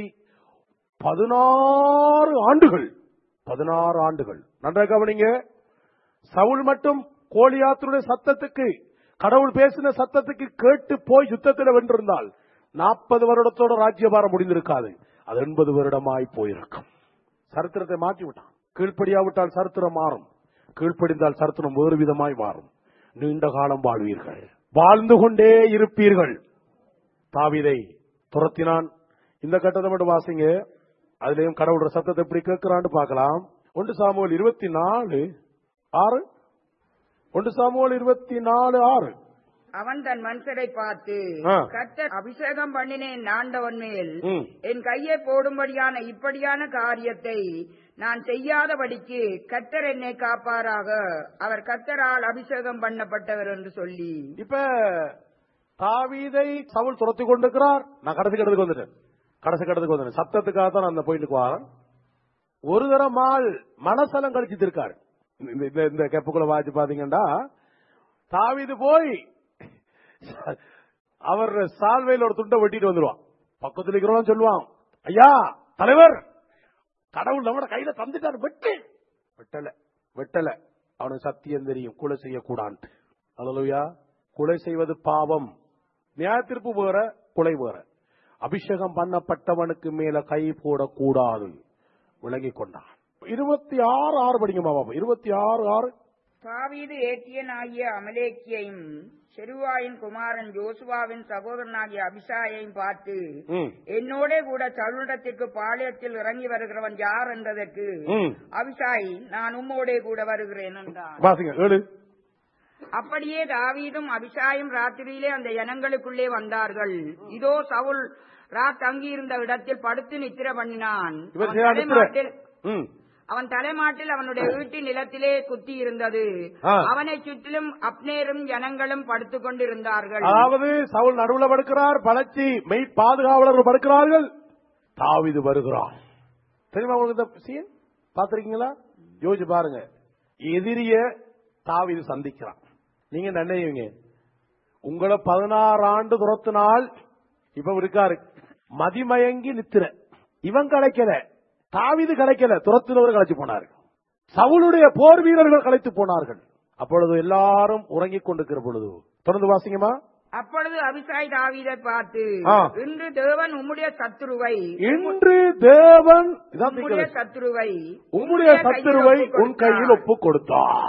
S4: 16 ஆண்டுகள் நன்றாக கவனிங்க. சவுல் மட்டும் கோலியாத்துடைய சத்தத்துக்கு, கடவுள் பேசின சத்தத்துக்கு கேட்டு போய் யுத்தத்தில் வென்றிருந்தால் 40 வருடத்தோட ராஜ்யபாரம் முடிந்திருக்காது. அது 80 வருடமாய் போயிருக்கும். சரித்திரத்தை மாற்றி விட்டான். கீழ்ப்படியாவிட்டால் சரித்திரம் மாறும், கீழ்ப்படிந்தால் சரித்திரம் வேறு விதமாய் மாறும். நீண்ட காலம் வாழ்வீர்கள், வாழ்ந்து கொண்டே இருப்பீர்கள். தாவீதை துரத்தினான். இந்த கட்டத்தை மட்டும் வாசிங்க, அதுலயும் கடவுளோட சத்தத்தை எப்படி கேட்கிறான்னு பார்க்கலாம். 1 சாமுவேல் 24:6. 1 சாமுவேல் 24:6.
S3: அவன் தன் மனுஷரை பார்த்து, கர்த்தர் அபிஷேகம் பண்ணினேன் ஆண்டவன் மேல் என் கையை போடும்படியான இப்படியான காரியத்தை நான் செய்யாதபடிக்கு கர்த்தர் என்னை காப்பாராக, அவர் கர்த்தரால் அபிஷேகம் பண்ணப்பட்டவர் என்று சொல்லி.
S4: இப்ப தாவீதை சவுல் துரத்தி கொண்டிருக்கிறார். நான் கடைசி கட்டத்துக்கு வந்துட்டேன். சத்தத்துக்காக தான் அந்த பாயிண்ட்டுக்கு வரேன். ஒரு தரம் ஆள் மனசலம் கழிச்சிட்டு இருக்காரு. இந்த கெப்புக்குள்ள வாச்சு பாத்தீங்கன்னா, தாவீது போய் அவர் சால்வையில் ஒரு துண்டை வெட்டிட்டு வந்துருவான். பக்கத்துல இருக்கிறவன் சொல்லுவான், ஐயா தலைவர், கடவுள் நம்ம கையில தந்துட்டார், வெட்டல. அவனுக்கு சத்தியம் தெரியும், கொலை செய்யக்கூடாது. அல்லேலூயா. கொலை செய்வது பாவம். நியாயத்தீர்ப்பு வேற, கொலை வேற. அபிஷேகம் பண்ணப்பட்டவனுக்கு மேல கை போடக்கூடாது, விளங்கிக் கொண்டான். 26:6 படிக்குமா பாபா? 26:6.
S3: தாவீது ஏத்தியனாகிய அமலேக்கியையும் செருவாயின் குமாரன் யோசுவாவின் சகோதரனாகிய அபிஷாயையும் பார்த்து, என்னோட கூட சவுலிடத்திற்கு பாளையத்தில் இறங்கி வருகிறவன் யார் என்றதற்கு அபிஷாய், நான் உம்மோட கூட வருகிறேன் என்றான். அப்படியே தாவீதும் அபிஷாயும் ராத்திரியிலே அந்த ஜனங்களுக்குள்ளே வந்தார்கள். இதோ சவுல் தங்கியிருந்த இடத்தில் படுத்து நித்திர பண்ணினான். அவன் தலைமாட்டில் அவனுடைய வீட்டின் நிலத்திலே குத்தி இருந்தது. அவனை சுற்றிலும் அப்னேரும் ஜனங்களும் படுத்துக் கொண்டிருந்தார்கள்.
S4: அதாவது சவுல் நடுவுல படுக்கிறார், பலச்சி மெய் பாதுகாவலர்கள் படுக்கிறார்கள், தாவீது வருகிறான். தெரியுமா உங்களுக்கு இந்த சீன்? பாத்திருக்கீங்களா? யோசிச்சு பாருங்க. எதிரிய தாவீது சந்திக்கிறான். நீங்க நினைவீங்க, உங்களை 16 ஆண்டு துரத்தினால் இப்ப இருக்காரு மதிமயங்கி நித்திர. இவன் கிடைக்கல, தாவீது கிடைக்கல, துரத்தினவர் களைச்சு போனார்கள். சவுலுடைய போர் வீரர்கள் களைத்து போனார்கள். அப்பொழுது எல்லாரும் உறங்கிக் கொண்டிருக்கிற பொழுது, தொடர்ந்து வாசிங்கம்மா.
S3: அப்பொழுது அபிஷாய் தாவீதை பார்த்து, இன்று தேவன் உம்முடைய சத்துருவை உம்முடைய சத்துருவை
S4: உன் கையில் ஒப்பு கொடுத்தார்.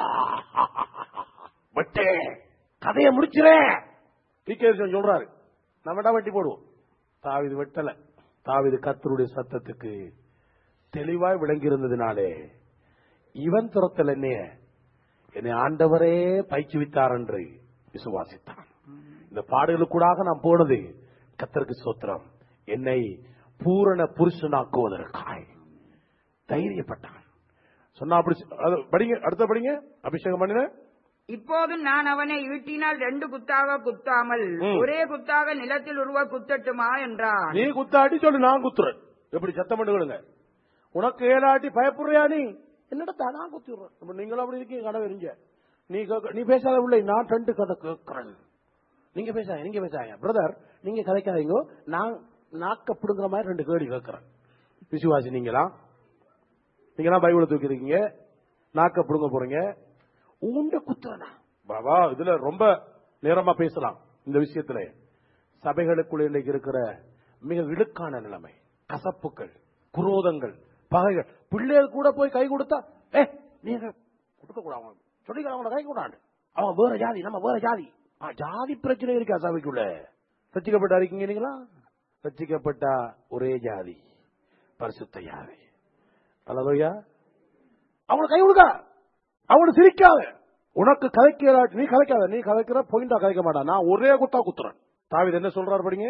S4: கதையை முடிச்சிறேன் சொல்றாரு. நம்ம வெட்டி போடுவோம். தாவீது வெட்டல. தாவீது கர்த்தருடைய சத்தத்துக்கு தெளிவாய் விளங்கி இருந்ததினாலே இவன் துரத்தல் என்னை ஆண்டவரே பயிற்றுவித்தார் என்று விசுவாசித்தான். இந்த பாடுகளுக்கூடாக நான் போனது கர்த்தருக்கு ஸ்தோத்திரம், என்னை பூரண புருஷனாக்குவதற்காய் தைரியப்பட்டான். சொன்னா அப்படி படிங்க, அடுத்த படிங்க. அபிஷேகம் பண்ணின.
S3: இப்போது நான் அவனை ஈட்டினால் 2 குத்தாக குத்தாமல் ஒரே குத்தாக நிலத்தில் உருவ குத்தட்டுமா என்றான்.
S4: நீ குத்தாட்டி சொல்லு, நான் குத்துறேன். எப்படி சத்தம் பண்ணுங்க. உனக்கு ஏழாட்டி பயப்படுறியா? நீ என்னடா நான் குத்திடுறேன். நீங்களும் அப்படி இருக்கீங்க. கடை எரிஞ்ச நீ பேசாத உள்ள, நான் 2 கதை கேட்கிறேன். நீங்க பேசாங்க பிரதர், நீங்க கதைக்காதீங்க. நான் நாக்கப்படுங்கிற மாதிரி 2 கேள்வி கேட்கிறேன். விசுவாசி நீங்களாம் பைபிளை தூக்கி இருக்கீங்க, நாக்கப்படுங்க போறீங்க. உண்ட குத்துறனா பாபா? இதுல ரொம்ப நேரமா பேசலாம். இந்த விஷயத்துல சபைகளுக்குள்ள இன்னைக்கு இருக்கிற மிக இடுக்கான நிலைமை, கசப்புகள், குரோதங்கள், பகைகள். பிள்ளைகள் கூட போய் கை கொடுத்தா நீங்க கொடுக்க கூடாது சொல்லிக்கலாம், அவங்களை கை கூடாது, அவங்க வேற ஜாதி, நம்ம வேற ஜாதி. ஜாதி பிரச்சனை இருக்கா சபைக்குள்ள? ரட்சிக்கப்பட்டா இருக்கீங்களா? ரட்சிக்கப்பட்ட ஒரே ஜாதி பரிசுத்த ஜாதி. அல்லேலூயா. அவங்களை கை கொடுக்க, அவங்களை சிரிக்காத. உனக்கு கதைக்கிற நீ கதைக்காத, நீ கதைக்கிற பாயிண்டா கதைக்க மாட்டான். நான் ஒரே குத்தா குத்துறேன். தாவீது என்ன சொல்றாரு படிங்க.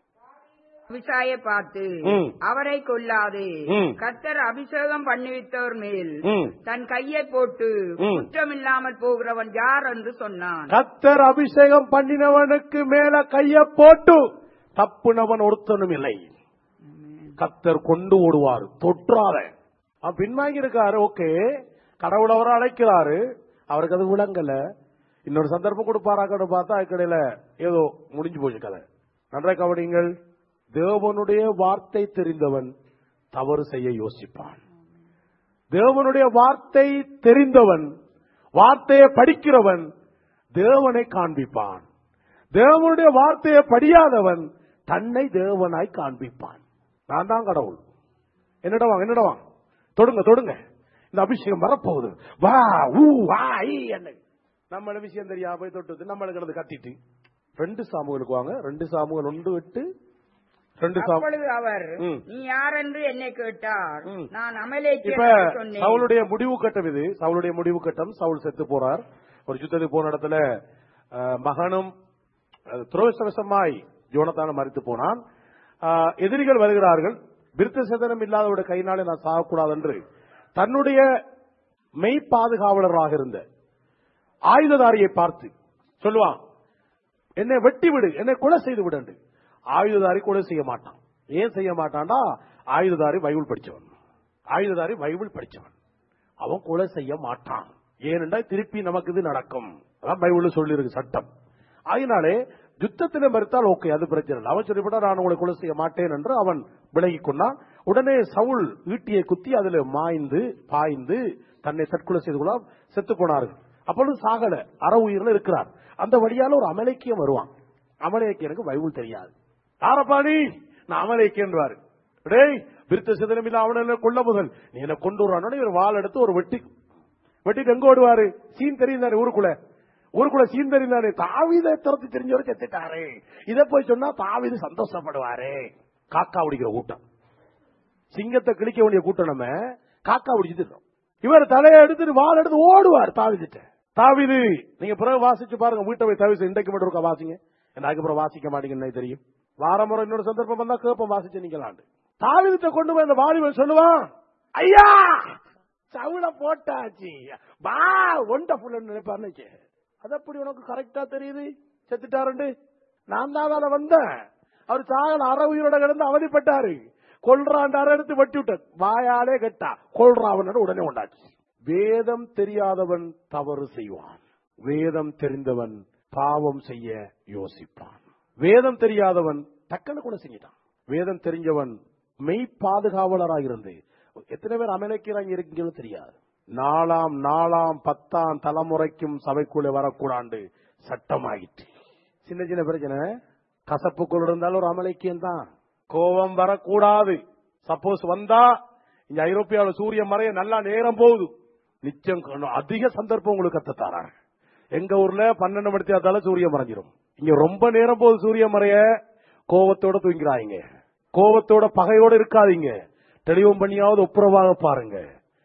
S3: அபிஷாயை பார்த்து அவரை கொல்லாதே, கர்த்தர் அபிஷேகம் பண்ணிவித்தவர் மேல் தன் கையை போட்டு குற்றமில்லாமல் போகிறவன் யார் என்று சொன்னான்.
S4: கர்த்தர் அபிஷேகம் பண்ணினவனுக்கு மேல கையை போட்டு தப்புனவன் ஒருத்தனும் இல்லை. கர்த்தர் கொண்டு ஓடுவார், தொற்றாத. அவன் பின்வாங்கி இருக்காரு. ஓகே, கடவுள் அவரை அழைக்கிறாரு, அவருக்கு அது விளங்கல. இன்னொரு சந்தர்ப்பம் கொடுப்பாராக்க பார்த்தா அதுக்கடையில ஏதோ முடிஞ்சு போச்சு கதை. நன்றாக கவனிங்கள். தேவனுடைய வார்த்தை தெரிந்தவன் தவறு செய்ய யோசிப்பான். தேவனுடைய வார்த்தை தெரிந்தவன், வார்த்தையை படிக்கிறவன் தேவனை காண்பிப்பான். தேவனுடைய வார்த்தையை படியாதவன் தன்னை தேவனாய் காண்பிப்பான். நான் தான் கடவுள், என்னடா தொடுங்க தொடுங்க, இந்த அபிஷேகம் வரப்போகுது, வா ஊ வா என்ன நம்ம விஷயம் தெரியாம போய் தொட்டு நம்மளுக்கு கத்திட்டு 2 சாமுவேலுக்கு வாங்க. 2 சாமுவேல் 1:8.
S3: அப்பொழுது அவர், நீ யார் என்று என்னை கேட்டார். நான் அமலேக்கியன்
S4: இப்ப
S3: சொன்னேன்.
S4: சவுளுடைய முடிவு கட்டம் இது. சவுளுடைய முடிவு கட்டம். சவுல் செத்து போறார். ஒரு யுத்தத்துக்கு போன இடத்துல மகனும் துரோகவசமாய் யோனத்தானும் மரித்து போனான். எதிரிகள் வருகிறார்கள். விருத்த சேதனம் இல்லாதவருடைய கையினாலே நான் சாகக்கூடாது என்று தன்னுடைய மெய் பாதுகாவலராக இருந்த ஆயுததாரியை பார்த்து சொல்லுவான், என்னை வெட்டி விடு, என்னை கொலை செய்து விடு என்று. ஆயுததாரி கொலை செய்ய மாட்டான். ஏன் செய்ய மாட்டான்டா? ஆயுததாரி பைபிள் படிச்சவன். ஆயுததாரி பைபிள் படிச்சவன், அவன் கொலை செய்ய மாட்டான். ஏனென்றா திருப்பி நமக்கு இது நடக்கும், அதான் பைபிள் சொல்லி இருக்கு சட்டம். அதனாலே யுத்தத்திலே மறுத்தால் ஓகே, அது பிரச்சனை இல்லை. அவன் சொல்லிவிட்டா நான் உங்களை கொலை செய்ய மாட்டேன் என்று அவன் விலகிக் கொண்டான். உடனே சவுல் ஈட்டியை குத்தி அதில் பாய்ந்து தன்னை தற்கொலை செய்து கொள்ள செத்து போனார்கள். அப்பொழுது சாகல, அற உயிரில் இருக்கிறார். அந்த வழியால ஒரு அமலேக்கியம் வருவான். அமலேக்கியனுக்கு பைபிள் தெரியாது. ஆரப்பாணி நான் அமலேக்கியன்றாரு. டேய், விருத்த சேதனம் இல்ல அவனை கொல்ல முதல் நீ என்ன கொண்டு வரானோட இவர் வாள் எடுத்து ஒரு வெட்டிட்டு எங்க ஓடுவாரு? சீன் தெரியுதாரு, ஊருக்குள்ள சீன் தெரியுதாரு. தாவீதை துரத்தி தெரிஞ்சவரை செத்துட்டாரு. இதை போய் சொன்னா தாவீது சந்தோஷப்படுவாரு. காக்கா பிடிக்கிற கூட்டம், சிங்கத்தை கிழிக்க வேண்டிய கூட்டம் நம்ம காக்கா பிடிச்சிட்டு இவர் தலையை எடுத்துட்டு வாள் எடுத்து ஓடுவார் தாவீதுட்ட. தாவீது நீங்க பிறகு வாசிச்சு பாருங்க, வீட்டை போய் தவிர இன்றைக்கு மட்டும் இருக்கா வாசிங்க, அதுக்கப்புறம் வாசிக்க மாட்டீங்கன்னு தெரியும். வாரம் முறை இன்னொரு சந்தர்ப்பம் வந்தா கேப்பம் வாசிச்சு நீங்களாண்டு. தாவீதுட்ட கொண்டு போய் அந்த வாலிபன் சொல்லுவான், ஐயா சவுள போட்டாச்சு, வா ஒண்டர்ஃபுல் நினைப்பாரு. அது அப்படி உனக்கு கரெக்டா தெரியுது செத்துட்டாரு. நான் தான் வேலை வந்தேன். அவர் சாகல, அற உயிரோட கிடந்து அவதிப்பட்டாரு. கொல்றாண்டார எடுத்து வெட்டி விட்ட, வாயாலே கெட்டா கொல்றாவன் உடனே உண்டாச்சு. வேதம் தெரியாதவன் தவறு செய்வான், வேதம் தெரிந்தவன் பாவம் செய்ய யோசிப்பான். வேதம் தெரியாதவன் டக்குன்னு கூட செஞ்சிட்டான். வேதம் தெரிஞ்சவன் மெய் பாதுகாவலராக இருந்து எத்தனை பேர் அமலேக்கியராங்க இருக்கீங்கன்னு தெரியாது. 4ஆம் 10ஆம் தலைமுறைக்கும் சபைக்குள்ளே வரக்கூடாண்டு சட்டம் ஆகிட்டு. சின்ன சின்ன பிரச்சனை கசப்புக்குள் இருந்தாலும் ஒரு அமலேக்கியம் தான். கோபம் வரக்கூடாது. சப்போஸ் வந்தா இங்க ஐரோப்பியாவில் சூரியன் மறைய நல்லா நேரம் போகுது, நிச்சயம் அதிக சந்தர்ப்பம் உங்களுக்கு கத்துத்தாராங்க. எங்க ஊர்ல 12 மணி ஆத்தால சூரியன் மறைஞ்சிடும். இங்க ரொம்ப நேரம் போகுது சூரியன் மறைய. கோபத்தோட தூங்கிறாங்க, கோபத்தோட பகையோட இருக்காதீங்க. தெளிவும் பண்ணியாவது ஒப்புரவாக பாருங்க.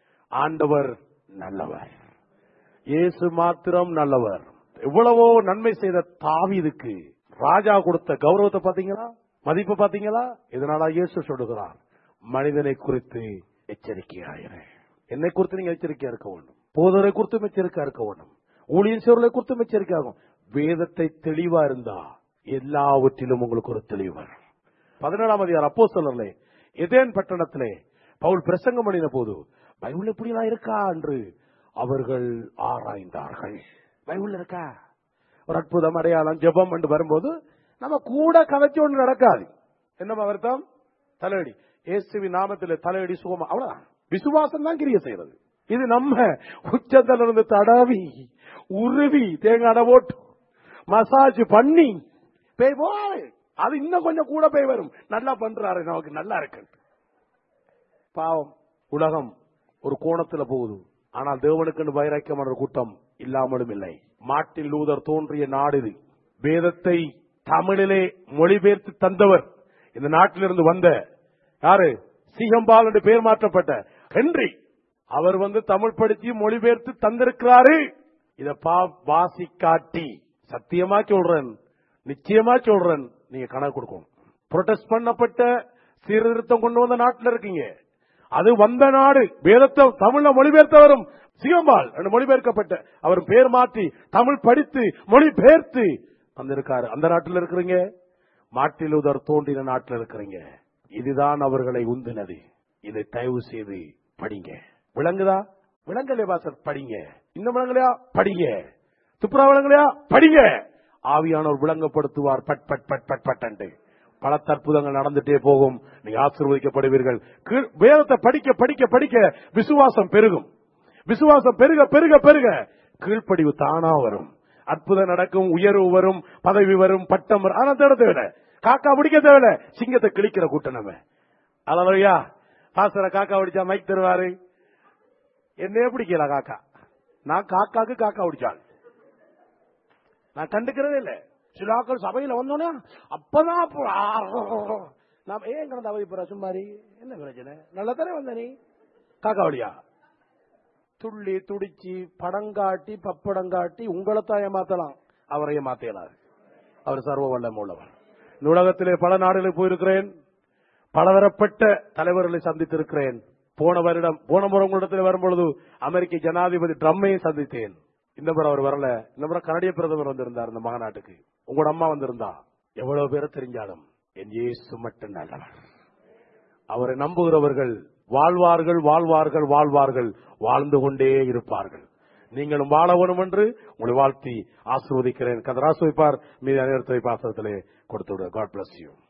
S4: ஆண்டவர் நல்லவர், இயேசு மாத்திரம் நல்லவர். எவ்வளவோ நன்மை செய்த தாவீதுக்கு ராஜா கொடுத்த கௌரவத்தை பாத்தீங்களா, மதிப்பு பாத்தீங்களா? இதனால இயேசு சொல்லுகிறார், மனிதனை குறித்து எச்சரிக்கையாயிரு. என்னை குறித்து நீங்க எச்சரிக்கையா இருக்க வேண்டும், போதரை குறித்தும் எச்சரிக்கையா இருக்க வேண்டும், ஊழியன் சேவர்களை குறித்தும் எச்சரிக்கையாகும். வேதத்தை தெளிவா இருந்தா எல்லாவற்றிலும் உங்களுக்கு ஒரு தெளிவு வரும். 17ஆம் அதிகாரம் அப்போஸ்தலர்களே, எதேன் பட்டணத்திலே பவுல் பிரசங்கம் பண்ணின போது பைபிள் எப்படிலாம் இருக்கா என்று அவர்கள் ஆராய்ந்தார்கள். பைபிள் இருக்கா, ஒரு அற்புதம் அடையாளம் ஜெபம் என்று வரும்போது நம்ம கூட கதைச்சு ஒன்று நடக்காது. என்னமா வருத்தம்? தலையடி, இயேசுவின் நாமத்தில் தலையடி சுகமா, அவ்வளவுதான். விசுவாசம் தான் கிரியை செய்யறது. இது நம்ம உச்சத்துல இருந்து தடவி உருவி தேங்காய் போட்டு மசாஜ் பண்ணி பேய் போய் அது இன்னும் கொஞ்சம் கூட பேய் வரும். நல்லா பண்றாரு, நமக்கு நல்லா இருக்கு. பாவம், உலகம் ஒரு கோணத்துல போகுது, ஆனால் தேவனுக்கு வைராக்கியமான ஒரு கூட்டம் இல்லாமலும் இல்லை. மார்ட்டின் லூதர் தோன்றிய நாடு இது. வேதத்தை தமிழிலே மொழிபெயர்த்து தந்தவர் இந்த நாட்டிலிருந்து வந்த யாரு? சீகம்பால் என்று பெயர் மாற்றப்பட்ட ஹென்றி. அவர் தமிழ் படிச்சு மொழிபெயர்த்து தந்திருக்கிறாரு. இத வாசி காட்டி சத்தியமா சொல்றேன், நிச்சயமா சொல்றேன், நீங்க கணக்கு கொடுக்கணும். புரொட்டஸ்ட் பண்ணப்பட்ட சீர்திருத்தம் கொண்டு வந்த நாட்டில் இருக்கீங்க. அது வந்த நாடு. வேதத்தை தமிழ்ல மொழிபெயர்த்தவரும் சீகம்பால் என்று மொழிபெயர்க்கப்பட்ட அவர் பெயர் மாற்றி தமிழ் படித்து மொழிபெயர்த்து வந்திருக்காரு. அந்த நாட்டில் இருக்கிறீங்க. மார்ட்டின் லூதர் தோன்றின நாட்டில் இருக்கிறீங்க. இதுதான் அவர்களை உந்தினது. இதை தயவு செய்து படிங்க. விளங்குதா? விளங்கலையா பாசர்? படிங்க. இன்னும் விளங்கலையா? படிங்க. துப்புரா விளங்கலையா? படிங்க. ஆவியானவர் விளங்கப்படுத்துவார். But but but but but பல அற்புதங்கள் நடந்துட்டே போகும். நீங்க ஆசீர்வதிக்கப்படுவீர்கள். வேதத்தை படிக்க படிக்க படிக்க விசுவாசம் பெருகும். விசுவாசம் பெருக பெருக பெருக கீழ்ப்படிவு தானா வரும். அற்புதம் நடக்கும், உயர்வு வரும், பதவி வரும், பட்டம் வரும். ஆனா தேவை காக்கா பிடிக்க தேவை, சிங்கத்தை கிழிக்கிற கூட்டம் நம்ம. அலையா பாசர காக்கா பிடிச்சா மைக் தருவாரு. என்னையே பிடிக்கல காக்கா. நான் காக்காக்கு காக்கா பிடிச்சாள் நான் கண்டுக்கிறதே இல்ல. சில ஆக்கள் சபையில வந்தோன்னா அப்பதான் நான் ஏன் கடந்த அவதிப்புற சும்மாரி என்ன பிரச்சனை? நல்லதானே வந்த நீ காக்கா வழியா துள்ளி துடிச்சு படங்காட்டி பப்படங்காட்டி உங்களைத்தான் ஏமாத்தலாம், அவரையே மாத்தலாது. அவர் சர்வ வல்லம் உள்ளவர். உலகத்திலே பல நாடுகளுக்கு போயிருக்கிறேன். பலதரப்பட்ட தலைவர்களை சந்தித்திருக்கிறேன். போன முறை உங்களிடத்தில் வரும்பொழுது அமெரிக்க ஜனாதிபதி ட்ரம்மையும் சந்தித்தேன். இந்த முறை அவர் வரல. இந்த முறை கனடிய பிரதமர் வந்திருந்தார் இந்த மகாநாட்டுக்கு. உங்களோட அம்மா வந்திருந்தா. எவ்வளவு பேரை தெரிஞ்சாலும் என் இயேசு மட்டும் நல்லவர். அவரை நம்புகிறவர்கள் வாழ்வார்கள் வாழ்வார்கள் வாழ்வார்கள், வாழ்ந்து கொண்டே இருப்பார்கள். நீங்களும் வாழ வேணும் என்று உங்களை வாழ்த்தி ஆசீர்வதிக்கிறேன். கர்த்தர் ஆசீர்வதிப்பார். மீது அனைவரை பாசத்திலே கொடுத்து விடு. God bless you.